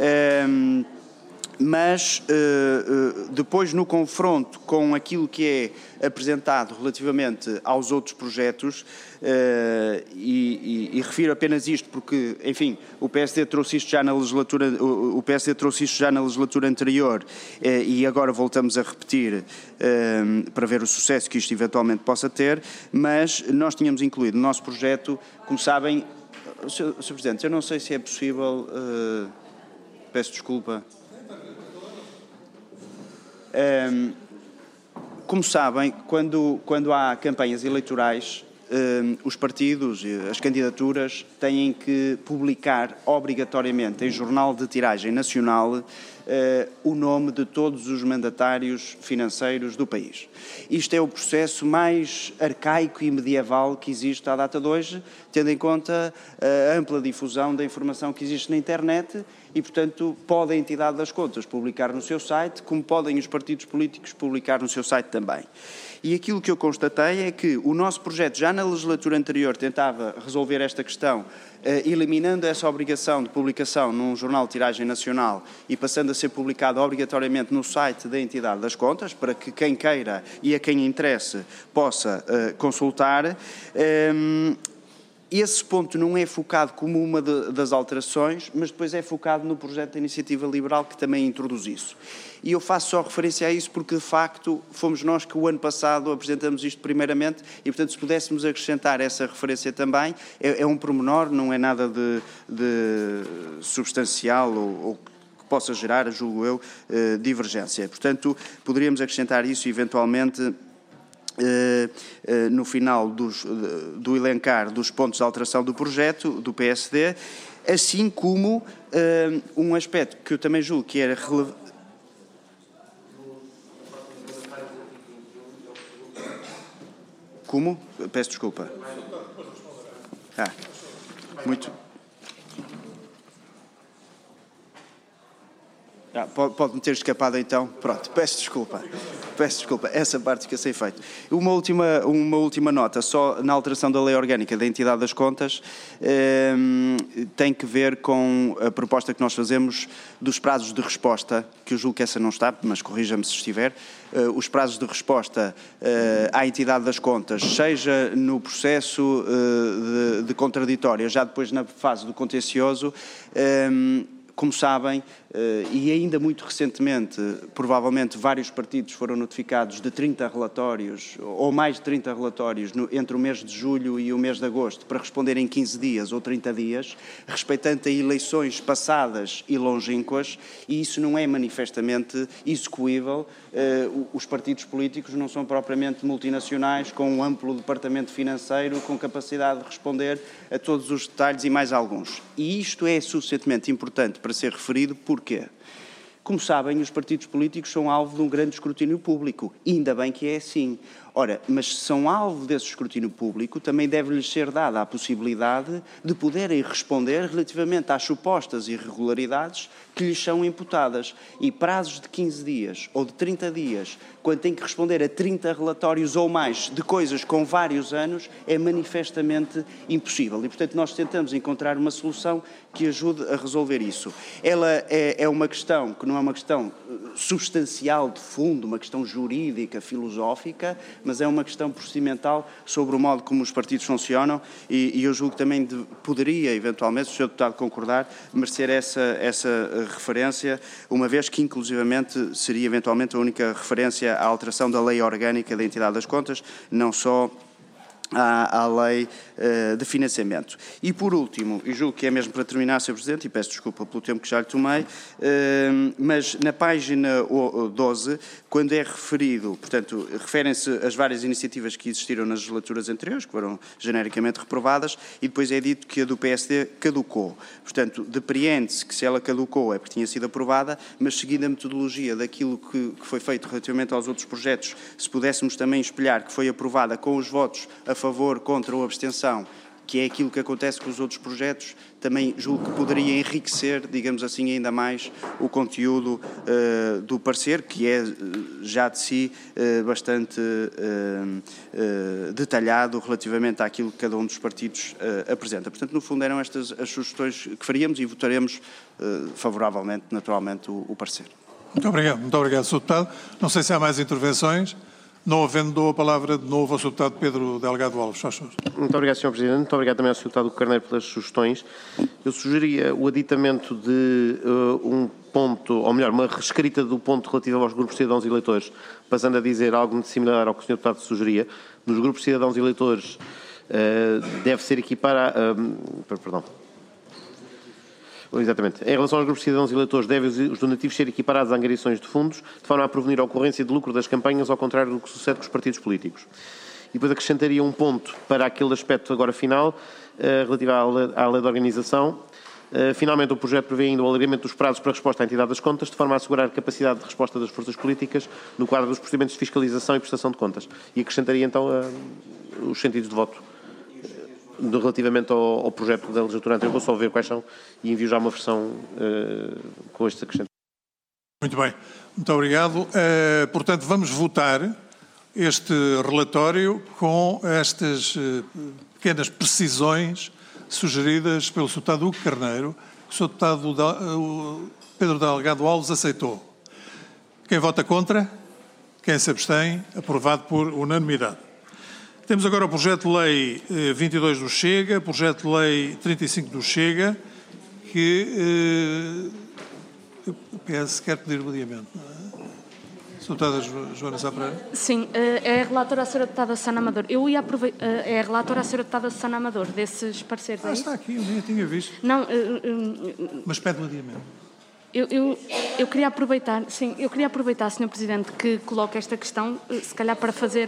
mas depois no confronto com aquilo que é apresentado relativamente aos outros projetos, e refiro apenas isto porque, enfim, o PSD trouxe isto já na legislatura anterior e agora voltamos a repetir para ver o sucesso que isto eventualmente possa ter, mas nós tínhamos incluído no nosso projeto, como sabem, Sr. Presidente, eu não sei se é possível, peço desculpa. Como sabem, quando há campanhas eleitorais, os partidos e as candidaturas têm que publicar obrigatoriamente em jornal de tiragem nacional o nome de todos os mandatários financeiros do país. Isto é o processo mais arcaico e medieval que existe à data de hoje, tendo em conta a ampla difusão da informação que existe na internet e, portanto, pode a entidade das contas publicar no seu site, como podem os partidos políticos publicar no seu site também. E aquilo que eu constatei é que o nosso projeto, já na legislatura anterior, tentava resolver esta questão, eliminando essa obrigação de publicação num jornal de tiragem nacional e passando a ser publicado obrigatoriamente no site da entidade das contas, para que quem queira e a quem interesse possa consultar. Esse ponto não é focado como uma das alterações, mas depois é focado no projeto da Iniciativa Liberal, que também introduz isso. E eu faço só referência a isso porque, de facto, fomos nós que o ano passado apresentamos isto primeiramente e, portanto, se pudéssemos acrescentar essa referência também, é um pormenor, não é nada de substancial ou que possa gerar, julgo eu, divergência. Portanto, poderíamos acrescentar isso eventualmente no final do elencar dos pontos de alteração do projeto do PSD, assim como um aspecto que eu também julgo que era relevante. Como? Peço desculpa. Muito. Pode-me ter escapado então? Pronto, peço desculpa. Peço desculpa, essa parte fica sem efeito. Uma última nota, só na alteração da lei orgânica da entidade das contas, tem que ver com a proposta que nós fazemos dos prazos de resposta, que eu julgo que essa não está, mas corrija-me se estiver, os prazos de resposta à entidade das contas, seja no processo de contraditória, já depois na fase do contencioso, como sabem, e ainda muito recentemente, provavelmente vários partidos foram notificados de 30 relatórios, ou mais de 30 relatórios, entre o mês de julho e o mês de agosto, para responder em 15 dias ou 30 dias, respeitando a eleições passadas e longínquas, e isso não é manifestamente execuível. Os partidos políticos não são propriamente multinacionais, com um amplo departamento financeiro, com capacidade de responder a todos os detalhes e mais alguns. E isto é suficientemente importante para ser referido, porquê? Como sabem, os partidos políticos são alvo de um grande escrutínio público, e ainda bem que é assim. Ora, mas se são alvo desse escrutínio público, também deve-lhes ser dada a possibilidade de poderem responder relativamente às supostas irregularidades que lhes são imputadas. E prazos de 15 dias ou de 30 dias, quando têm que responder a 30 relatórios ou mais de coisas com vários anos, é manifestamente impossível. E, portanto, nós tentamos encontrar uma solução que ajude a resolver isso. Ela é uma questão que não é uma questão substancial de fundo, uma questão jurídica, filosófica, mas é uma questão procedimental sobre o modo como os partidos funcionam e eu julgo que também poderia, eventualmente, se o Sr. Deputado concordar, merecer essa referência, uma vez que, inclusivamente, seria eventualmente a única referência à alteração da lei orgânica da entidade das contas, não só à lei de financiamento. E por último, e julgo que é mesmo para terminar, Sr. Presidente, e peço desculpa pelo tempo que já lhe tomei, mas na página 12, quando é referido, portanto, referem-se as várias iniciativas que existiram nas legislaturas anteriores, que foram genericamente reprovadas, e depois é dito que a do PSD caducou. Portanto, depreende-se que se ela caducou é porque tinha sido aprovada, mas seguindo a metodologia daquilo que foi feito relativamente aos outros projetos, se pudéssemos também espelhar que foi aprovada com os votos a favor, contra ou abstenção, que é aquilo que acontece com os outros projetos, também julgo que poderia enriquecer, digamos assim, ainda mais o conteúdo do parecer, que é já de si bastante detalhado relativamente àquilo que cada um dos partidos apresenta. Portanto, no fundo, eram estas as sugestões que faríamos e votaremos favoravelmente, naturalmente, o parecer. Muito obrigado, Sr. Deputado. Não sei se há mais intervenções. Não havendo, dou a palavra de novo ao Sr. Deputado Pedro Delgado Alves. Muito obrigado, Sr. Presidente. Muito obrigado também ao Sr. Deputado Carneiro pelas sugestões. Eu sugeria o aditamento de um ponto, ou melhor, uma reescrita do ponto relativo aos grupos de cidadãos e eleitores, passando a dizer algo muito similar ao que o Sr. Deputado sugeria. Nos grupos de cidadãos e eleitores deve ser equiparado... perdão. Exatamente. Em relação aos grupos de cidadãos e eleitores, devem os donativos ser equiparados a angariações de fundos, de forma a prevenir a ocorrência de lucro das campanhas, ao contrário do que sucede com os partidos políticos. E depois acrescentaria um ponto para aquele aspecto agora final, relativo à lei de organização. Finalmente, o projeto prevê ainda o alargamento dos prazos para resposta à entidade das contas, de forma a assegurar a capacidade de resposta das forças políticas no quadro dos procedimentos de fiscalização e prestação de contas. E acrescentaria, então, os sentidos de voto. Relativamente ao projeto da legislatura anterior, vou só ver quais são e envio já uma versão com estes acrescentos. Muito bem, muito obrigado. Portanto, vamos votar este relatório com estas pequenas precisões sugeridas pelo Sr. Deputado Hugo Carneiro, que o Sr. Deputado Pedro Delgado Alves aceitou. Quem vota contra? Quem se abstém? Aprovado por unanimidade. Temos agora o projeto de lei 22 do Chega, projeto de lei 35 do Chega, que o PS quer pedir o adiamento, não é? Sra. Deputada Joana Sá Pereira. Sim, é a relatora a Sra. Deputada Susana Amador. Eu ia aproveitar, é a relatora a Sra. Deputada Susana Amador, desses pareceres. Está aqui, eu nem tinha visto. Não, mas pede o adiamento. Eu queria aproveitar, sim, eu queria aproveitar, Sr. Presidente, que coloca esta questão, se calhar para fazer...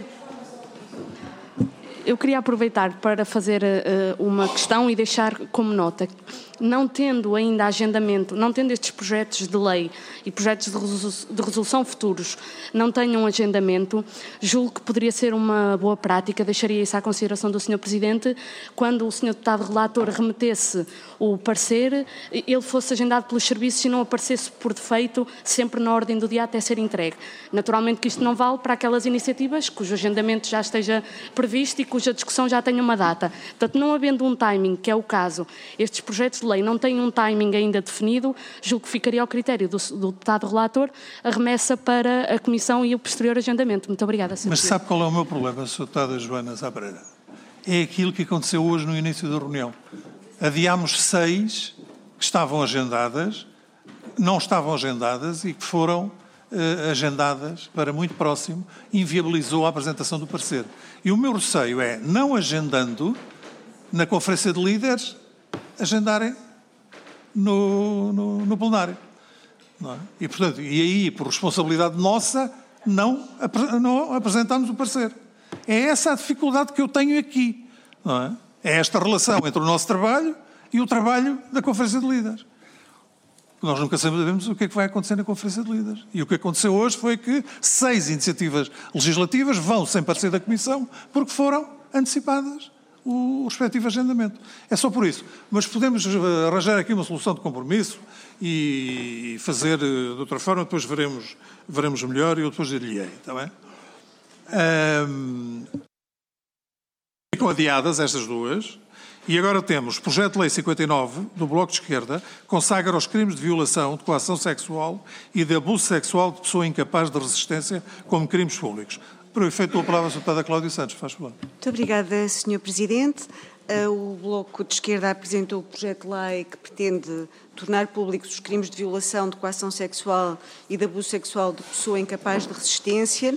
Eu queria aproveitar para fazer uma questão e deixar como nota não tendo ainda agendamento, não tendo estes projetos de lei e projetos de resolução futuros, não tenham agendamento, julgo que poderia ser uma boa prática, deixaria isso à consideração do Sr. Presidente, quando o Sr. Deputado Relator remetesse o parecer, ele fosse agendado pelos serviços e não aparecesse por defeito, sempre na ordem do dia até ser entregue. Naturalmente que isto não vale para aquelas iniciativas cujo agendamento já esteja previsto e cuja discussão já tenha uma data. Portanto, não havendo um timing, que é o caso, estes projetos de lei não têm um timing ainda definido, julgo que ficaria ao critério do deputado relator a remessa para a Comissão e o posterior agendamento. Muito obrigada, Sr. Mas Presidente. sabe qual é o meu problema, Sra. Deputada Joana Sá Pereira? É aquilo que aconteceu hoje no início da reunião. Adiámos 6 que estavam agendadas, não estavam agendadas e que foram agendadas para muito próximo, inviabilizou a apresentação do parecer. E o meu receio é, não agendando, na Conferência de Líderes, agendarem no plenário. Não é? E, portanto, e aí, por responsabilidade nossa, não apresentarmos o parecer. É essa a dificuldade que eu tenho aqui. Não é? É esta relação entre o nosso trabalho e o trabalho da Conferência de Líderes. Nós nunca sabemos o que é que vai acontecer na Conferência de Líderes. E o que aconteceu hoje foi que 6 iniciativas legislativas vão sem parecer da Comissão porque foram antecipadas o respectivo agendamento. É só por isso. Mas podemos arranjar aqui uma solução de compromisso e fazer de outra forma, depois veremos melhor e eu depois dir-lhe-ei, está bem? Ficam adiadas estas duas. E agora temos o projeto de lei 59 do Bloco de Esquerda, consagra os crimes de violação, de coação sexual e de abuso sexual de pessoa incapaz de resistência como crimes públicos. Para o efeito, dou a palavra à deputada Cláudia Santos. Faz favor. Muito obrigada, Sr. Presidente. O Bloco de Esquerda apresentou o projeto de lei que pretende tornar públicos os crimes de violação, de coação sexual e de abuso sexual de pessoa incapaz de resistência.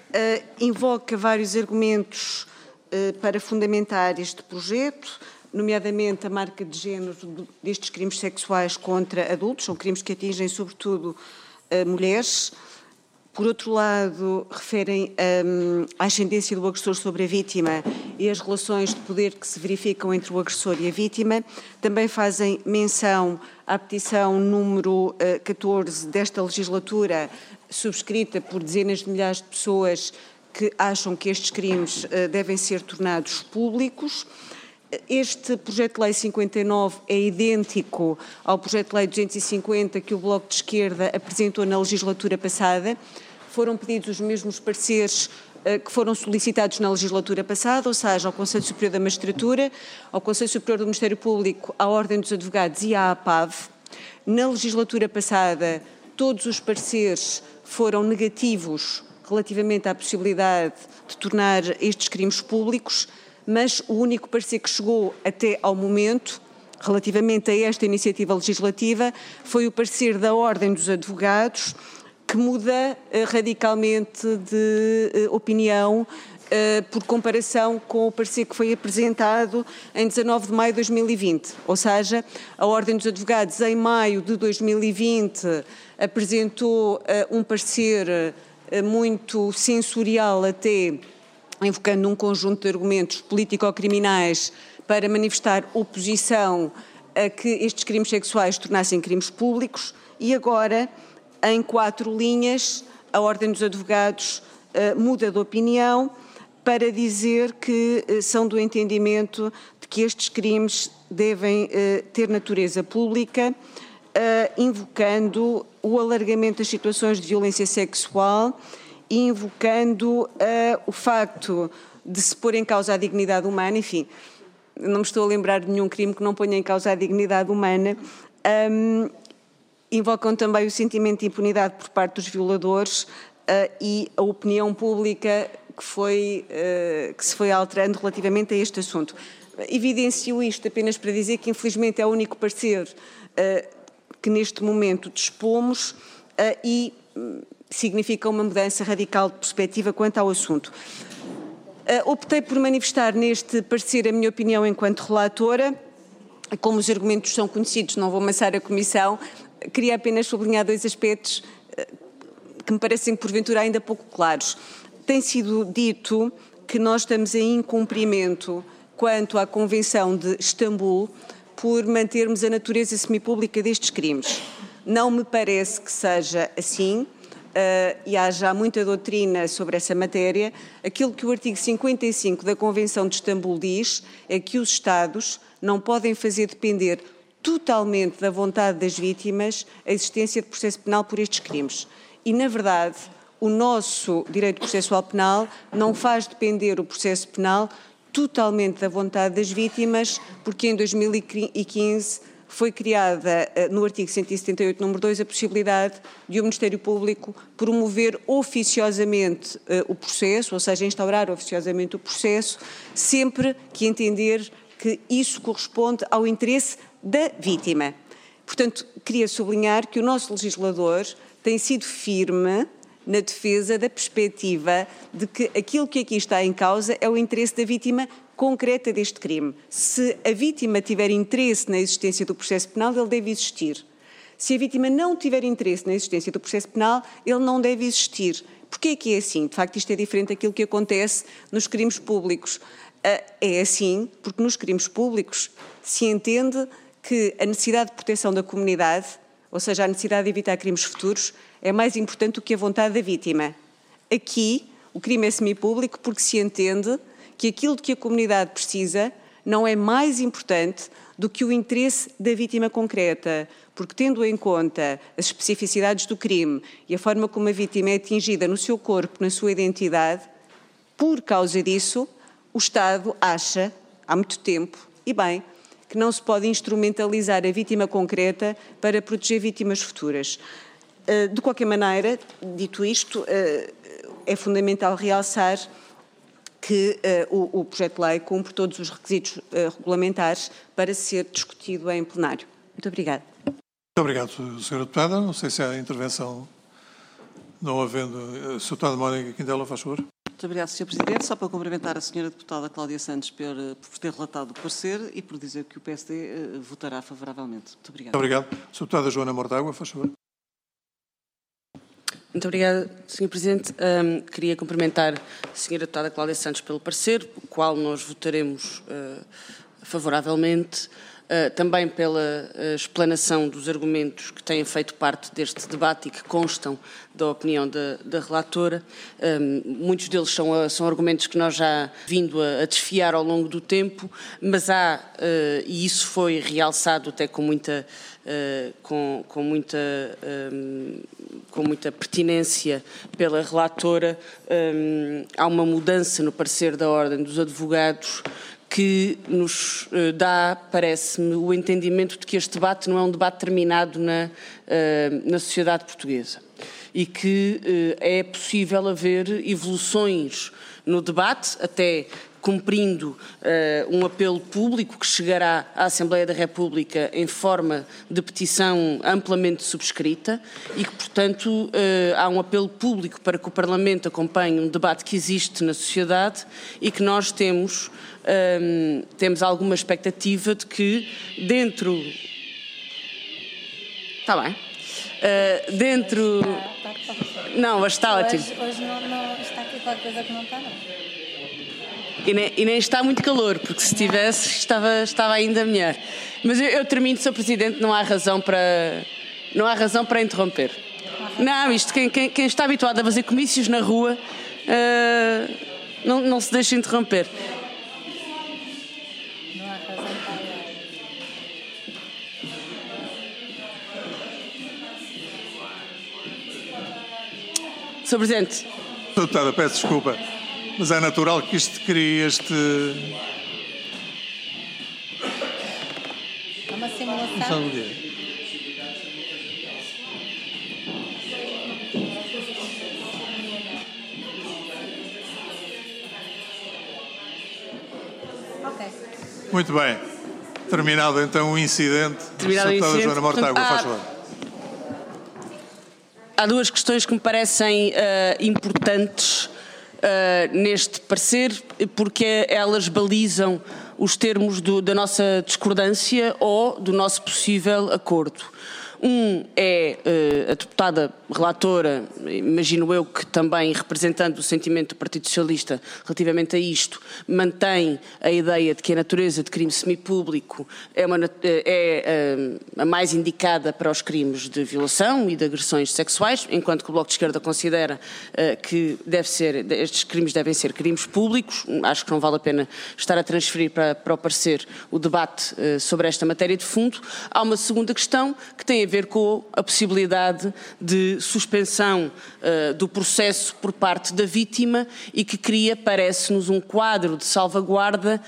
Invoca vários argumentos para fundamentar este projeto, nomeadamente a marca de género destes crimes sexuais contra adultos, são crimes que atingem sobretudo mulheres. Por outro lado, referem à ascendência do agressor sobre a vítima e as relações de poder que se verificam entre o agressor e a vítima. Também fazem menção à petição número 14 desta legislatura, subscrita por dezenas de milhares de pessoas que acham que estes crimes devem ser tornados públicos. Este projeto de lei 59 é idêntico ao projeto de lei 250 que o Bloco de Esquerda apresentou na legislatura passada. Foram pedidos os mesmos pareceres que foram solicitados na legislatura passada, ou seja, ao Conselho Superior da Magistratura, ao Conselho Superior do Ministério Público, à Ordem dos Advogados e à APAV. Na legislatura passada, todos os pareceres foram negativos relativamente à possibilidade de tornar estes crimes públicos, mas o único parecer que chegou até ao momento, relativamente a esta iniciativa legislativa, foi o parecer da Ordem dos Advogados, que muda radicalmente de opinião por comparação com o parecer que foi apresentado em 19 de maio de 2020. Ou seja, a Ordem dos Advogados, em maio de 2020, apresentou um parecer muito sensorial até, invocando um conjunto de argumentos político-criminais para manifestar oposição a que estes crimes sexuais se tornassem crimes públicos e agora, em 4 linhas, a Ordem dos Advogados muda de opinião para dizer que são do entendimento de que estes crimes devem ter natureza pública, invocando o alargamento das situações de violência sexual e invocando o facto de se pôr em causa a dignidade humana, enfim, não me estou a lembrar de nenhum crime que não ponha em causa a dignidade humana. Invocam também o sentimento de impunidade por parte dos violadores e a opinião pública que se foi alterando relativamente a este assunto. Evidencio isto apenas para dizer que, infelizmente, é o único parecer que neste momento dispomos e significa uma mudança radical de perspectiva quanto ao assunto. Optei por manifestar neste parecer a minha opinião enquanto relatora. Como os argumentos são conhecidos, não vou amassar a Comissão, queria apenas sublinhar 2 aspectos que me parecem porventura ainda pouco claros. Tem sido dito que nós estamos em incumprimento quanto à Convenção de Istambul, por mantermos a natureza semipública destes crimes. Não me parece que seja assim, e há já muita doutrina sobre essa matéria. Aquilo que o artigo 55 da Convenção de Istambul diz é que os Estados não podem fazer depender totalmente da vontade das vítimas a existência de processo penal por estes crimes. E, na verdade, o nosso direito processual penal não faz depender o processo penal totalmente da vontade das vítimas, porque em 2015 foi criada, no artigo 178, número 2, a possibilidade de o Ministério Público promover oficiosamente o processo, ou seja, instaurar oficiosamente o processo, sempre que entender que isso corresponde ao interesse da vítima. Portanto, queria sublinhar que o nosso legislador tem sido firme na defesa da perspectiva de que aquilo que aqui está em causa é o interesse da vítima concreta deste crime. Se a vítima tiver interesse na existência do processo penal, ele deve existir. Se a vítima não tiver interesse na existência do processo penal, ele não deve existir. Porquê é que é assim? De facto, isto é diferente daquilo que acontece nos crimes públicos. É assim porque nos crimes públicos se entende que a necessidade de proteção da comunidade, ou seja, a necessidade de evitar crimes futuros, é mais importante do que a vontade da vítima. Aqui, o crime é semipúblico porque se entende que aquilo de que a comunidade precisa não é mais importante do que o interesse da vítima concreta, porque tendo em conta as especificidades do crime e a forma como a vítima é atingida no seu corpo, na sua identidade, por causa disso, o Estado acha, há muito tempo, e bem, que não se pode instrumentalizar a vítima concreta para proteger vítimas futuras. De qualquer maneira, dito isto, é fundamental realçar que o projeto de lei cumpre todos os requisitos regulamentares para ser discutido em plenário. Muito obrigada. Muito obrigado, Sra. Deputada. Não sei se há intervenção, não havendo. Sra. Deputada Mónica Quintela, faz favor. Muito obrigado, Sr. Presidente. Só para cumprimentar a Sra. Deputada Cláudia Santos por ter relatado o parecer e por dizer que o PSD votará favoravelmente. Muito obrigado. Muito obrigado. Sra. Deputada Joana Mortágua, faz favor. Muito obrigada, Sr. Presidente. Queria cumprimentar a Sra. Deputada Cláudia Santos pelo parecer, o qual nós votaremos favoravelmente, também pela explanação dos argumentos que têm feito parte deste debate e que constam da opinião da relatora. Muitos deles são argumentos que nós já vindo a desfiar ao longo do tempo, mas há, e isso foi realçado até com muita pertinência pela relatora, há uma mudança no parecer da Ordem dos Advogados que nos dá, parece-me, o entendimento de que este debate não é um debate terminado na sociedade portuguesa e que é possível haver evoluções no debate, até cumprindo um apelo público que chegará à Assembleia da República em forma de petição amplamente subscrita e que, portanto, há um apelo público para que o Parlamento acompanhe um debate que existe na sociedade e que nós temos alguma expectativa de que dentro... Está bem. Dentro... Não, mas está ótimo. Hoje não está aqui qualquer coisa que não está, não. E nem está muito calor, porque se tivesse estava ainda melhor. Mas eu termino, Sr. Presidente, não há razão para interromper. Não, isto, quem está habituado a fazer comícios na rua não se deixa interromper. Não há razão para... Sr. Presidente. Sra. Deputada, peço desculpa. Mas é natural que isto crie este... É uma simulação. Ok. Muito bem. Terminado então o incidente. Terminado o incidente. Joana Mortágua, faz favor. Há duas questões que me parecem importantes neste parecer, porque elas balizam os termos da nossa discordância ou do nosso possível acordo. Um é a deputada relatora, imagino eu que também representando o sentimento do Partido Socialista relativamente a isto, mantém a ideia de que a natureza de crime semipúblico é a mais indicada para os crimes de violação e de agressões sexuais, enquanto que o Bloco de Esquerda considera que estes crimes devem ser crimes públicos. Acho que não vale a pena estar a transferir para o parecer o debate sobre esta matéria de fundo. Há uma segunda questão que tem a ver com a possibilidade de suspensão do processo por parte da vítima e que cria, parece-nos, um quadro de salvaguarda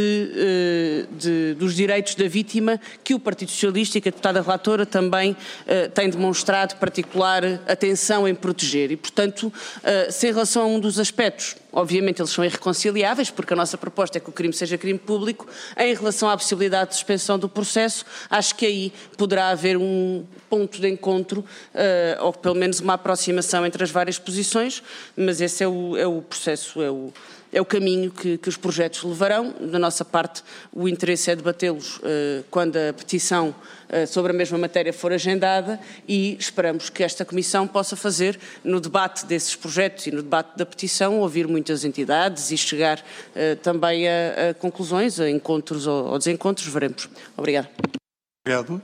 dos direitos da vítima que o Partido Socialista e que a deputada relatora também têm demonstrado particular atenção em proteger. E, portanto, se em relação a um dos aspectos, obviamente eles são irreconciliáveis, porque a nossa proposta é que o crime seja crime público, em relação à possibilidade de suspensão do processo, acho que aí poderá haver um ponto de encontro, ou pelo menos uma aproximação entre as várias posições, mas esse é o processo, é o caminho que os projetos levarão. Da nossa parte, o interesse é debatê-los quando a petição sobre a mesma matéria for agendada e esperamos que esta Comissão possa fazer, no debate desses projetos e no debate da petição, ouvir muitas entidades e chegar também a conclusões, a encontros ou desencontros, veremos. Obrigada. Obrigado.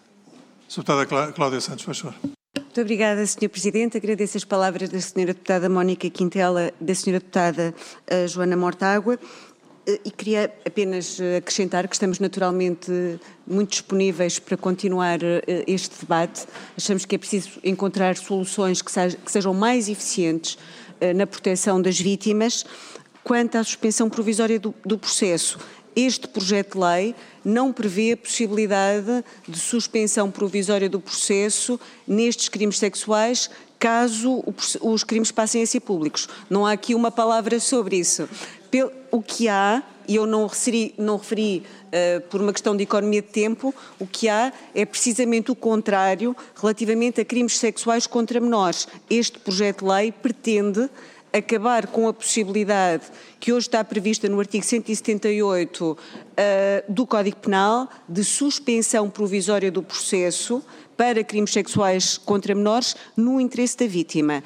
Deputada Cláudia Santos, faz favor. Muito obrigada, Sr. Presidente. Agradeço as palavras da Sra. Deputada Mónica Quintela, da Sra. Deputada Joana Mortágua, e queria apenas acrescentar que estamos naturalmente muito disponíveis para continuar este debate. Achamos que é preciso encontrar soluções que sejam mais eficientes na proteção das vítimas. Quanto à suspensão provisória do processo, este projeto de lei não prevê a possibilidade de suspensão provisória do processo nestes crimes sexuais, caso os crimes passem a ser públicos. Não há aqui uma palavra sobre isso. O que há, e eu não referi por uma questão de economia de tempo, o que há é precisamente o contrário relativamente a crimes sexuais contra menores. Este projeto de lei pretende acabar com a possibilidade que hoje está prevista no artigo 178 do Código Penal de suspensão provisória do processo para crimes sexuais contra menores no interesse da vítima.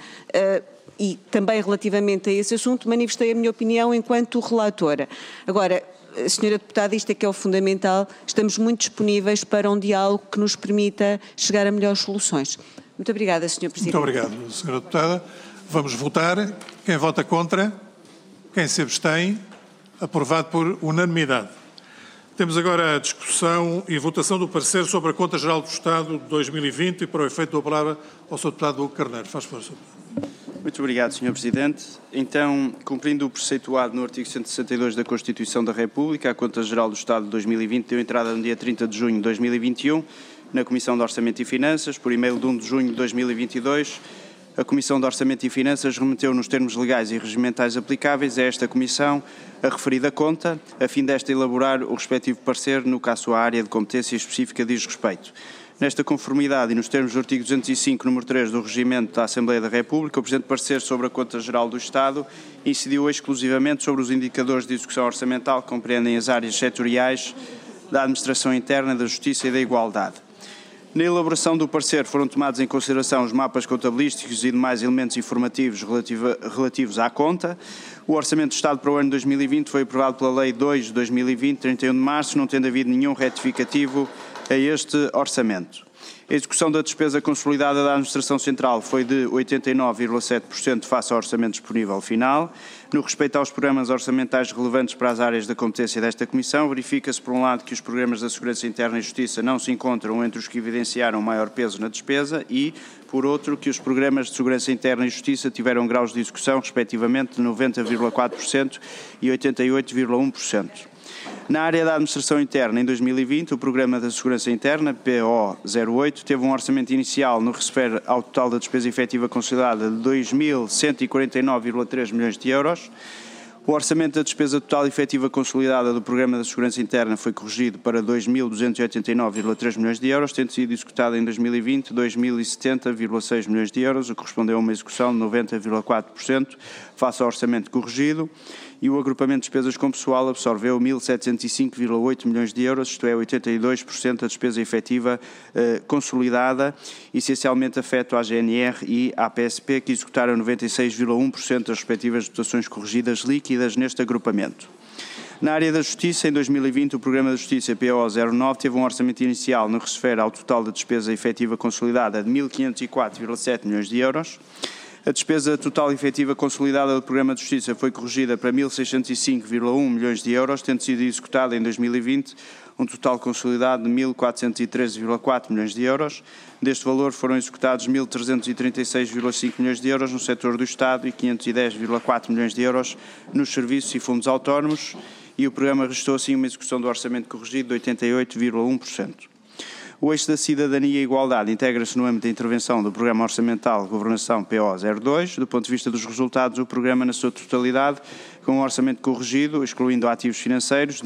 E também relativamente a esse assunto manifestei a minha opinião enquanto relatora. Agora, Senhora Deputada, isto é que é o fundamental, estamos muito disponíveis para um diálogo que nos permita chegar a melhores soluções. Muito obrigada, Sr. Presidente. Muito obrigado, Senhora Deputada. Vamos votar. Quem vota contra? Quem se abstém? Aprovado por unanimidade. Temos agora a discussão e votação do parecer sobre a Conta Geral do Estado de 2020 e, para o efeito, dou a palavra ao Sr. Deputado Hugo Carneiro. Faz favor, Sr. Deputado. Muito obrigado, Sr. Presidente. Então, cumprindo o preceituado no artigo 162 da Constituição da República, a Conta Geral do Estado de 2020 deu entrada no dia 30 de junho de 2021 na Comissão de Orçamento e Finanças, por e-mail de 1 de junho de 2022. A Comissão de Orçamento e Finanças remeteu nos termos legais e regimentais aplicáveis a esta Comissão a referida conta, a fim desta elaborar o respectivo parecer no que à sua área de competência específica diz respeito. Nesta conformidade e nos termos do artigo 205, número 3 do Regimento da Assembleia da República, o presente parecer sobre a Conta Geral do Estado incidiu exclusivamente sobre os indicadores de execução orçamental que compreendem as áreas setoriais da Administração Interna, da Justiça e da Igualdade. Na elaboração do parecer foram tomados em consideração os mapas contabilísticos e demais elementos informativos relativos à conta. O Orçamento de Estado para o ano 2020 foi aprovado pela Lei 2 de 2020, 31 de março, não tendo havido nenhum retificativo a este orçamento. A execução da despesa consolidada da Administração Central foi de 89,7% face ao orçamento disponível final. No respeito aos programas orçamentais relevantes para as áreas da competência desta Comissão, verifica-se, por um lado, que os programas da Segurança Interna e Justiça não se encontram entre os que evidenciaram maior peso na despesa e, por outro, que os programas de Segurança Interna e Justiça tiveram graus de execução, respectivamente, de 90,4% e 88,1%. Na área da Administração Interna, em 2020, o Programa da Segurança Interna, PO08, teve um orçamento inicial no que se refere ao total da despesa efetiva consolidada de 2.149,3 milhões de euros. O orçamento da despesa total efetiva consolidada do Programa da Segurança Interna foi corrigido para 2.289,3 milhões de euros, tendo sido executado em 2020 2.070,6 milhões de euros, o que correspondeu a uma execução de 90,4% face ao orçamento corrigido. e o agrupamento de despesas com pessoal absorveu 1.705,8 milhões de euros, isto é, 82% da despesa efetiva consolidada, essencialmente afeta a GNR e a PSP, que executaram 96,1% das respectivas dotações corrigidas líquidas neste agrupamento. Na área da Justiça, em 2020, o Programa da Justiça PO09 teve um orçamento inicial no que se refere ao total da despesa efetiva consolidada de 1.504,7 milhões de euros. A despesa total efetiva consolidada do Programa de Justiça foi corrigida para 1.605,1 milhões de euros, tendo sido executada em 2020 um total consolidado de 1.413,4 milhões de euros. Deste valor foram executados 1.336,5 milhões de euros no setor do Estado e 510,4 milhões de euros nos serviços e fundos autónomos, e o programa registrou assim uma execução do orçamento corrigido de 88,1%. O eixo da cidadania e igualdade integra-se no âmbito da intervenção do Programa Orçamental de Governação PO02. Do ponto de vista dos resultados, o programa na sua totalidade, com um orçamento corrigido, excluindo ativos financeiros, de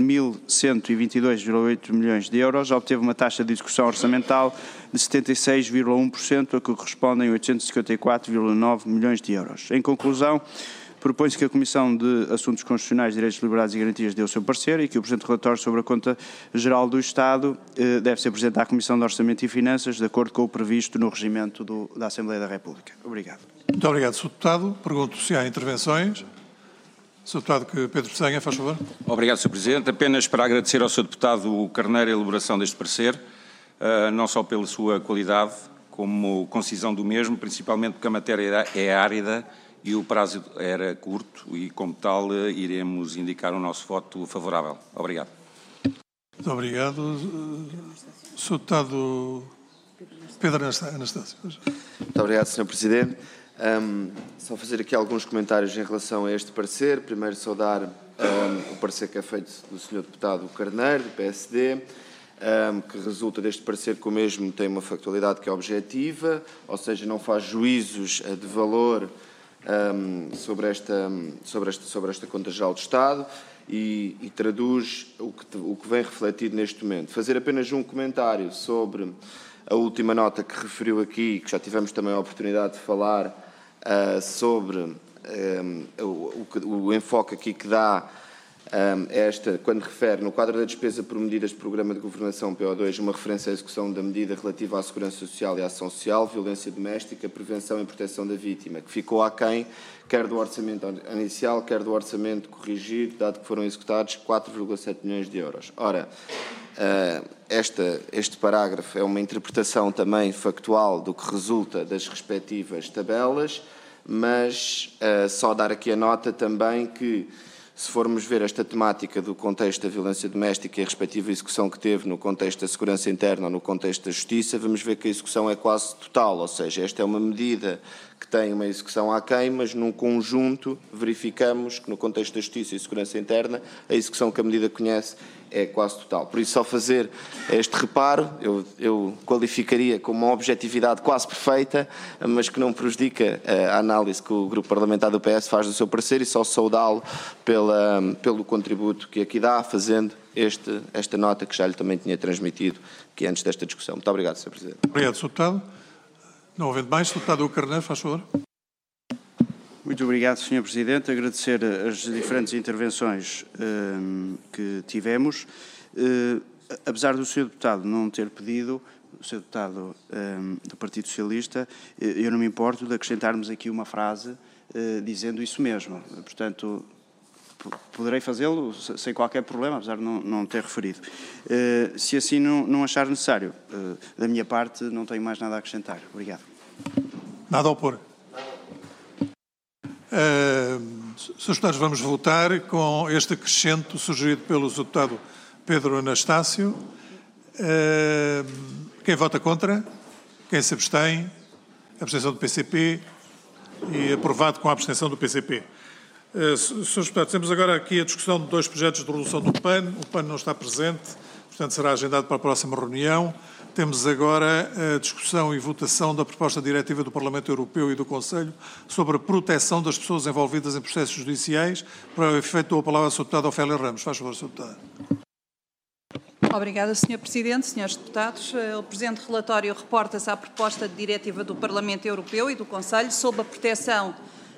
1.122,8 milhões de euros, obteve uma taxa de execução orçamental de 76,1%, a que correspondem 854,9 milhões de euros. Em conclusão, propõe-se que a Comissão de Assuntos Constitucionais, Direitos, Liberdades e Garantias dê o seu parecer e que o presente relatório sobre a Conta Geral do Estado deve ser apresentado à Comissão de Orçamento e Finanças, de acordo com o previsto no regimento da Assembleia da República. Obrigado. Muito obrigado, Sr. Deputado. Pergunto se há intervenções. Sr. Deputado Pedro Peçanha, faz favor. Obrigado, Sr. Presidente. Apenas para agradecer ao Sr. Deputado Carneiro a elaboração deste parecer, não só pela sua qualidade, como concisão do mesmo, principalmente porque a matéria é árida e o prazo era curto e, como tal, iremos indicar o nosso voto favorável. Obrigado. Muito obrigado. Sr. Deputado Pedro Anastácio. Muito obrigado, Sr. Presidente. Só fazer aqui alguns comentários em relação a este parecer. Primeiro, saudar o parecer que é feito do Sr. Deputado Carneiro, do PSD, que resulta deste parecer que o mesmo tem uma factualidade que é objetiva, ou seja, não faz juízos de valor sobre esta Conta Geral do Estado e traduz o que vem refletido neste momento. Fazer apenas um comentário sobre a última nota que referiu aqui, que já tivemos também a oportunidade de falar sobre o enfoque aqui que dá quando refere no quadro da despesa por medidas do Programa de Governação PO2, uma referência à execução da medida relativa à segurança social e à ação social, violência doméstica, prevenção e proteção da vítima, que ficou aquém, quer do orçamento inicial, quer do orçamento corrigido, dado que foram executados 4,7 milhões de euros. Ora, este parágrafo é uma interpretação também factual do que resulta das respectivas tabelas, mas só dar aqui a nota também que, se formos ver esta temática do contexto da violência doméstica e a respectiva execução que teve no contexto da segurança interna ou no contexto da justiça, vamos ver que a execução é quase total, ou seja, esta é uma medida que tem uma execução aquém, mas num conjunto verificamos que no contexto da justiça e segurança interna a execução que a medida conhece é quase total. Por isso, ao fazer este reparo, eu qualificaria como uma objetividade quase perfeita, mas que não prejudica a análise que o Grupo Parlamentar do PS faz do seu parecer, e só saudá-lo pelo contributo que aqui dá, fazendo esta nota que já lhe também tinha transmitido aqui antes desta discussão. Muito obrigado, Sr. Presidente. Obrigado, Sr. Deputado. Não havendo mais, Sr. Deputado Carneiro, faz favor. Muito obrigado, Sr. Presidente. Agradecer as diferentes intervenções que tivemos. Apesar do Sr. Deputado não ter pedido, o Sr. Deputado do Partido Socialista, eu não me importo de acrescentarmos aqui uma frase dizendo isso mesmo. Portanto, poderei fazê-lo sem qualquer problema, apesar de não ter referido. Se assim não achar necessário, da minha parte não tenho mais nada a acrescentar. Obrigado. Nada a opor. Srs. Deputados, vamos votar com este acrescento sugerido pelo Sr. Deputado Pedro Anastácio. Quem vota contra? Quem se abstém? Abstenção do PCP e aprovado com a abstenção do PCP. Srs. Deputados, temos agora aqui a discussão de dois projetos de resolução do PAN. O PAN não está presente, portanto será agendado para a próxima reunião. Temos agora a discussão e votação da proposta diretiva do Parlamento Europeu e do Conselho sobre a proteção das pessoas envolvidas em processos judiciais. Para o efeito, dou a palavra ao Sr. Deputado Ofélia Ramos. Faz favor, Sr. Deputado. Obrigada, Sr. Presidente, Srs. Deputados. O presente relatório reporta-se à proposta de diretiva do Parlamento Europeu e do Conselho sobre a proteção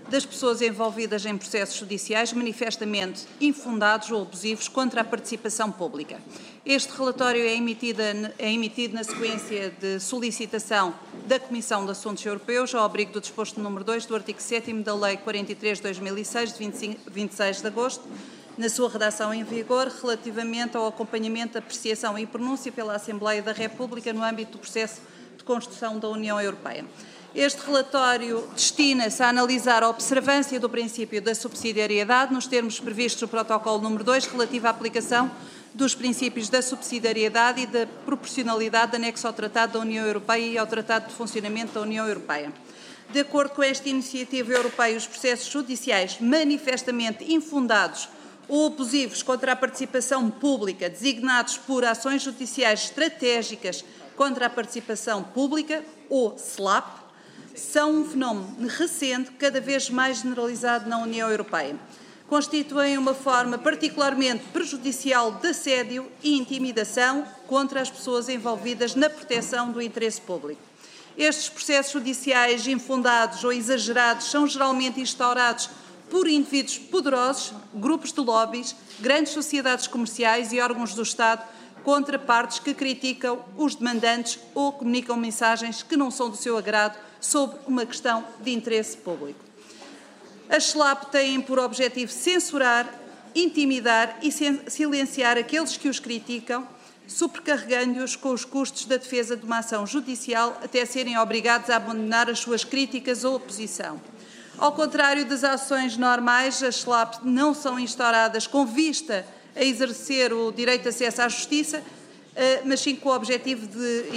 das pessoas envolvidas em processos judiciais manifestamente infundados ou abusivos contra a participação pública. Este relatório é emitido na sequência de solicitação da Comissão de Assuntos Europeus, ao abrigo do disposto número 2 do artigo 7º da Lei 43/2006, de 26 de agosto, na sua redação em vigor, relativamente ao acompanhamento, apreciação e pronúncia pela Assembleia da República no âmbito do processo de construção da União Europeia. Este relatório destina-se a analisar a observância do princípio da subsidiariedade nos termos previstos no protocolo número 2, relativo à aplicação dos princípios da subsidiariedade e da proporcionalidade anexo ao Tratado da União Europeia e ao Tratado de Funcionamento da União Europeia. De acordo com esta iniciativa europeia, os processos judiciais manifestamente infundados ou abusivos contra a participação pública, designados por ações judiciais estratégicas contra a participação pública, ou SLAP, são um fenómeno recente, cada vez mais generalizado na União Europeia. Constituem uma forma particularmente prejudicial de assédio e intimidação contra as pessoas envolvidas na proteção do interesse público. Estes processos judiciais infundados ou exagerados são geralmente instaurados por indivíduos poderosos, grupos de lobbies, grandes sociedades comerciais e órgãos do Estado contra partes que criticam os demandantes ou comunicam mensagens que não são do seu agrado sobre uma questão de interesse público. As SLAP têm por objetivo censurar, intimidar e silenciar aqueles que os criticam, sobrecarregando-os com os custos da defesa de uma ação judicial até serem obrigados a abandonar as suas críticas ou oposição. Ao contrário das ações normais, as SLAP não são instauradas com vista a exercer o direito de acesso à justiça, mas sim com o objetivo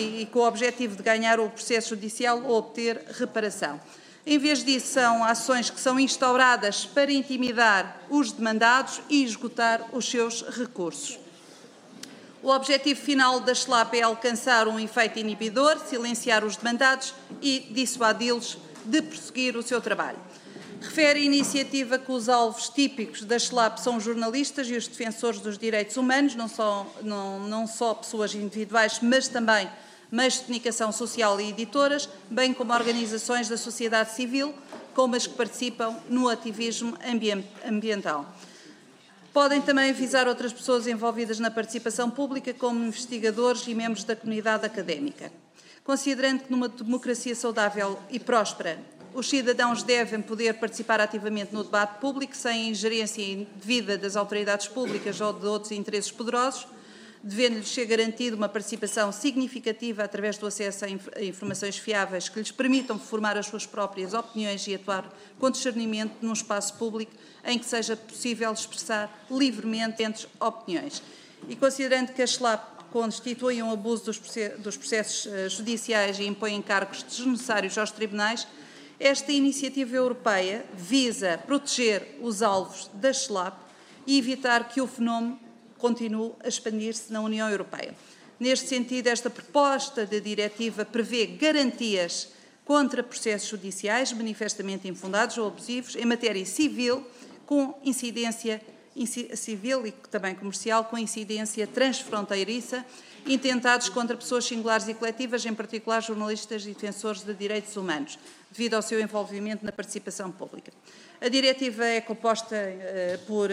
de ganhar o processo judicial ou obter reparação. Em vez disso, são ações que são instauradas para intimidar os demandados e esgotar os seus recursos. O objetivo final da SLAP é alcançar um efeito inibidor, silenciar os demandados e dissuadi-los de prosseguir o seu trabalho. Refere a iniciativa que os alvos típicos da SLAP são os jornalistas e os defensores dos direitos humanos, não só pessoas individuais, mas também meios de comunicação social e editoras, bem como organizações da sociedade civil, como as que participam no ativismo ambiental. Podem também visar outras pessoas envolvidas na participação pública, como investigadores e membros da comunidade académica. Considerando que numa democracia saudável e próspera, os cidadãos devem poder participar ativamente no debate público sem ingerência indevida das autoridades públicas ou de outros interesses poderosos, devendo-lhes ser garantida uma participação significativa através do acesso a informações fiáveis que lhes permitam formar as suas próprias opiniões e atuar com discernimento num espaço público em que seja possível expressar livremente entre opiniões. E considerando que as SLAP constituem um abuso dos processos judiciais e impõem encargos desnecessários aos tribunais, esta iniciativa europeia visa proteger os alvos das SLAP e evitar que o fenómeno continue a expandir-se na União Europeia. Neste sentido, esta proposta de diretiva prevê garantias contra processos judiciais manifestamente infundados ou abusivos em matéria civil, com incidência civil e também comercial, com incidência transfronteiriça, intentados contra pessoas singulares e coletivas, em particular jornalistas e defensores de direitos humanos, devido ao seu envolvimento na participação pública. A diretiva é composta por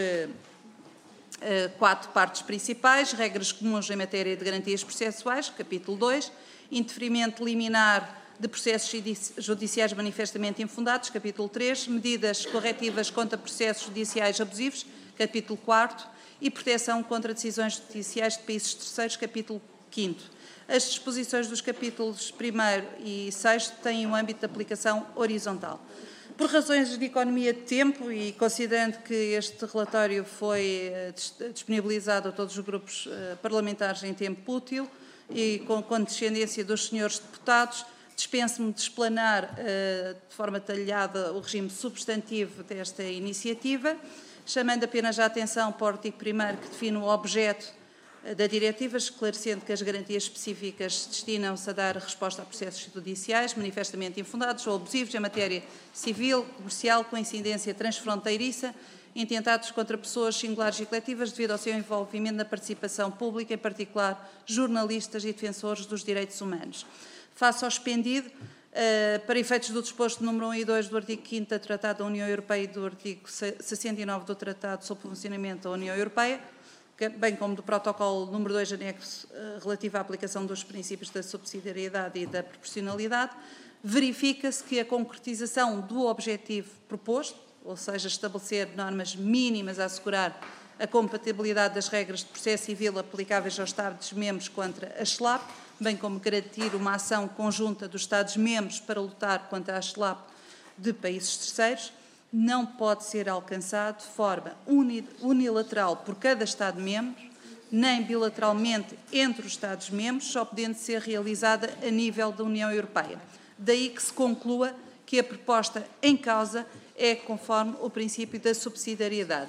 4 partes principais: regras comuns em matéria de garantias processuais, capítulo 2, interferimento liminar de processos judiciais manifestamente infundados, capítulo 3, medidas corretivas contra processos judiciais abusivos, capítulo 4, e proteção contra decisões judiciais de países terceiros, capítulo 5º. As disposições dos capítulos 1º e 6º têm um âmbito de aplicação horizontal. Por razões de economia de tempo e considerando que este relatório foi disponibilizado a todos os grupos parlamentares em tempo útil e com condescendência dos senhores deputados, dispenso-me de explanar de forma detalhada o regime substantivo desta iniciativa, chamando apenas a atenção para o artigo 1º, que define o objeto da diretiva, esclarecendo que as garantias específicas destinam-se a dar resposta a processos judiciais manifestamente infundados ou abusivos em matéria civil, comercial, com incidência transfronteiriça, intentados contra pessoas singulares e coletivas devido ao seu envolvimento na participação pública, em particular jornalistas e defensores dos direitos humanos. Face ao expendido, Para efeitos do disposto número 1 e 2 do artigo 5º do Tratado da União Europeia e do artigo 69 do Tratado sobre o Funcionamento da União Europeia, bem como do protocolo número 2 anexo relativo à aplicação dos princípios da subsidiariedade e da proporcionalidade, verifica-se que a concretização do objetivo proposto, ou seja, estabelecer normas mínimas a assegurar a compatibilidade das regras de processo civil aplicáveis aos Estados-membros contra a SLAP, bem como garantir uma ação conjunta dos Estados-membros para lutar contra a SLAP de países terceiros, não pode ser alcançado de forma unilateral por cada Estado-membro, nem bilateralmente entre os Estados-membros, só podendo ser realizada a nível da União Europeia. Daí que se conclua que a proposta em causa é conforme o princípio da subsidiariedade.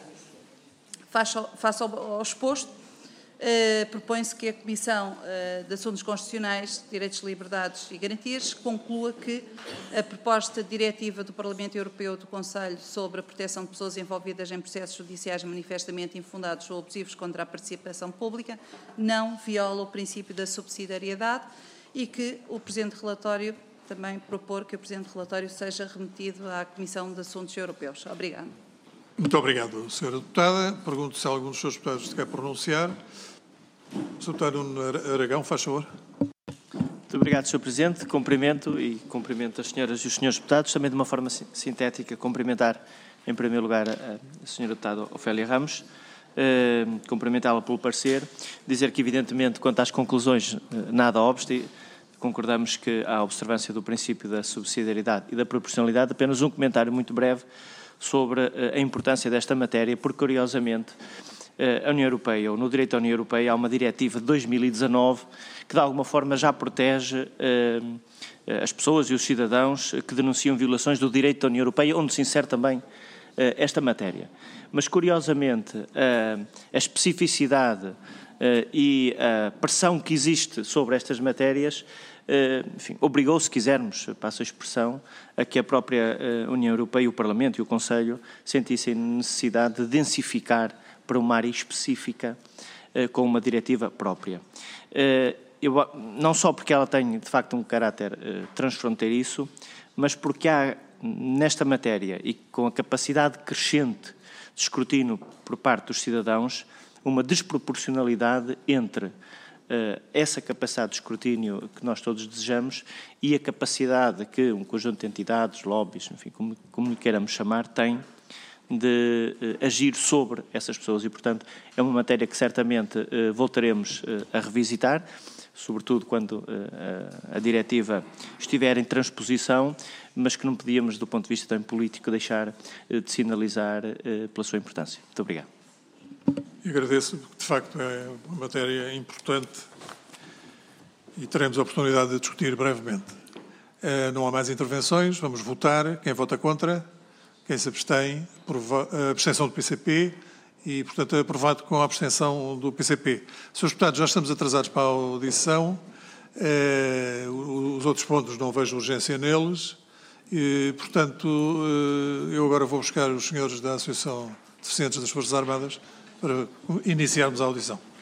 Face ao exposto, propõe-se que a Comissão de Assuntos Constitucionais, Direitos, Liberdades e Garantias conclua que a proposta de diretiva do Parlamento Europeu e do Conselho sobre a proteção de pessoas envolvidas em processos judiciais manifestamente infundados ou abusivos contra a participação pública não viola o princípio da subsidiariedade e que o presente relatório também propor que o presente relatório seja remetido à Comissão de Assuntos Europeus. Obrigada. Muito obrigado, Sra. Deputada. Pergunto se algum dos seus deputados quer pronunciar. Sr. Deputado Nuno Aragão, faz favor. Muito obrigado, Sr. Presidente. Cumprimento as senhoras e os senhores deputados. Também de uma forma sintética, cumprimentar, em primeiro lugar, a Sra. Deputada Ofélia Ramos, cumprimentá-la pelo parecer, dizer que, evidentemente, quanto às conclusões, nada obsta, concordamos que há observância do princípio da subsidiariedade e da proporcionalidade. Apenas um comentário muito breve sobre a importância desta matéria, porque, curiosamente, a União Europeia, ou no direito da União Europeia, há uma diretiva de 2019 que, de alguma forma, já protege as pessoas e os cidadãos que denunciam violações do direito da União Europeia, onde se insere também esta matéria. Mas, curiosamente, a especificidade e a pressão que existe sobre estas matérias, enfim, obrigou, se quisermos, passo a expressão, a que a própria União Europeia, o Parlamento e o Conselho sentissem necessidade de densificar para uma área específica com uma diretiva própria. Não só porque ela tem, de facto, um caráter transfronteiriço, mas porque há, nesta matéria, e com a capacidade crescente de escrutínio por parte dos cidadãos, uma desproporcionalidade entre essa capacidade de escrutínio que nós todos desejamos e a capacidade que um conjunto de entidades, lobbies, enfim, como lhe queiramos chamar, tem de agir sobre essas pessoas e, portanto, é uma matéria que certamente voltaremos a revisitar, sobretudo quando a diretiva estiver em transposição, mas que não podíamos, do ponto de vista também político, deixar de sinalizar pela sua importância. Muito obrigado. E agradeço, porque de facto é uma matéria importante e teremos a oportunidade de discutir brevemente. Não há mais intervenções, vamos votar. Quem vota contra? Quem se abstém? A abstenção do PCP e, portanto, é aprovado com a abstenção do PCP. Senhores deputados, já estamos atrasados para a audição. Os outros pontos não vejo urgência neles. E, portanto, eu agora vou buscar os senhores da Associação de Deficientes das Forças Armadas para iniciarmos a audição.